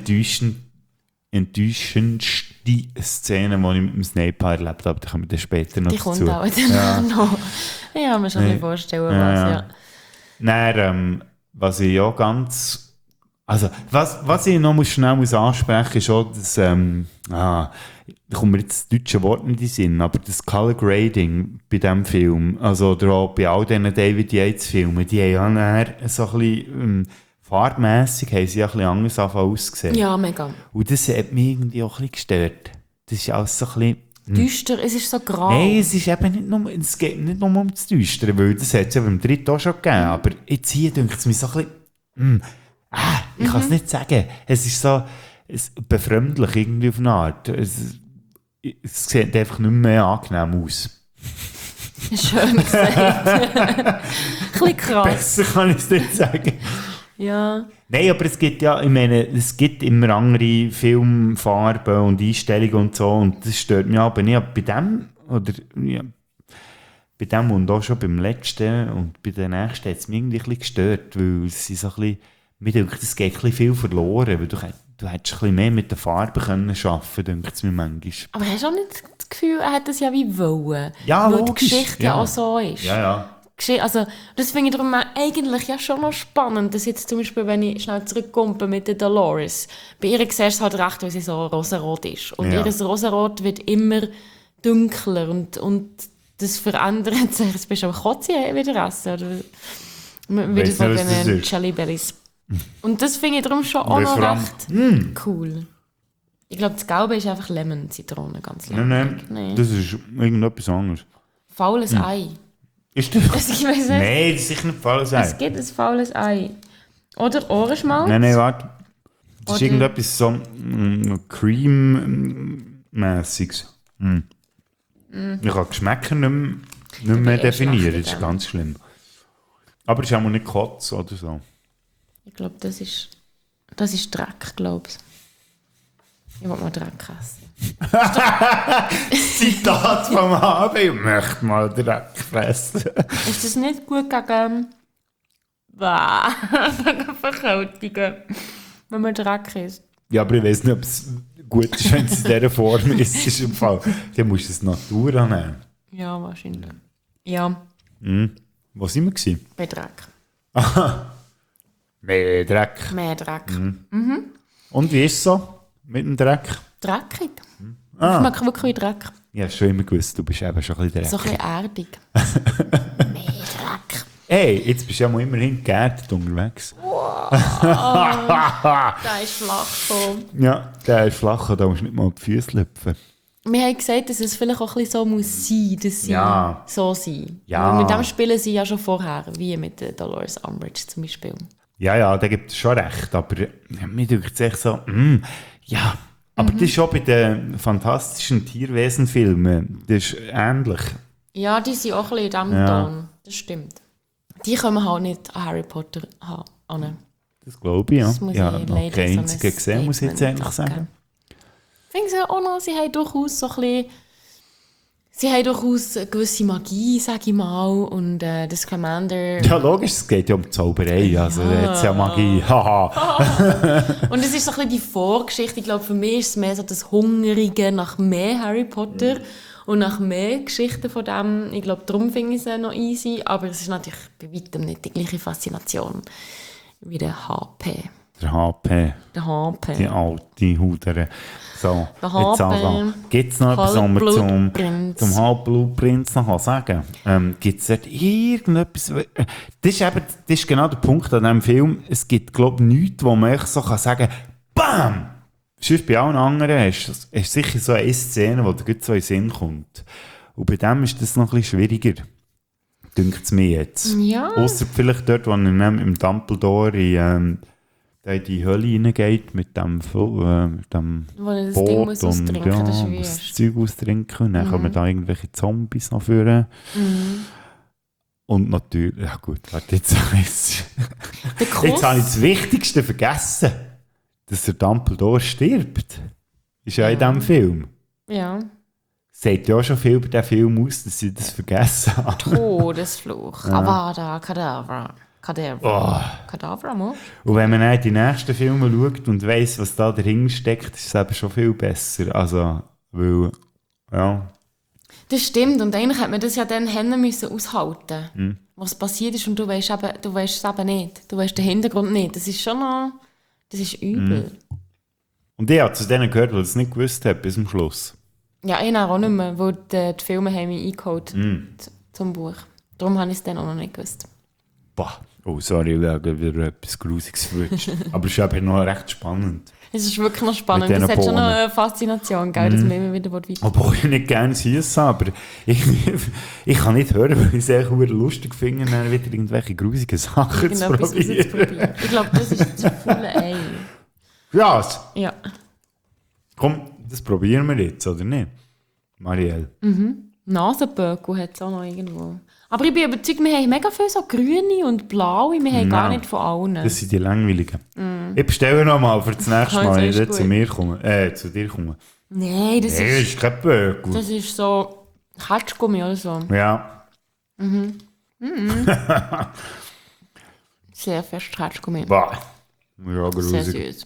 enttäuschendste Szene, die ich mit dem Snape erlebt habe. Da kommen wir dann später noch dazu. Die kommt auch noch. Ich kann mir schon ein bisschen vorstellen, was, Dann, was ich auch ganz... Also, was ich noch schnell ansprechen muss, ist auch, dass, da kommt mir jetzt das deutsche Wort nicht in den Sinn, aber das Color Grading bei diesem Film, also oder auch bei all diesen David Yates Filmen, die haben ja dann so ein bisschen, farbmässig haben sie ja ein bisschen anders ausgesehen. Ja, mega. Und das hat mich irgendwie auch ein bisschen gestört. Das ist alles so ein bisschen... Düster, es ist so grau. Nein, es ist eben es geht nicht nur um das Düstere, weil das hat es ja beim dritten auch schon gegeben, aber jetzt hier denkt es mir so ein bisschen... ich kann es nicht sagen. Es ist so befremdlich irgendwie auf eine Art. Es sieht einfach nicht mehr angenehm aus. Schön gesagt. Ein bisschen krass. Besser kann ich es nicht sagen. Ja. Nein, aber es gibt ja, ich meine, es gibt immer andere Filmfarben und Einstellungen und so und das stört mich aber nicht. Aber bei dem, bei dem und auch schon beim letzten und bei den nächsten hat es mich irgendwie ein bisschen gestört, weil sie so ein bisschen, mir denkt, es geht ein bisschen viel verloren, weil du hättest ein bisschen mehr mit den Farben arbeiten können, denkt es mir manchmal. Aber hast du auch nicht das Gefühl, er hat das ja wie wollen? Ja, weil logisch. Die Geschichte ja auch so ist. Ja. Also, das finde ich darum eigentlich ja schon noch spannend, dass jetzt zum Beispiel, wenn ich schnell zurückkomme mit der Dolores, bei ihr siehst du es halt recht, weil sie so rosarot ist. Und ihr Rosarot wird immer dunkler und das verändert sich. Jetzt bist du am Kotze wieder essen, oder wieder von den Jelly Bellies. Und das finde ich darum schon auch noch recht cool. Ich glaube, das Gelbe ist einfach Lemon-Zitrone, ganz Nein, das ist irgendetwas anderes. Faules Ei. Ist das? Nein, das ist sicher nicht faules Ei. Es gibt ein faules Ei. Oder Ohrenschmalz. Nein, warte. Das ist irgendetwas so Cream-mäßiges. Ich kann Geschmäcker nicht mehr definieren, das ist ganz schlimm. Aber es ist auch nicht Kotz oder so. Ich glaube, das ist Dreck, glaube ich. Ich will mal Dreck essen. Zitat vom HB, ich möchte mal Dreck fressen. Ist das nicht gut gegen Verkältungen, wenn man Dreck isst? Ja, aber ich weiß nicht, ob es gut ist, wenn es in dieser Form ist. Ist im Fall. Dann musst du es Natur annehmen. Ja, wahrscheinlich. Ja. Wo sind wir gewesen? Bei Dreck. Aha. Mehr Dreck. Und wie ist es so mit dem Dreck? Dreckig. Ich mag wirklich Dreck. Ich habe schon immer gewusst, du bist eben schon ein bisschen dreckig. So ein bisschen erdig. Mehr Dreck. Hey, jetzt bist du ja mal immerhin geerdet unterwegs. Wow. Der ist flach so. Ja, der ist flach, da musst du nicht mal auf die Füße lüpfen. Wir haben gesagt, dass es vielleicht auch ein bisschen so muss sein, dass sie so sind. Ja. Und mit dem spielen sie ja schon vorher, wie mit der Dolores Umbridge zum Beispiel. Ja, da gibt es schon recht, aber mir denkt es echt so, ja, aber das ist schon bei den fantastischen Tierwesenfilmen, das ist ähnlich. Ja, die sind auch ein bisschen in diesem Ton, das stimmt. Die können wir halt nicht an Harry Potter haben. Das glaube ich, ja. Das muss ja, ich noch leider kein so einziger ein gesehen, muss ich jetzt Statement eigentlich sagen. Ich finde sie auch noch, sie haben durchaus so ein bisschen... Sie haben durchaus eine gewisse Magie, sage ich mal, und das Commander... Ja, logisch, es geht ja um Zauberei, also jetzt ja Magie, haha. Und es ist so ein bisschen die Vorgeschichte, ich glaube, für mich ist es mehr so das Hungrige nach mehr Harry Potter und nach mehr Geschichten von dem. Ich glaube, darum finde ich es noch easy, aber es ist natürlich bei weitem nicht die gleiche Faszination wie der HP. Der HP. Der HP. Die alte Hudere. So, der jetzt also, gibt es noch etwas, was man zum Halbblutprinz noch sagen kann? Gibt es dort irgendetwas? Das ist genau der Punkt an diesem Film. Es gibt, glaube ich, nichts, wo man so sagen kann, BAM! Sonst bei allen anderen hast du sicher so eine Szene, die dir so in den Sinn kommt. Und bei dem ist das noch ein bisschen schwieriger. Denkt es mir jetzt. Ja. Ausser vielleicht dort, wo er im Dumbledore in die Hölle reingeht mit dem wo er das Boot Ding muss austrinken, und das ist das Zeug austrinken. Und dann kommen da irgendwelche Zombies noch führen. Und natürlich, ja gut, warte, jetzt habe ich das Wichtigste vergessen. Dass der Dumbledore stirbt. Ist ja in diesem Film. Ja. Sagt ja auch schon viel über diesen Film aus, dass ich das vergessen habe. Todesfluch. Avada Kedavra. Kadavra, mo? Und wenn man dann die nächsten Filme schaut und weiss, was da dahinter steckt, ist es eben schon viel besser. Also, weil, ja. Das stimmt. Und eigentlich hat man das ja dann müssen aushalten, was passiert ist. Und du weißt es eben nicht. Du weißt den Hintergrund nicht. Das ist schon noch... Das ist übel. Und ich habe zu denen gehört, weil ich es nicht gewusst habe, bis zum Schluss. Ja, ich auch nicht mehr, weil die Filme haben mich eingeholt zum Buch. Darum habe ich es dann auch noch nicht gewusst. Boah. Oh, sorry, ich habe wieder etwas Grusiges verwünscht. Aber es ist eben noch recht spannend. Es ist wirklich noch spannend. Das hat schon noch eine Faszination, gell, dass man immer wieder weiter... Obwohl ich nicht gerne süß habe, aber ich kann nicht hören, weil ich es echt lustig finde, dann wieder irgendwelche grusigen Sachen zu probieren. Ich glaube, das ist das volle Ei. Was? Ja. Komm, das probieren wir jetzt, oder nicht? Marielle. Nasenböckel hat es auch noch irgendwo. Aber ich bin überzeugt, wir haben mega viele so grüne und blaue, wir haben gar nicht von allen. Das sind die langweiligen. Ich bestelle noch mal für das nächste Mal, wenn ich zu dir komme. Nein, das ist kein Böckel. Das ist so Katschgummi oder so. Ja. Sehr fest Katschgummi. Bah. Ja, sehr süß.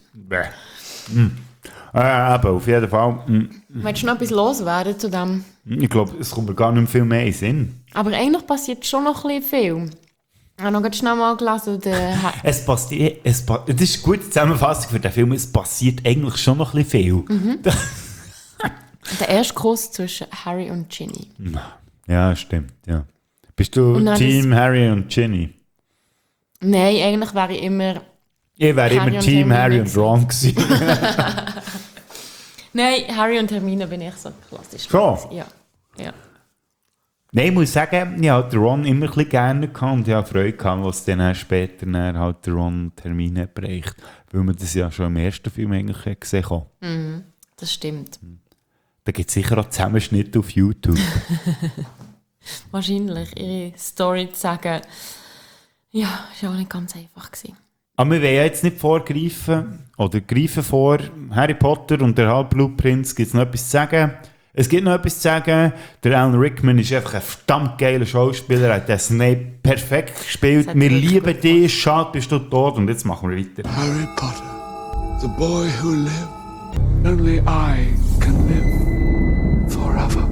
Aber auf jeden Fall. Willst du noch etwas loswerden zu dem? Ich glaube, es kommt mir gar nicht viel mehr in den Sinn. Aber eigentlich passiert schon noch ein bisschen viel. Ich habe noch ganz schnell mal gelesen. Das ist eine gute Zusammenfassung für den Film. Es passiert eigentlich schon noch ein bisschen viel. Der erste Kuss zwischen Harry und Ginny. Ja, stimmt. Ja. Bist du Team Harry und Ginny? Nein, eigentlich wäre ich immer... Ich wäre immer Team Harry und Ron gewesen. Nein, Harry und Hermine bin ich so klassisch. Schon? Ja. Nein, ich muss sagen, ich habe den Ron immer ein bisschen gerne gehabt und ich habe Freude gehabt, was dann später halt der Ron und Hermine bereicht. Weil man das ja schon im ersten Film eigentlich gesehen hat. Das stimmt. Da gibt es sicher auch Zusammenschnitte auf YouTube. Wahrscheinlich, ihre Story zu sagen, ja, ist auch nicht ganz einfach gewesen. Aber wir wollen jetzt nicht vorgreifen oder greifen vor. Harry Potter und der Halbblutprinz, gibt es noch etwas zu sagen? Es gibt noch etwas zu sagen. Der Alan Rickman ist einfach ein verdammt geiler Schauspieler. Er hat den Snape perfekt gespielt. Wir lieben dich. Schade, bist du tot. Und jetzt machen wir weiter. Harry Potter, the boy who lived. Only I can live forever.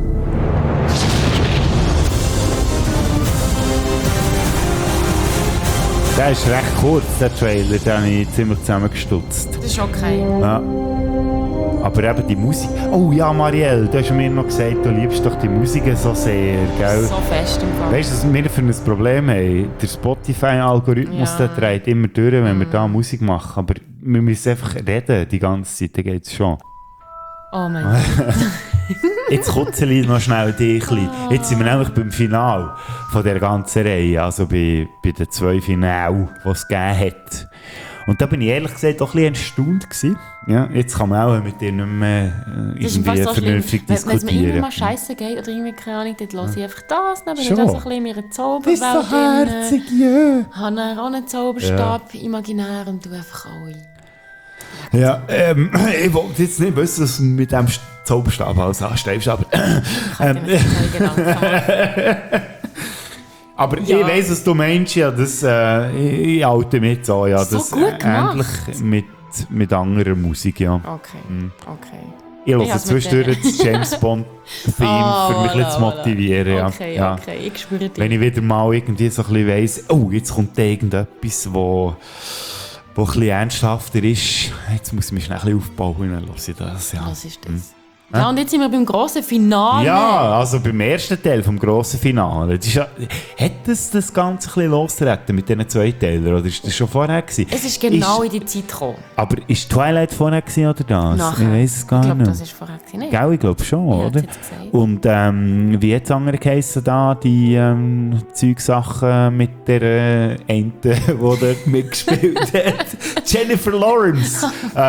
Der ist recht kurz, der Trailer, den habe ich ziemlich zusammengestutzt. Das ist okay. Ja. Aber eben die Musik... Oh ja, Marielle, du hast mir noch gesagt, du liebst doch die Musik so sehr, gell? So fest im Fall. Weißt du, was wir für ein Problem haben? Der Spotify-Algorithmus, der dreht immer durch, wenn wir da Musik machen. Aber wir müssen einfach reden die ganze Zeit, dann geht es schon. Oh mein Gott. Jetzt kutzele ich noch schnell dich. Jetzt sind wir nämlich beim Finale von der ganzen Reihe, also bei den 2 Finalen, die es gegeben hat. Und da bin ich ehrlich gesagt auch ein bisschen erstaunt gewesen. Ja, jetzt kann man auch mit dir nicht mehr irgendwie vernünftig diskutieren. Wenn es mir immer mal scheiße geht oder irgendwie keine Ahnung, dann höre ich einfach das, dann bin ich da so ein bisschen in meiner Zauberwelt drin. Das ist so herzig, ja. Habe auch einen Zauberstab imaginär und tue einfach alle. Ja, ich wollte jetzt nicht wissen, was du mit dem Zauberstab alles anstrebst, aber... Aber ja. Ich weiss, was du meinst, ja, das, ich halte mich jetzt an, ja, so das ähnlich mit anderer Musik, ja. Okay, okay. Ich höre zwischendurch das James Bond-Theme, für mich zu motivieren, ja. Okay, ja. Okay, ich spüre dich. Wenn ich wieder mal irgendwie so ein bisschen weiss, oh, jetzt kommt da irgendetwas, wo ein bisschen ernsthafter ist, jetzt muss ich mich schnell ein bisschen aufbauen, dann höre ich das, ja. Was ist das? Ja, und jetzt sind wir beim grossen Finale. Ja, also beim ersten Teil vom grossen Finale. Das ist ja, hat das Ganze ein bisschen losgetreten mit diesen 2 Teilen, oder ist das schon vorher gewesen? Es ist genau in die Zeit gekommen. Aber ist Twilight vorher gewesen, oder das? Nachher. Ich weiss es gar nicht. Ich glaube, das ist vorher gewesen, nicht? Gell, ich glaube schon, ja, oder? Und wie hat es andere geheissen da, die Zeugsachen mit der Ente, die dort mitgespielt hat? Jennifer Lawrence.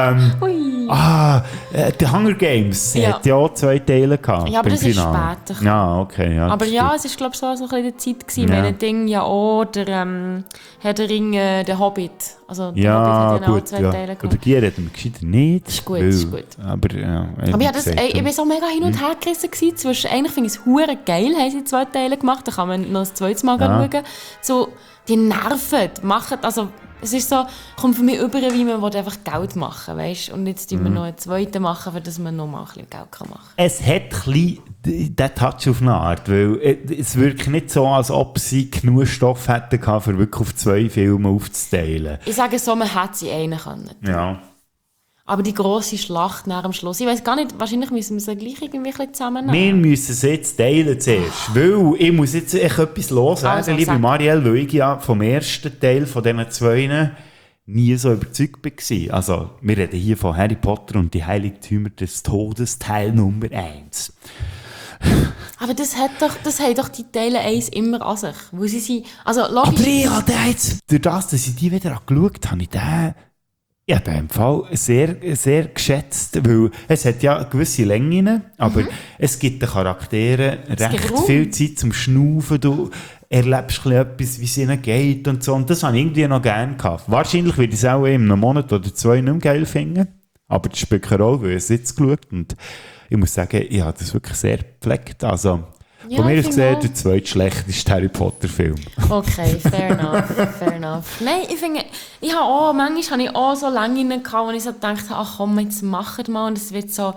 The Hunger Games. Ja. Hat ja auch 2 Teile gehabt. Ja, aber das ist später. Ja, okay. Ja, aber ja, es war, glaube ich, so ein bisschen in der Zeit gewesen. Ja. Wenn Ding ja auch der Herr der Ringe, der Hobbit. Also der ja, Hobbit hat ja gut, auch 2 Teile gehabt. Aber die reden wir gescheiter nicht. Ist gut, ist gut. Aber ja, aber ja, ich war so mega hin und her gerissen gewesen. Eigentlich finde ich es hure geil, haben sie 2 Teile gemacht. Da kann man noch das 2. Mal schauen. So, die nerven, machen, also es ist so, kommt für mich über, wie man einfach Geld machen will, weißt? Und jetzt tun wir noch einen 2. machen, für das man noch mal ein bisschen Geld machen kann. Es hat ein bisschen den Touch auf eine Art, weil es wirkt nicht so, als ob sie genug Stoff hätten, für wirklich auf 2 Filme aufzuteilen. Ich sage so, man hätte sie einen können. Ja. Aber die grosse Schlacht nach dem Schluss, ich weiss gar nicht, wahrscheinlich müssen wir sie gleich irgendwie zusammennehmen. Wir müssen sie jetzt teilen zuerst, weil ich muss jetzt echt etwas loswerden, liebe Marielle, weil ich ja vom ersten Teil von diesen 2 nie so überzeugt war. Also, wir reden hier von Harry Potter und die Heiligtümer des Todes, Teil Nummer 1. Aber das haben doch die Teile 1 immer an sich, wo sie sind, also logisch... Aber ich habe jetzt, durch das, dass ich die wieder angeschaut habe, ich habe den im Fall sehr, sehr geschätzt, weil es hat ja gewisse Längen, aber es gibt den Charakteren recht viel Zeit zum Schnaufen. Du erlebst etwas, wie es ihnen geht und so. Und das habe ich irgendwie noch gerne gehabt. Wahrscheinlich würde ich es auch in einem Monat oder 2 nicht mehr geil finden. Aber das spielt keine Rolle, weil ich es jetzt geschaut habe. Und ich muss sagen, ich habe das wirklich sehr gepflegt. Also, ja, von mir aus gesehen, der 2. schlechteste Harry Potter-Film. Okay, fair enough. Nein, ich finde, manchmal habe ich auch so lange gehabt, wo ich so gedacht habe, ach komm, jetzt macht mal und es wird so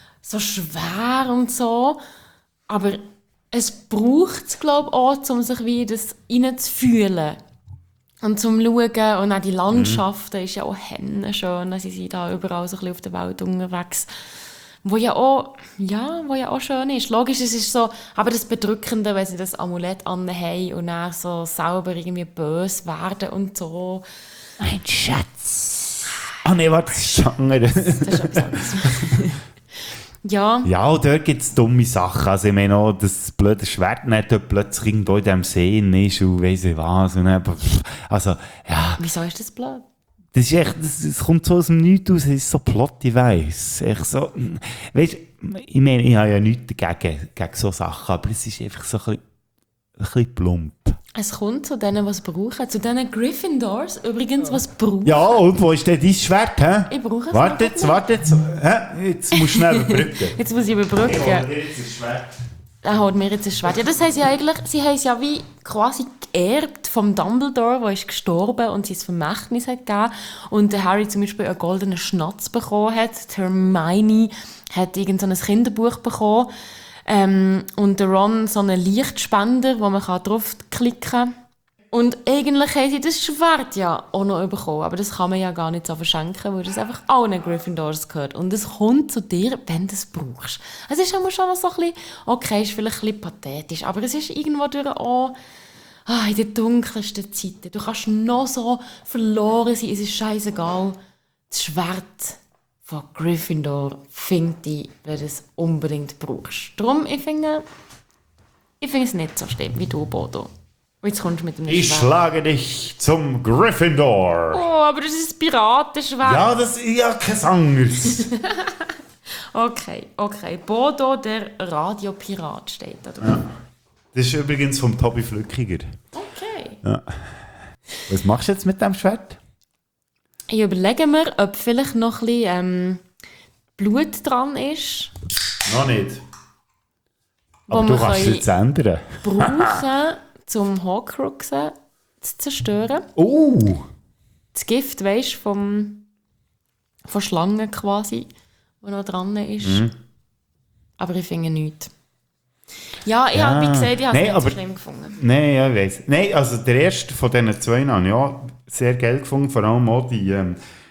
schwer und so. Aber es braucht es, glaube ich, auch, um sich wie das reinzufühlen. Und zum Schauen, und auch die Landschaften ist ja auch schön, sie sind da überall so ein bisschen auf der Welt unterwegs. Wo ja auch schön ist. Logisch, es ist so, aber das Bedrückende, wenn sie das Amulett anhaben und dann so selber irgendwie böse werden und so. Mein Schatz. Ah nee, warte, das ist andere. Das ist etwas anderes. Ja. Ja, und dort gibt es dumme Sachen. Also ich meine auch, das blöde Schwert nicht dort plötzlich irgendwo in diesem See ist und weiss ich was. Und dann, also, ja. Wieso ist das blöd? Das ist echt, das kommt so aus dem Nichts aus, es ist so plott, ich weiss. Echt so, weißt, ich meine, ich habe ja nichts gegen so Sachen, aber es ist einfach so ein bisschen plump. Es kommt zu denen, was brauchen, zu denen Gryffindors übrigens, was brauchen. Ja, und wo ist denn dein Schwert, hä? Ich brauche es warte jetzt, hä? Jetzt musst du schnell überbrücken. Jetzt muss ich überbrücken. Ich hole dir jetzt ein Schwert. Er holt mir jetzt ein Schwert. Ja, das heisst ja eigentlich, sie haben es ja wie quasi geerbt vom Dumbledore, der ist gestorben und sie ein Vermächtnis hat gegeben. Und der Harry zum Beispiel einen goldenen Schnatz bekommen hat. Die Hermione hat irgend so ein Kinderbuch bekommen. Und der Ron so einen Lichtspender, wo man draufklicken kann. Und eigentlich haben sie das Schwert ja auch noch bekommen. Aber das kann man ja gar nicht so verschenken, weil das einfach allen Gryffindors gehört. Und es kommt zu dir, wenn du es brauchst. Es ist immer schon so ein bisschen, okay, ist vielleicht ein bisschen pathetisch, aber es ist irgendwo durch auch in den dunkelsten Zeiten. Du kannst noch so verloren sein, es ist scheißegal. Das Schwert von Gryffindor findet dich, wenn du es unbedingt brauchst. Darum, ich finde es nicht so schlimm wie du, Bodo. Und jetzt kommst du mit dem Ich Schwert. schlage dich zum Gryffindor. Oh, aber das ist ein Piratenschwert. Ja, das ist ja kein anderes. Okay. Bodo, der Radiopirat, steht da drauf. Ja. Das ist übrigens vom Tobi Flückiger. Okay. Ja. Was machst du jetzt mit dem Schwert? Ich überlege mir, ob vielleicht noch ein bisschen Blut dran ist. Noch nicht. Wo Aber du wir kannst es können jetzt ändern. brauchen, um Horcruxen zu zerstören. Oh! Das Gift, weisst du, von Schlangen quasi, wo noch dran ist. Mhm. Aber ich finde nichts. Ja, ich habe, wie gesagt, ich habe es nicht so schlimm gefunden. Nein, ja, ich weiss. Nein, also der erste von diesen zwei habe ich ja sehr geil gefunden. Vor allem auch die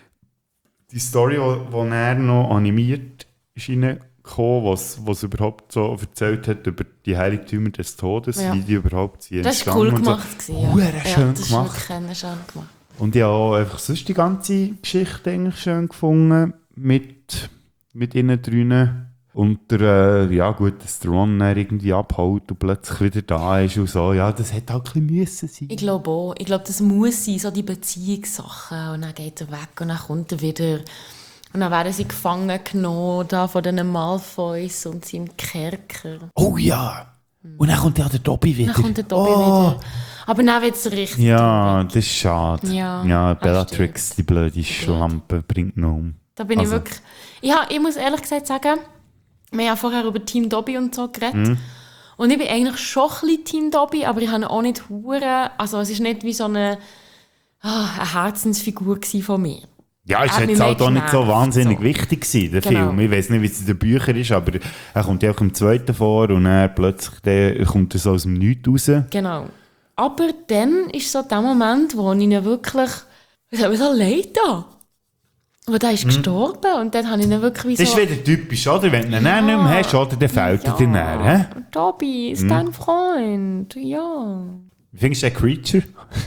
Story, die er noch animiert ist reingekommen, was überhaupt so erzählt hat über die Heiligtümer des Todes, wie die überhaupt sind. Das war cool gemacht. So. Schön das gemacht. Ist wirklich schön gemacht. Und ich habe auch einfach sonst die ganze Geschichte eigentlich schön gefunden mit ihnen drinnen. Und dass der Ron dann irgendwie abhaut und plötzlich wieder da ist und so. Ja, das hätte halt ein bisschen müssen sein. Ich glaube auch. Ich glaube, das muss sein, so die Beziehungssachen. Und dann geht er weg und dann kommt er wieder. Und dann werden sie gefangen genommen da von den Malfoys und seinem Kerker. Oh ja! Und dann kommt ja der Dobby wieder. Dann kommt der Dobby wieder. Aber dann wird es richtig. Ja, das ist schade. Ja, Bellatrix, die blöde Schlampe, bringt noch um. Da bin ich wirklich... Ja, ich muss ehrlich gesagt sagen, wir haben ja vorher über Team Dobby und so geredet. Und ich bin eigentlich schon ein bisschen Team Dobby, aber ich habe auch nicht hure. Also es ist nicht wie so eine Herzensfigur von mir. Ja, ist jetzt halt auch nicht so wahnsinnig wichtig gewesen, der Film. Ich weiß nicht, wie es in den Büchern ist, aber er kommt ja auch im zweiten vor und dann plötzlich kommt er so aus dem Nichts raus. Genau. Aber dann ist so der Moment, wo ich ihn wirklich... Es hat mir so leid da. Aber der ist gestorben und dann habe ich ihn wirklich Das so... ist wieder typisch, oder? Wenn du ihn nicht mehr hast, oder, dann fällt er dir näher. Dobby ist dein Freund, ja. Wie findest du den Creature?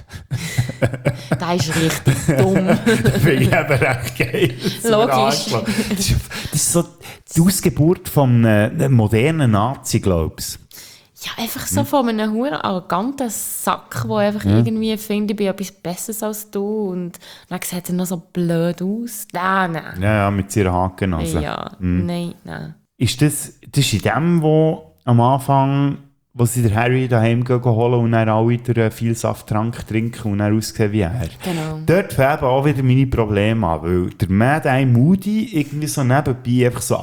Der ist richtig dumm. Das finde ich eben recht geil. Logisch. Das ist so die Ausgeburt von einem modernen Nazi, glaubst du? Ja, einfach so von einem huere arroganten Sack, der einfach irgendwie findet, ich bin etwas Besseres als du. Und dann sieht er noch so blöd aus. Nein. Ja, mit seiner Hakennase. Ja, nein. Ist das in dem, wo am Anfang, wo sie den Harry daheim holen und dann alle den Vielsafttrank trinken und dann aussehen wie er? Genau. Dort fängt auch wieder meine Probleme an, weil der Mad Eye Moody irgendwie so nebenbei einfach so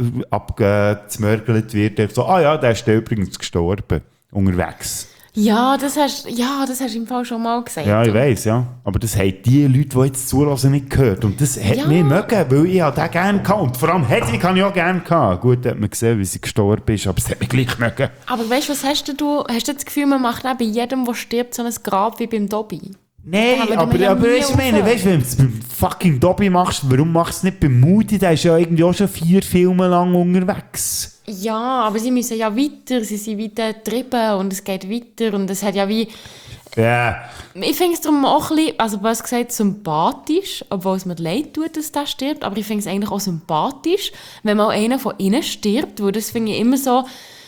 abgezmörgelt wird. Der so, der ist übrigens gestorben, unterwegs. Ja, das hast du im Fall schon mal gesagt. Ja, ich weiss, ja. Aber das haben die Leute, die jetzt zulassen, nicht gehört. Und das hat mich mögen, weil ich den gerne hatte. Und vor allem Hedwig habe ich auch gerne gehabt. Gut, hat man gesehen, wie sie gestorben ist, aber es hat mich gleich mögen. Aber weißt du, was hast du? Hast du das Gefühl, man macht auch bei jedem, der stirbt, so ein Grab wie beim Dobby? Nein, aber ich meine, weißt du, wenn du es beim fucking Dobby machst, warum machst du es nicht beim Moody? Der ist ja irgendwie auch schon 4 Filme lang unterwegs. Ja, aber sie müssen ja weiter, sie sind weiter getrieben und es geht weiter und es hat ja wie... Ja. Ich finde es darum auch ein bisschen, also was gesagt, sympathisch, obwohl es mir leid tut, dass der stirbt, aber ich finde es eigentlich auch sympathisch, wenn mal einer von ihnen stirbt, weil das finde ich immer so...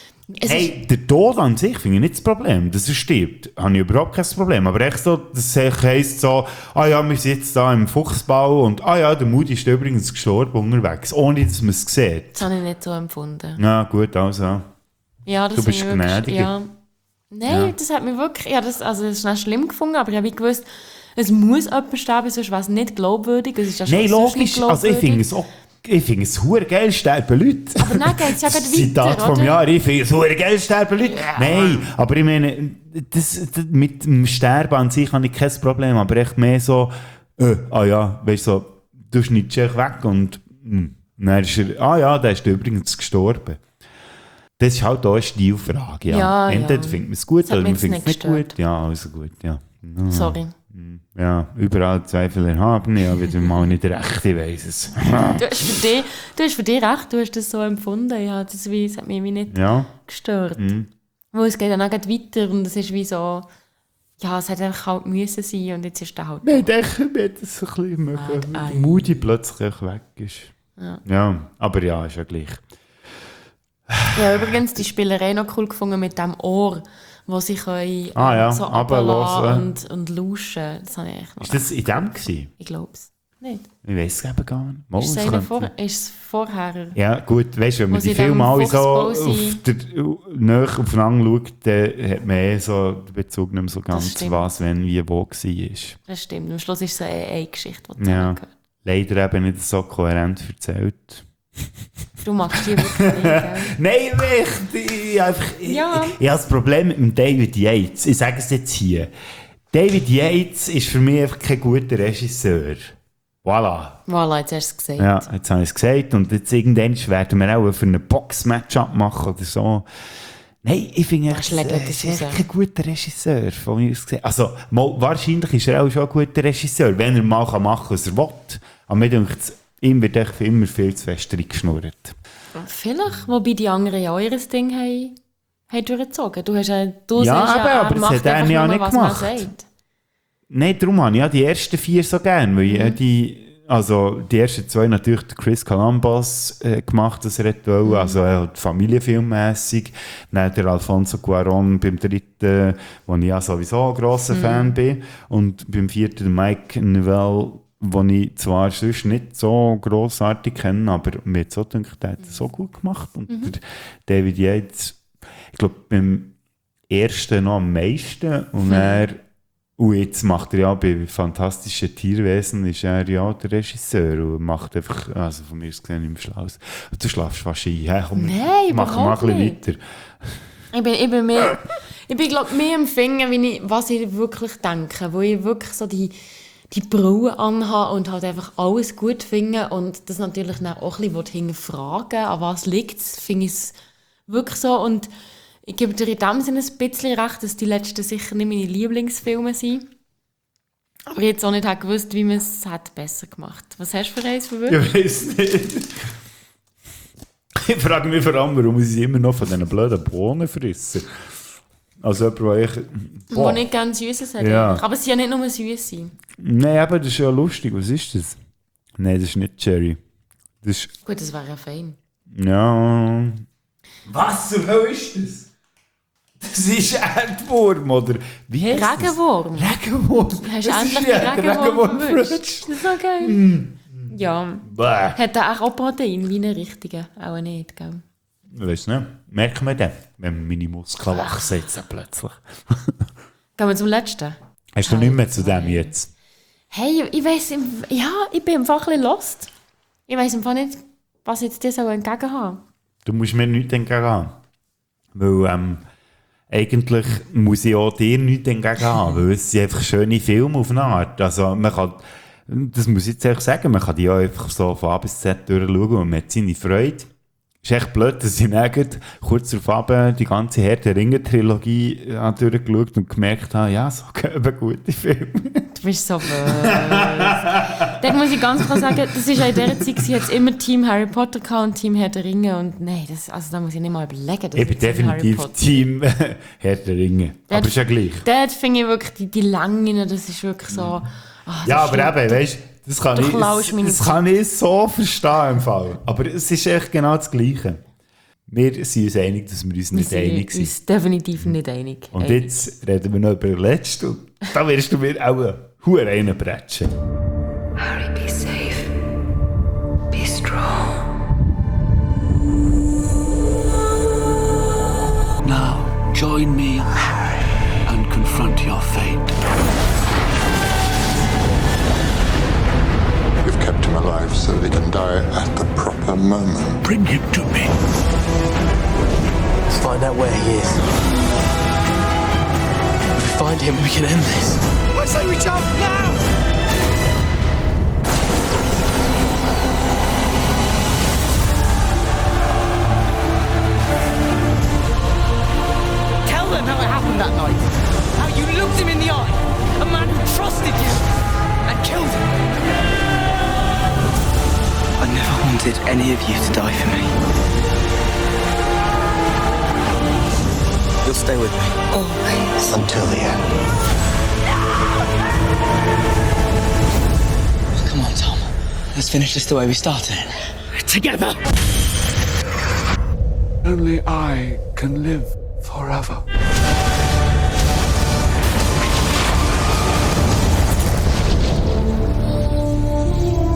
Der Tod an sich finde ich nicht das Problem, dass er stirbt. Habe ich überhaupt kein Problem. Aber echt so, das heisst so, wir sind jetzt da im Fuchsbau und der Moody ist übrigens gestorben unterwegs, ohne dass man es sieht. Das habe ich nicht so empfunden. Ja, gut, also. Ja, das du bist gnädiger. Ja. Nein, das hat mich wirklich, das ist nicht schlimm gefunden, aber ich habe gewusst, es muss jemand sterben, sonst wäre es nicht glaubwürdig. Es ist ja schon logisch, also ich finde es auch. Ich finde es verdammt geil, sterben Leute. Aber dann geht es ja gerade weiter, Zitat vom Jahr, ich finde es verdammt geil, sterben Leute. Ja. Nein, aber ich meine, das mit dem Sterben an sich habe ich kein Problem, aber echt mehr so, weißt du, so, du schneidest dich weg und dann ist er, der ist übrigens gestorben. Das ist halt auch eine Stilfrage, ja. Entweder findet man es gut oder man findet es nicht gut. Ja, also gut, ja. Sorry. Ja, überall Zweifel erhaben, ja, wieder mal nicht recht, ich weiss es. Du hast für dich recht, du hast das so empfunden, ja, das hat mich nicht gestört. Weil es geht dann auch weiter und es ist wie so, ja, es hätte einfach halt müssen sein und jetzt ist der halt... Nein, ich denke, wir hätten es ein bisschen mögen, weil Moody plötzlich weg ist. Ja, aber ja, ist ja gleich. Ja, übrigens die Spielerei noch cool gefunden mit dem Ohr, wo sie können, so runterlassen und lauschen. Das habe ich echt noch. Ist das in dem gewesen? Ich glaube es nicht. Ich weiß es eben gar nicht. Mal, Ist es vorher? Ja gut, weißt du, wenn man die Filme alle so aufeinander schaut, dann hat man so den Bezug nicht mehr so ganz, was, wenn, wie, wo war. Das stimmt. Am Schluss ist es eine Geschichte, die zusammengehört. Leider eben nicht so kohärent erzählt. Du magst die wirklich nicht, gell? Nein, ich habe das Problem mit dem David Yates. Ich sage es jetzt hier. David Yates ist für mich einfach kein guter Regisseur. Voilà, jetzt hast du es gesagt. Ja, jetzt habe ich es gesagt. Und jetzt irgendwann werden wir auch für einen Box-Match-up machen oder so. Nein, ich finde, er ist kein guter Regisseur, von mir aus gesehen. Also, wahrscheinlich ist er auch schon ein guter Regisseur, wenn er mal machen kann, was er will. Aber mir denkt, ihm wird echt immer viel zu fest reingeschnurrt. Vielleicht, wobei die anderen ja auch ihr Ding haben durchgezogen. Du sagst aber das hat er ja nicht gemacht. Nein, darum habe ich ja die ersten 4 so gerne, weil die ersten 2 natürlich Chris Columbus gemacht, das er wollte, also familienfilmmässig. Dann der Alfonso Cuarón beim 3., wo ich ja sowieso ein grosser Fan bin. Und beim 4. der Mike Newell, den ich zwar sonst nicht so grossartig kenne, aber mir hat so gedacht, der hat das so gut gemacht. Und der David Yates, ich glaube, beim ersten noch am meisten. Und jetzt macht er ja bei Fantastischen Tierwesen, ist er ja der Regisseur und macht einfach, also von mir aus gesehen, im Schlaus. Du schlafst fast ein. Hey, komm, nein, mach mal ein bisschen weiter. Ich bin glaube mehr am Finger, was ich wirklich denke, wo ich wirklich so die Brille anhabe und halt einfach alles gut finde und das natürlich dann auch ein bisschen hinterfragen, an was liegt es, finde ich es wirklich so. Und ich gebe dir in dem Sinne ein bisschen recht, dass die letzten sicher nicht meine Lieblingsfilme sind. Aber ich jetzt auch nicht gewusst, wie man es besser gemacht hat. Was hast du für eins verwirrt? Ich weiß nicht. Ich frage mich vor allem, warum sie immer noch von diesen blöden Bohnen fressen. Also jemand, der nicht gerne Süßes hat. Ja. Aber sie ja nicht nur süß sein. Nein, aber das ist ja lustig. Was ist das? Nein, das ist nicht Cherry. Gut, das wäre ja fein. Ja. Was zur Hölle ist das? Das ist Erdwurm, oder? Wie heißt Regenwurm. Regenwurm. Hast du endlich einen Regenwurm verwünscht? Das ist so geil. Ja. Bäh. Hat er auch Protein wie einen richtigen? Auch nicht, gell? Ich weiß nicht. Merkt man das, wenn meine Muskeln wachsen jetzt plötzlich? Gehen wir zum Letzten. Hast du nicht mehr zu dem jetzt? Hey, ich weiss, ich bin einfach ein bisschen lost. Ich weiss einfach nicht, was jetzt dir so entgegen haben. Du musst mir nichts entgegen haben. Weil eigentlich muss ich auch dir nichts entgegen haben, weil es sind einfach schöne Filme auf eine Art. Also man kann, das muss ich jetzt einfach sagen, man kann die auch einfach so von A bis Z durchschauen und man hat seine Freude. Es ist echt blöd, dass ich dann kurz darauf die ganze Herr der Ringe-Trilogie durchgeschaut und gemerkt habe, ja, so gehen gute Filme. Du bist so böse. Dann muss ich ganz klar sagen, das ist ja in dieser Zeit, jetzt immer Team Harry Potter und Team Herr der Ringe und nein, da muss ich nicht mal überlegen. Ich bin definitiv Team Herr der Ringe, aber ist ja gleich. Dort finde ich wirklich die Länge, das ist wirklich so... ja, aber eben, weißt du, das kann ich so verstehen im Fall. Aber es ist echt genau das Gleiche. Wir sind uns einig, dass wir uns nicht einig sind. Wir sind uns definitiv nicht einig. Und jetzt reden wir noch über den Letzten. Und da wirst du mir auch einen reinbretschen. Harry, be safe. Be strong. Now, join me and confront your fate. You've kept him alive so that he can die at the proper moment. Bring him to me. Let's find out where he is. If we find him, we can end this. I say we jump now! Tell them how it happened that night. How you looked him in the eye. A man who trusted you and killed him. I never wanted any of you to die for me. You'll stay with me. Always. Until the end. Come on, Tom. Let's finish this the way we started. Together. Only I can live forever.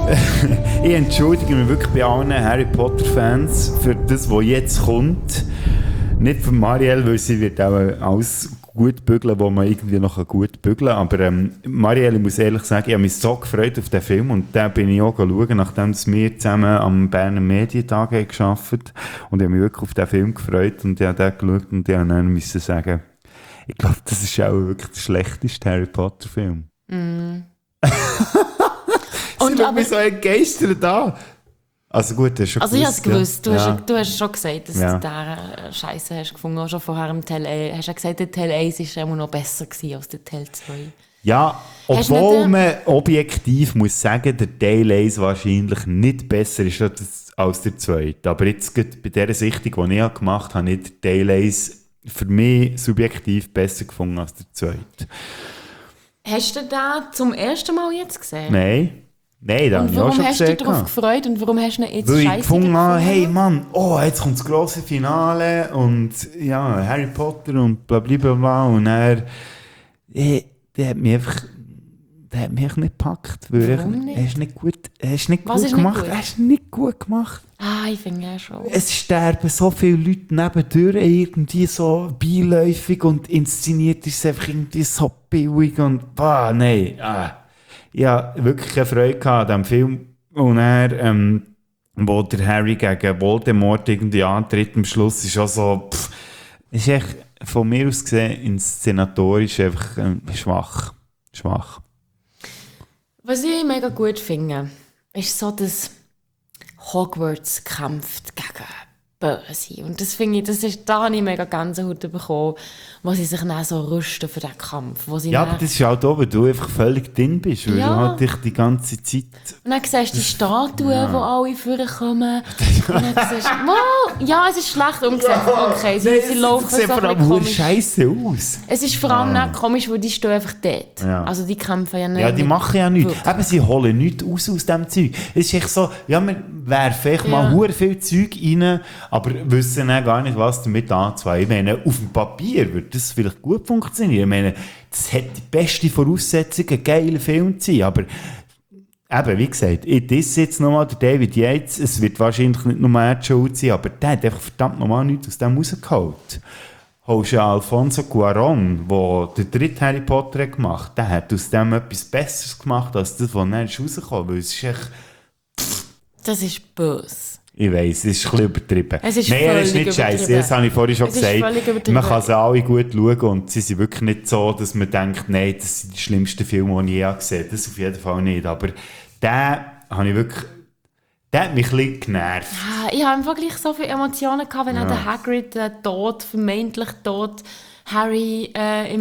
Ich entschuldige mich wirklich bei allen Harry Potter-Fans für das, was jetzt kommt. Nicht für Marielle, weil sie wird auch alles gut bügeln, wo man irgendwie noch gut bügeln kann. Aber Marielle, ich muss ehrlich sagen, ich habe mich so gefreut auf den Film und den bin ich auch schauen, nachdem wir zusammen am Berner Medientag gearbeitet haben. Und ich habe mich wirklich auf den Film gefreut und ich habe den geschaut und ich habe dann müssen sagen, ich glaube, das ist auch wirklich der schlechteste Harry Potter-Film. Mm. Und aber so entgeistert da. Also gut, du hast schon gewusst. Also ich habe es gewusst. Ja. Du hast schon gesagt, dass du diesen Scheiße hast gefunden. Auch schon vorher im Teil 1. Hast du gesagt, der Teil 1 war immer noch besser gewesen als der Teil 2. Ja, obwohl man objektiv muss sagen, der Teil 1 wahrscheinlich nicht besser ist als der 2. Aber jetzt bei dieser Sichtung, die ich gemacht habe, habe ich den Teil 1 für mich subjektiv besser gefunden als der 2. Hast du den zum ersten Mal jetzt gesehen? Nein, da habe ich auch schon gesehen. Und warum hast du dich darauf gefreut und warum hast du ihn jetzt Weil scheiße ich gefunden habe, hey Mann, jetzt kommt das grosse Finale und ja, Harry Potter und blablabla und er der hat mich einfach nicht gepackt. Warum nicht? Er ist nicht gut Was gemacht. Nicht gut? Er ist nicht gut gemacht. Ich finde ja schon. Es sterben so viele Leute nebendurch, irgendwie so beiläufig und inszeniert ist es einfach irgendwie so billig und nein. Ich hatte wirklich keine Freude an diesem Film. Und er, wo der Harry gegen Voldemort irgendwie antritt, am Schluss ist auch so, ist echt von mir aus gesehen inszenatorisch einfach schwach. Was ich mega gut finde, ist so, dass Hogwarts kämpft gegen Böse. Und das finde ich, da habe ich mega Gänsehaut bekommen, wo sie sich dann so rüsten für den Kampf. Wo sie aber das ist auch da, weil du einfach völlig drin bist, weil du halt dich die ganze Zeit... Und dann siehst du die Statuen, die alle vorkommen. Und dann siehst du, es ist schlecht umgesetzt. Okay, sie laufen so ein bisschen komisch. Scheiße aus. Es ist vor allem nicht komisch, weil die stehen einfach dort. Ja. Also die kämpfen ja nicht. Ja, die machen ja nichts. Eben, sie holen nichts aus dem Zeug. Es ist echt so, wir werfen echt mal hure viel Zeug rein, aber wissen dann gar nicht, was damit anzufangen. Ich meine, auf dem Papier würde das vielleicht gut funktionieren. Ich meine, das hat die beste Voraussetzung, ein geiler Film zu sein, aber eben, wie gesagt, das ist jetzt nochmal der David Yates, es wird wahrscheinlich nicht nur er die Schuld sein, aber der hat einfach verdammt nochmal nichts aus dem rausgeholt. Holst du Alfonso Cuarón, der den dritten Harry Potter gemacht hat, der hat aus dem etwas Besseres gemacht, als das, was dann rausgekommen ist, weil es ist echt... Das ist böse. Ich weiss, es ist ein bisschen übertrieben. Es ist er ist nicht scheiße, das habe ich vorhin schon gesagt. Man kann sie alle gut schauen und sie sind wirklich nicht so, dass man denkt, nein, das sind die schlimmsten Filme, die ich je gesehen habe. Das auf jeden Fall nicht. Aber der hat mich ein bisschen genervt. Ich habe einfach gleich so viele Emotionen gehabt, wenn der Hagrid, vermeintlich tot, Harry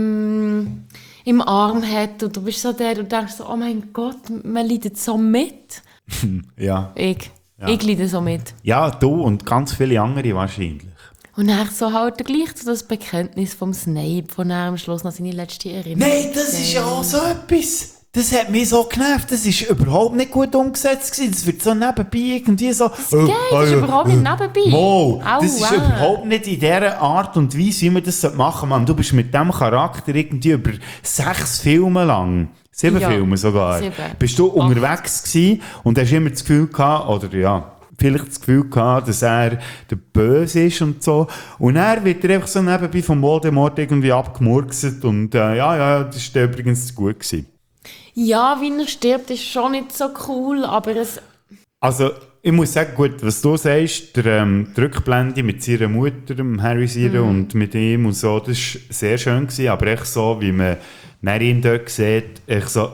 im Arm hat und du bist so der, du denkst so, oh mein Gott, man leidet so mit. Ja. Ich leide so mit. Ja, du und ganz viele andere wahrscheinlich. Und dann so halt gleich zu das Bekenntnis vom Snape, von er am Schluss noch seine letzte Erinnerung. Nein, das ist ja auch so etwas. Das hat mich so genervt. Das ist überhaupt nicht gut umgesetzt gewesen. Das wird so nebenbei irgendwie so... Das ist überhaupt nicht nebenbei. Mo, das ist überhaupt nicht in dieser Art und Weise, wie man das machen sollte. Du bist mit diesem Charakter irgendwie über 6 Filme lang... 7 Filme sogar. 7. Bist du unterwegs gewesen und hast immer das Gefühl gehabt, oder vielleicht das Gefühl gehabt, dass er der Böse ist und so. Und er wird einfach so nebenbei vom Voldemort irgendwie abgemurkset und das war übrigens gut gewesen. Ja, wie er stirbt, ist schon nicht so cool, aber es... Also, ich muss sagen, gut, was du sagst, die Rückblende mit seiner Mutter, Harry Searer und mit ihm und so, das war sehr schön gewesen, aber echt so, wie man ihn dort sieht, echt so,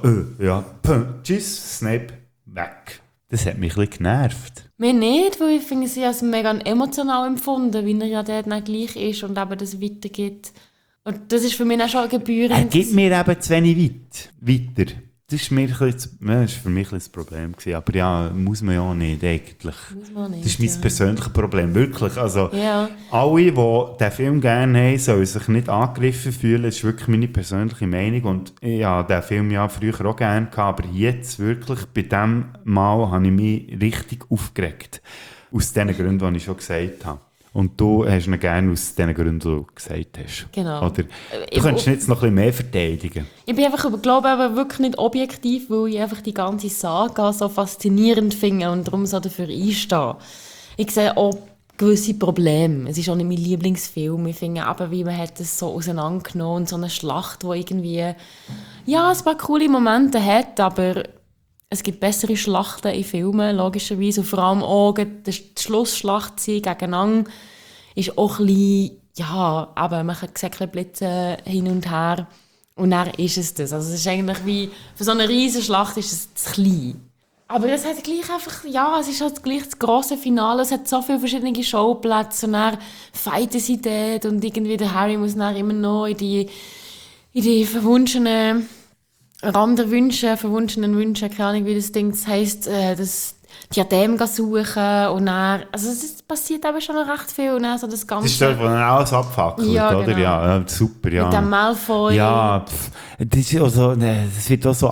tschüss, Snape, weg. Das hat mich ein bisschen genervt. Mir nicht, weil ich finde, sie als mega emotional empfunden, wie er ja dort nicht gleich ist und eben das weitergibt. Und das ist für mich auch schon gebührend. Er gibt mir eben zu wenig weiter. Das ist für mich ein bisschen das Problem gewesen. Aber ja, muss man ja auch nicht eigentlich. Das ist mein persönliches Problem, wirklich. Also, alle, die diesen Film gerne haben, sollen sich nicht angegriffen fühlen. Das ist wirklich meine persönliche Meinung. Und ich habe diesen Film ja früher auch gerne gehabt, aber jetzt wirklich, bei diesem Mal habe ich mich richtig aufgeregt. Aus den Gründen, die ich schon gesagt habe. Und du hast ihn gerne aus den Gründen, die du gesagt hast. Genau. Oder du könntest ihn jetzt noch ein bisschen mehr verteidigen. Ich bin einfach, glaube ich, wirklich nicht objektiv, weil ich einfach die ganze Saga so faszinierend finde und darum so dafür einstehe. Ich sehe auch gewisse Probleme. Es ist auch nicht mein Lieblingsfilm. Ich finde aber, wie man hat es so auseinandergenommen und so eine Schlacht, die irgendwie, ja, ein paar coole Momente hat, aber es gibt bessere Schlachten in Filmen, logischerweise. Und vor allem auch die Schlussschlacht gegeneinander ist auch ein bisschen, ja, aber man sieht ein bisschen Blitze hin und her. Und dann ist es das. Also es ist eigentlich wie, für so eine riesen Schlacht ist es zu klein. Aber es hat gleich einfach, ja, es ist halt gleich das grosse Finale, es hat so viele verschiedene Showplätze und dann fighten sie dort und irgendwie der Harry muss dann immer noch in die verwunschenen verwunschenen Wünsche, keine Ahnung, wie das Ding heisst, das Diadem suchen und dann, also es passiert aber schon noch recht viel und dann so das Ganze. Das ist dort, wo dann alles abfackelt, ja, oder? Genau. Ja, super, ja. Mit dem Malfoy. Ja, das ist auch so, das wird auch so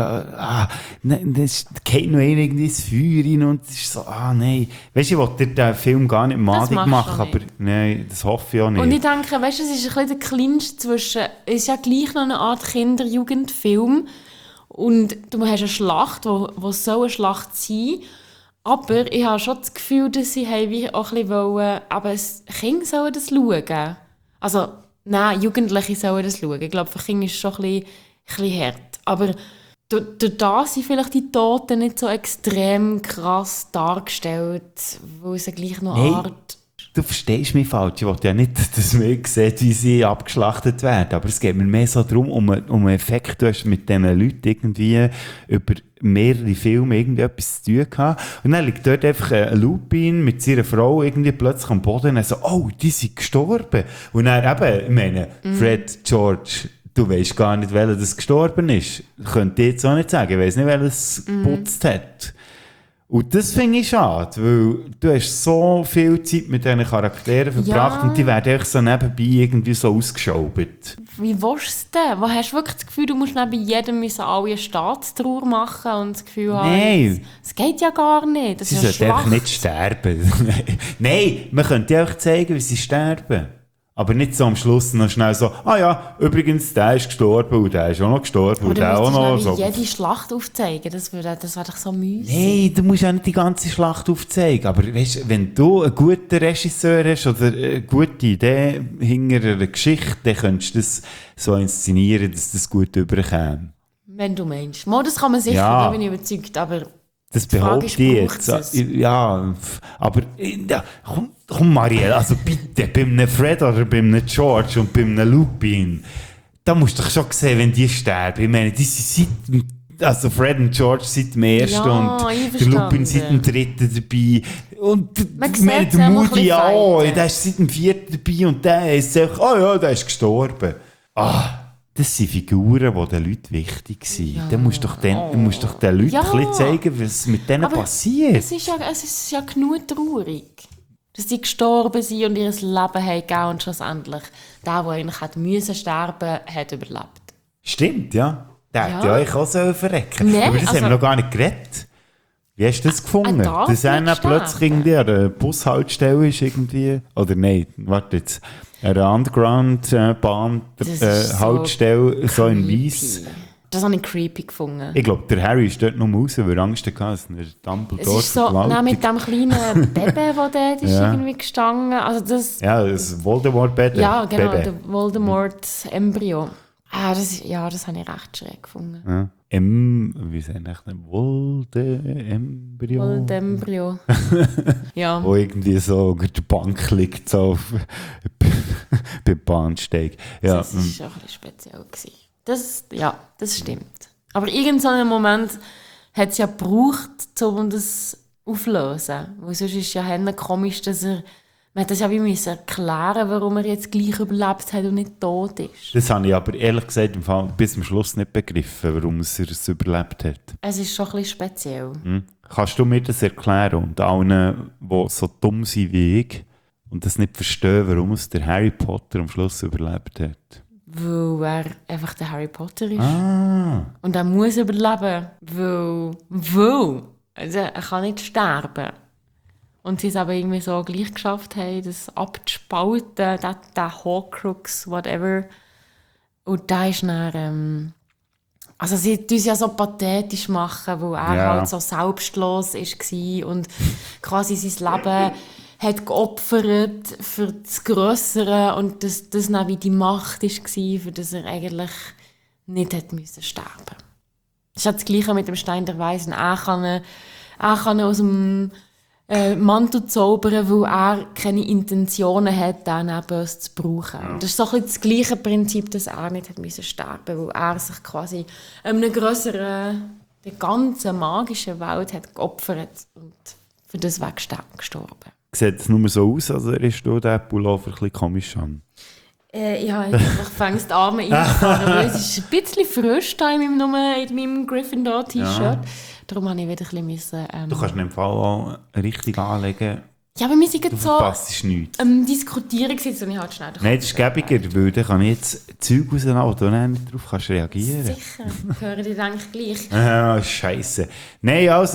das geht noch irgendwie ins Feuer rein und das ist so, nein. Weißt du, ich wollte den Film gar nicht madig machen, aber nein, das hoffe ich auch nicht. Und ich denke, weißt du, es ist ein bisschen der Clinch zwischen, es ist ja gleich noch eine Art Kinder-Jugendfilm und du hast eine Schlacht, wo so eine Schlacht sein. Aber ich habe schon das Gefühl, dass sie wie auch ein bisschen wollen, aber Kinder sollen das schauen. Also, nein, Jugendliche sollen das schauen. Ich glaube, für Kinder ist es schon ein bisschen hart. Aber durch das sind vielleicht die Toten nicht so extrem krass dargestellt, weil sie gleich noch Art... Du verstehst mich falsch. Ich will ja nicht, dass man sieht, wie sie abgeschlachtet werden. Aber es geht mir mehr so darum, um einen Effekt. Du hast mit diesen Leuten irgendwie über mehrere Filme irgendwie etwas zu tun gehabt. Und dann liegt dort einfach ein Lupin mit seiner Frau irgendwie plötzlich am Boden und so, oh, die sind gestorben. Und dann eben, ich meine, Fred, George, du weisst gar nicht, welcher das gestorben ist. Könnte ich jetzt auch nicht sagen. Ich weiss nicht, welcher es geputzt hat. Und das finde ich schade, weil du hast so viel Zeit mit diesen Charakteren verbracht und die werden echt so nebenbei irgendwie so ausgeschaubert. Wie willst du es denn? Wo hast du wirklich das Gefühl, du musst neben jedem alle eine Staatstrauer machen und das Gefühl haben, es geht ja gar nicht. Das Sie ist sollten einfach nicht sterben. Nein, man könnte ja auch zeigen, wie sie sterben. Aber nicht so am Schluss noch schnell so, ja, übrigens, der ist gestorben und der ist auch noch gestorben und der auch noch. So. Jede Schlacht aufzeigen, das wäre doch so mühsam. Nein, du musst ja nicht die ganze Schlacht aufzeigen. Aber weißt, wenn du einen guten Regisseur hast oder eine gute Idee hinter einer Geschichte, dann könntest du das so inszenieren, dass das gut überkommt. Wenn du meinst. Das kann man sicher, da bin ich überzeugt, aber... Das behaupte ich jetzt. Ja, aber komm Marielle, also bitte, bei einem Fred oder bei einem George und bei einem Lupin, da musst du doch schon sehen, wenn die sterben. Ich meine, die sind also Fred und George seit dem ersten und der Lupin seit dem dritten dabei. Und meine, der Moody auch, der ist seit dem vierten dabei und der ist einfach, der ist gestorben. Das sind Figuren, die den Leuten wichtig sind. Ja. Dann musst du doch den Leuten ein bisschen zeigen, was mit denen passiert. Es ist ja genug traurig, dass sie gestorben sind und ihr Leben haben gegeben und schlussendlich der eigentlich hätte müssen sterben, hat überlebt. Stimmt, ja. Der hätte ja euch auch verrecken. Nee, aber das haben wir noch gar nicht geredet. Wie hast du das gefunden? Dass einer plötzlich irgendwie an der Bushaltestelle ist irgendwie... Oder nein, warte jetzt... Eine Underground-Bahn, Haltestelle, so in Weiss. Das habe ich creepy gefunden. Ich glaube, der Harry ist dort noch raus, weil er Angst hatte, dass der Dumbledore es ist so, mit dem kleinen Baby, der dort ist irgendwie gestanden. Also das Voldemort-Baby. Ja, genau, der Voldemort-Embryo. Das habe ich recht schräg gefunden. Ja. Wie sagt man das? Voldembryo. Ja. Wo irgendwie so auf der Bank liegt, so beim Bahnsteig. Ja. Das war schon ein bisschen speziell. Das stimmt. Aber irgend so einen Moment hat es ja gebraucht, um das aufzulösen. Weil sonst ist es ja komisch, dass man hat das ja wie müssen erklären, warum er jetzt gleich überlebt hat und nicht tot ist. Das habe ich aber ehrlich gesagt im Fall bis zum Schluss nicht begriffen, warum er es überlebt hat. Es ist schon ein bisschen speziell. Kannst du mir das erklären? Und allen, die so dumm sind wie ich und das nicht verstehen, warum es der Harry Potter am Schluss überlebt hat? Weil er einfach der Harry Potter ist. Und er muss überleben, weil also er kann nicht sterben. Und sie es aber irgendwie so gleich geschafft haben, das abzuspalten, der Horcrux, whatever. Und da ist dann, also sie tun es ja so pathetisch machen, weil er halt so selbstlos war und quasi sein Leben hat geopfert für das Grössere und das dann wie die Macht war, für das er eigentlich nicht hätte müssen sterben. Das ist ja das Gleiche mit dem Stein der Weisen. Er kann aus dem Mantel zaubern, weil er keine Intentionen hat, den auch böse zu brauchen. Ja. Das ist so ein bisschen das gleiche Prinzip, dass er nicht hat müssen sterben, weil er sich quasi einem grösseren, der ganzen magischen Welt hat geopfert und für das weg gestorben. Sieht es nur so aus, also ist du den Pullover ein bisschen komisch an? Ja, ich fängst die Arme einzufahren, weil es ist ein bisschen frisch da in meinem Gryffindor-T-Shirt. Ja. Darum musste ich wieder ein bisschen... du kannst ihn im Fall auch richtig anlegen. Ja, aber wir sind jetzt so diskutieren gewesen, und ich halt schnell... Nein, das ist gäbiger, weil dann kann ich jetzt Zeug rausnehmen, wo du nicht darauf kannst reagieren. Sicher, hören die eigentlich gleich. Scheisse. Nein, also,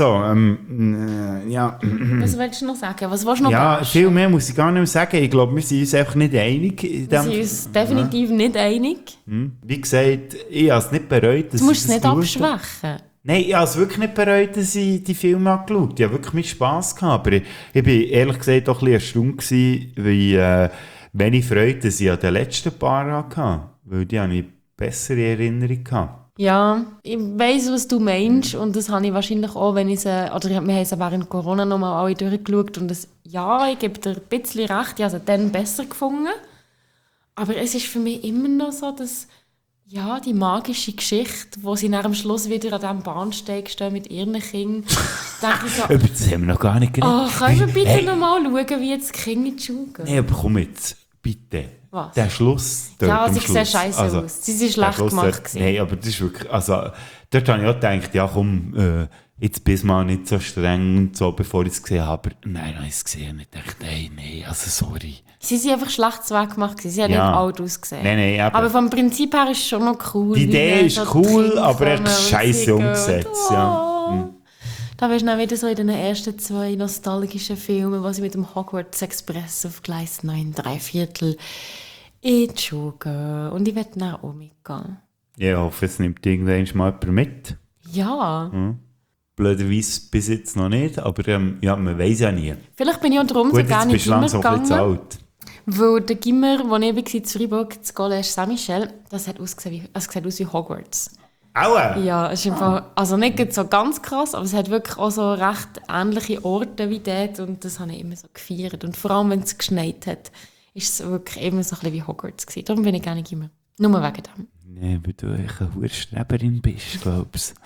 ja... Was willst du noch sagen? Was willst du noch bashen? Viel mehr muss ich gar nicht mehr sagen. Ich glaube, wir sind uns einfach nicht einig. Wir sind uns definitiv nicht einig. Wie gesagt, ich habe es nicht bereut. Du musst es nicht abschwächen. Nein, ich habe es wirklich nicht bereut, dass ich die Filme angeschaut habe. Ich habe wirklich mit Spass gehabt. Aber ich war ehrlich gesagt auch ein bisschen erstaunt, wie wenig Freude ich an den letzten paar hatte. Weil die habe ich bessere Erinnerungen gehabt. Ja, ich weiss, was du meinst. Und das habe ich wahrscheinlich auch, wenn ich wir haben es während Corona noch mal alle durchgeschaut. Und ich gebe dir ein bisschen recht, ich habe es dann besser gefunden. Aber es ist für mich immer noch so, dass... Ja, die magische Geschichte, wo sie nach am Schluss wieder an diesem Bahnsteig stehen mit ihren Kindern. Denke ich so, über das haben wir noch gar nicht geredet. Können wir bitte noch mal schauen, wie jetzt die Kinder in die Schule gehen? Nein, aber komm jetzt, bitte. Was? Der Schluss dort ja, sie sehen scheiße aus. Sie sind schlecht gemacht. Nein, aber das ist wirklich... Also, dort habe ich auch gedacht, ja komm, jetzt bist du mal nicht so streng und so, bevor ich es gesehen habe. Aber nein, ich habe es gesehen und ich dachte, nein, also sorry. Sie sind einfach schlecht weggemacht. Sie haben nicht alt ausgesehen. Nein, aber vom Prinzip her ist es schon noch cool. Die Idee ist cool, aber er ist scheiße umgesetzt. Ja. Da wirst du dann wieder so in den ersten 2 nostalgischen Filmen, wo sie mit dem Hogwarts Express auf Gleis 9 3/4 in die Schule gehen. Und ich werde dann auch mitgehen. Ja, ich hoffe, es nimmt irgendwann mal jemand mit. Ja. Blöderweise bis jetzt noch nicht, aber ja, man weiß ja nie. Vielleicht bin ich auch darum so gerne in Gimmer gegangen. Alt. Weil der Gimmer, wo ich war, in Freiburg, das College Saint-Michel, das hat sieht aus wie Hogwarts. Aua! Ja, es ist einfach, also nicht so ganz krass, aber es hat wirklich auch so recht ähnliche Orte wie dort und das habe ich immer so gefeiert. Und vor allem, wenn es geschneit hat, ist es wirklich immer so ein bisschen wie Hogwarts gewesen. Darum bin ich gerne Gimmer. Nur wegen dem. Nein, weil du eine hohe Streberin bist, glaubst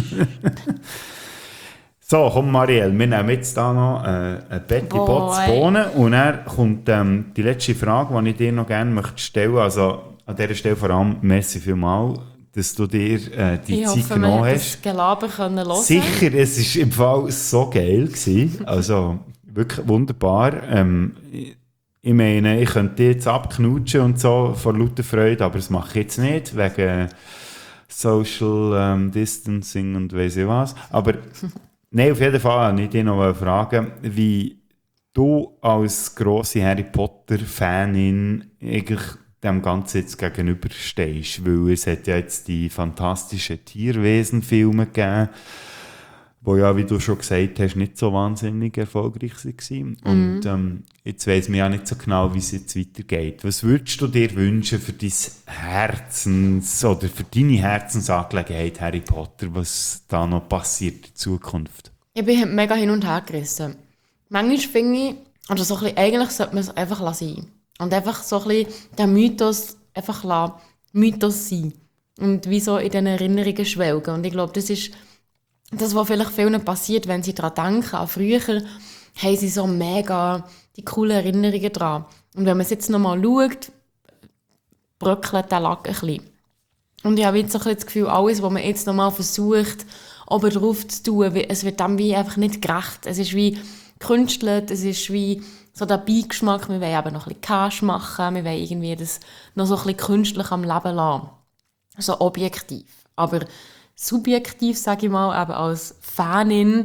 So, komm Marielle, wir nehmen jetzt hier noch ein Betty Botts Bohnen und dann kommt die letzte Frage, die ich dir noch gerne stellen möchte. Also an dieser Stelle vor allem merci vielmals, dass du dir die Zeit genommen hast. Das Gelaber können hören. Sicher, es war im Fall so geil gewesen. Also wirklich wunderbar. Ich meine, ich könnte die jetzt abknutschen und so vor lauter Freude, aber das mache ich jetzt nicht, wegen Social Distancing und weiss ich was. Aber nein, auf jeden Fall wollte ich dich noch fragen, wie du als grosse Harry Potter-Fanin eigentlich dem Ganzen jetzt gegenüberstehst. Weil es hat ja jetzt die fantastischen Tierwesen-Filme gegeben, die ja, wie du schon gesagt hast, nicht so wahnsinnig erfolgreich waren. Und jetzt weiss man ja nicht so genau, wie es jetzt weitergeht. Was würdest du dir wünschen für dein oder für deine Herzensangelegenheit Harry Potter, was da noch passiert in Zukunft? Ich bin mega hin und her gerissen. Manchmal finde ich, oder so ein bisschen, eigentlich sollte man es einfach sein. Und einfach so ein bisschen den Mythos einfach Mythos sein. Und wie so in den Erinnerungen schwelgen. Und ich glaube, das ist das, was vielleicht vielen passiert, wenn sie daran denken, an früher, haben sie so mega die coolen Erinnerungen dran. Und wenn man es jetzt nochmal schaut, bröckelt der Lack ein bisschen. Und ich habe jetzt so ein bisschen das Gefühl, alles, was man jetzt nochmal versucht, oben drauf zu tun, es wird dem wie einfach nicht gerecht. Es ist wie gekünstelt, es ist wie so der Beigeschmack, wir wollen eben noch ein bisschen Cash machen, wir wollen irgendwie das noch so ein bisschen künstlich am Leben lassen. So objektiv. Aber subjektiv, sage ich mal, eben als Fanin,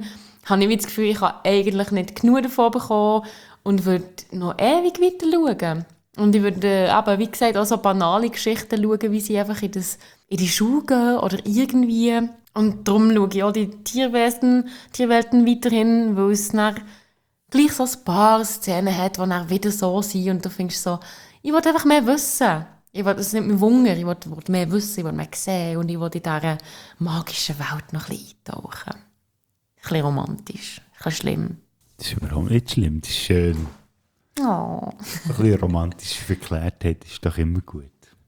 habe ich das Gefühl, ich habe eigentlich nicht genug davon bekommen und würde noch ewig weiter schauen. Und ich würde eben, wie gesagt, auch so banale Geschichten schauen, wie sie einfach in die Schule gehen oder irgendwie. Und darum schaue ich auch die Tierwelten weiterhin, weil es dann gleich so ein paar Szenen hat, die dann wieder so sind. Und du findest so, ich will einfach mehr wissen. Das nimmt mich Wunder, ich will mehr wissen, ich will mehr sehen und ich will in dieser magischen Welt noch ein bisschen eintauchen. Ein bisschen romantisch, ein bisschen schlimm. Das ist überhaupt nicht schlimm, das ist schön. Oh. Ein bisschen romantische Verklärtheit ist doch immer gut.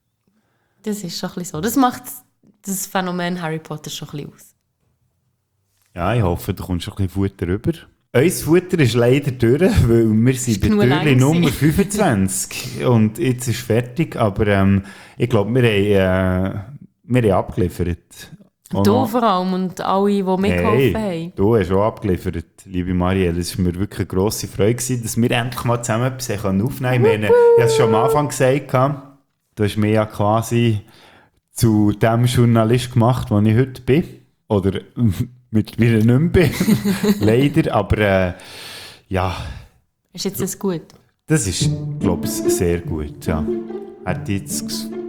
Das ist schon ein bisschen so. Das macht das Phänomen Harry Potter schon ein bisschen aus. Ja, ich hoffe, du kommst schon ein bisschen Futter rüber. Unser Futter ist leider durch, weil wir sind bei Türli Nummer 25 und jetzt ist fertig, aber ich glaube, wir haben abgeliefert. Du vor allem und alle, die mitgeholfen haben. Du hast auch abgeliefert, liebe Marielle. Es war mir wirklich eine grosse Freude, dass wir endlich mal zusammen etwas aufnehmen können. Ich habe es schon am Anfang gesagt, du hast mich ja quasi zu dem Journalist gemacht, der ich heute bin. Oder mittlerweile nicht mehr bin. Leider, aber ja. Ist jetzt das gut? Das ist, glaube ich, sehr gut, ja. Hat ich jetzt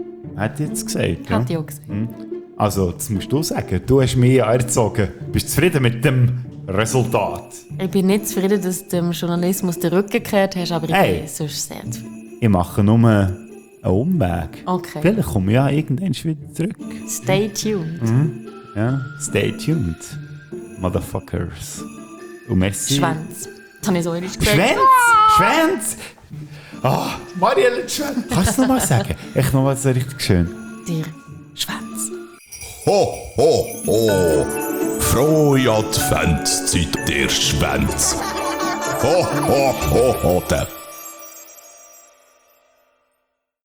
gesagt. Hat ich auch gesagt. Also, das musst du sagen. Du hast mich erzogen. Bist du zufrieden mit dem Resultat? Ich bin nicht zufrieden, dass du dem Journalismus den Rücken gekehrt hast, aber ich bin sonst sehr zufrieden. Ich mache nur einen Umweg. Okay. Vielleicht komme ich ja irgendwann wieder zurück. Stay tuned. Ja, stay tuned. Motherfuckers. Und merci. Schwänz. Das habe ich so nicht gesagt. Schwänz! Oh, Marielle Schwänz. Kannst du noch mal sagen? Echt noch mal so richtig schön. Dir Schwänz. Ho, ho, ho! Frohe Adventszeit, der Schwänz! Ho, ho, ho, ho, der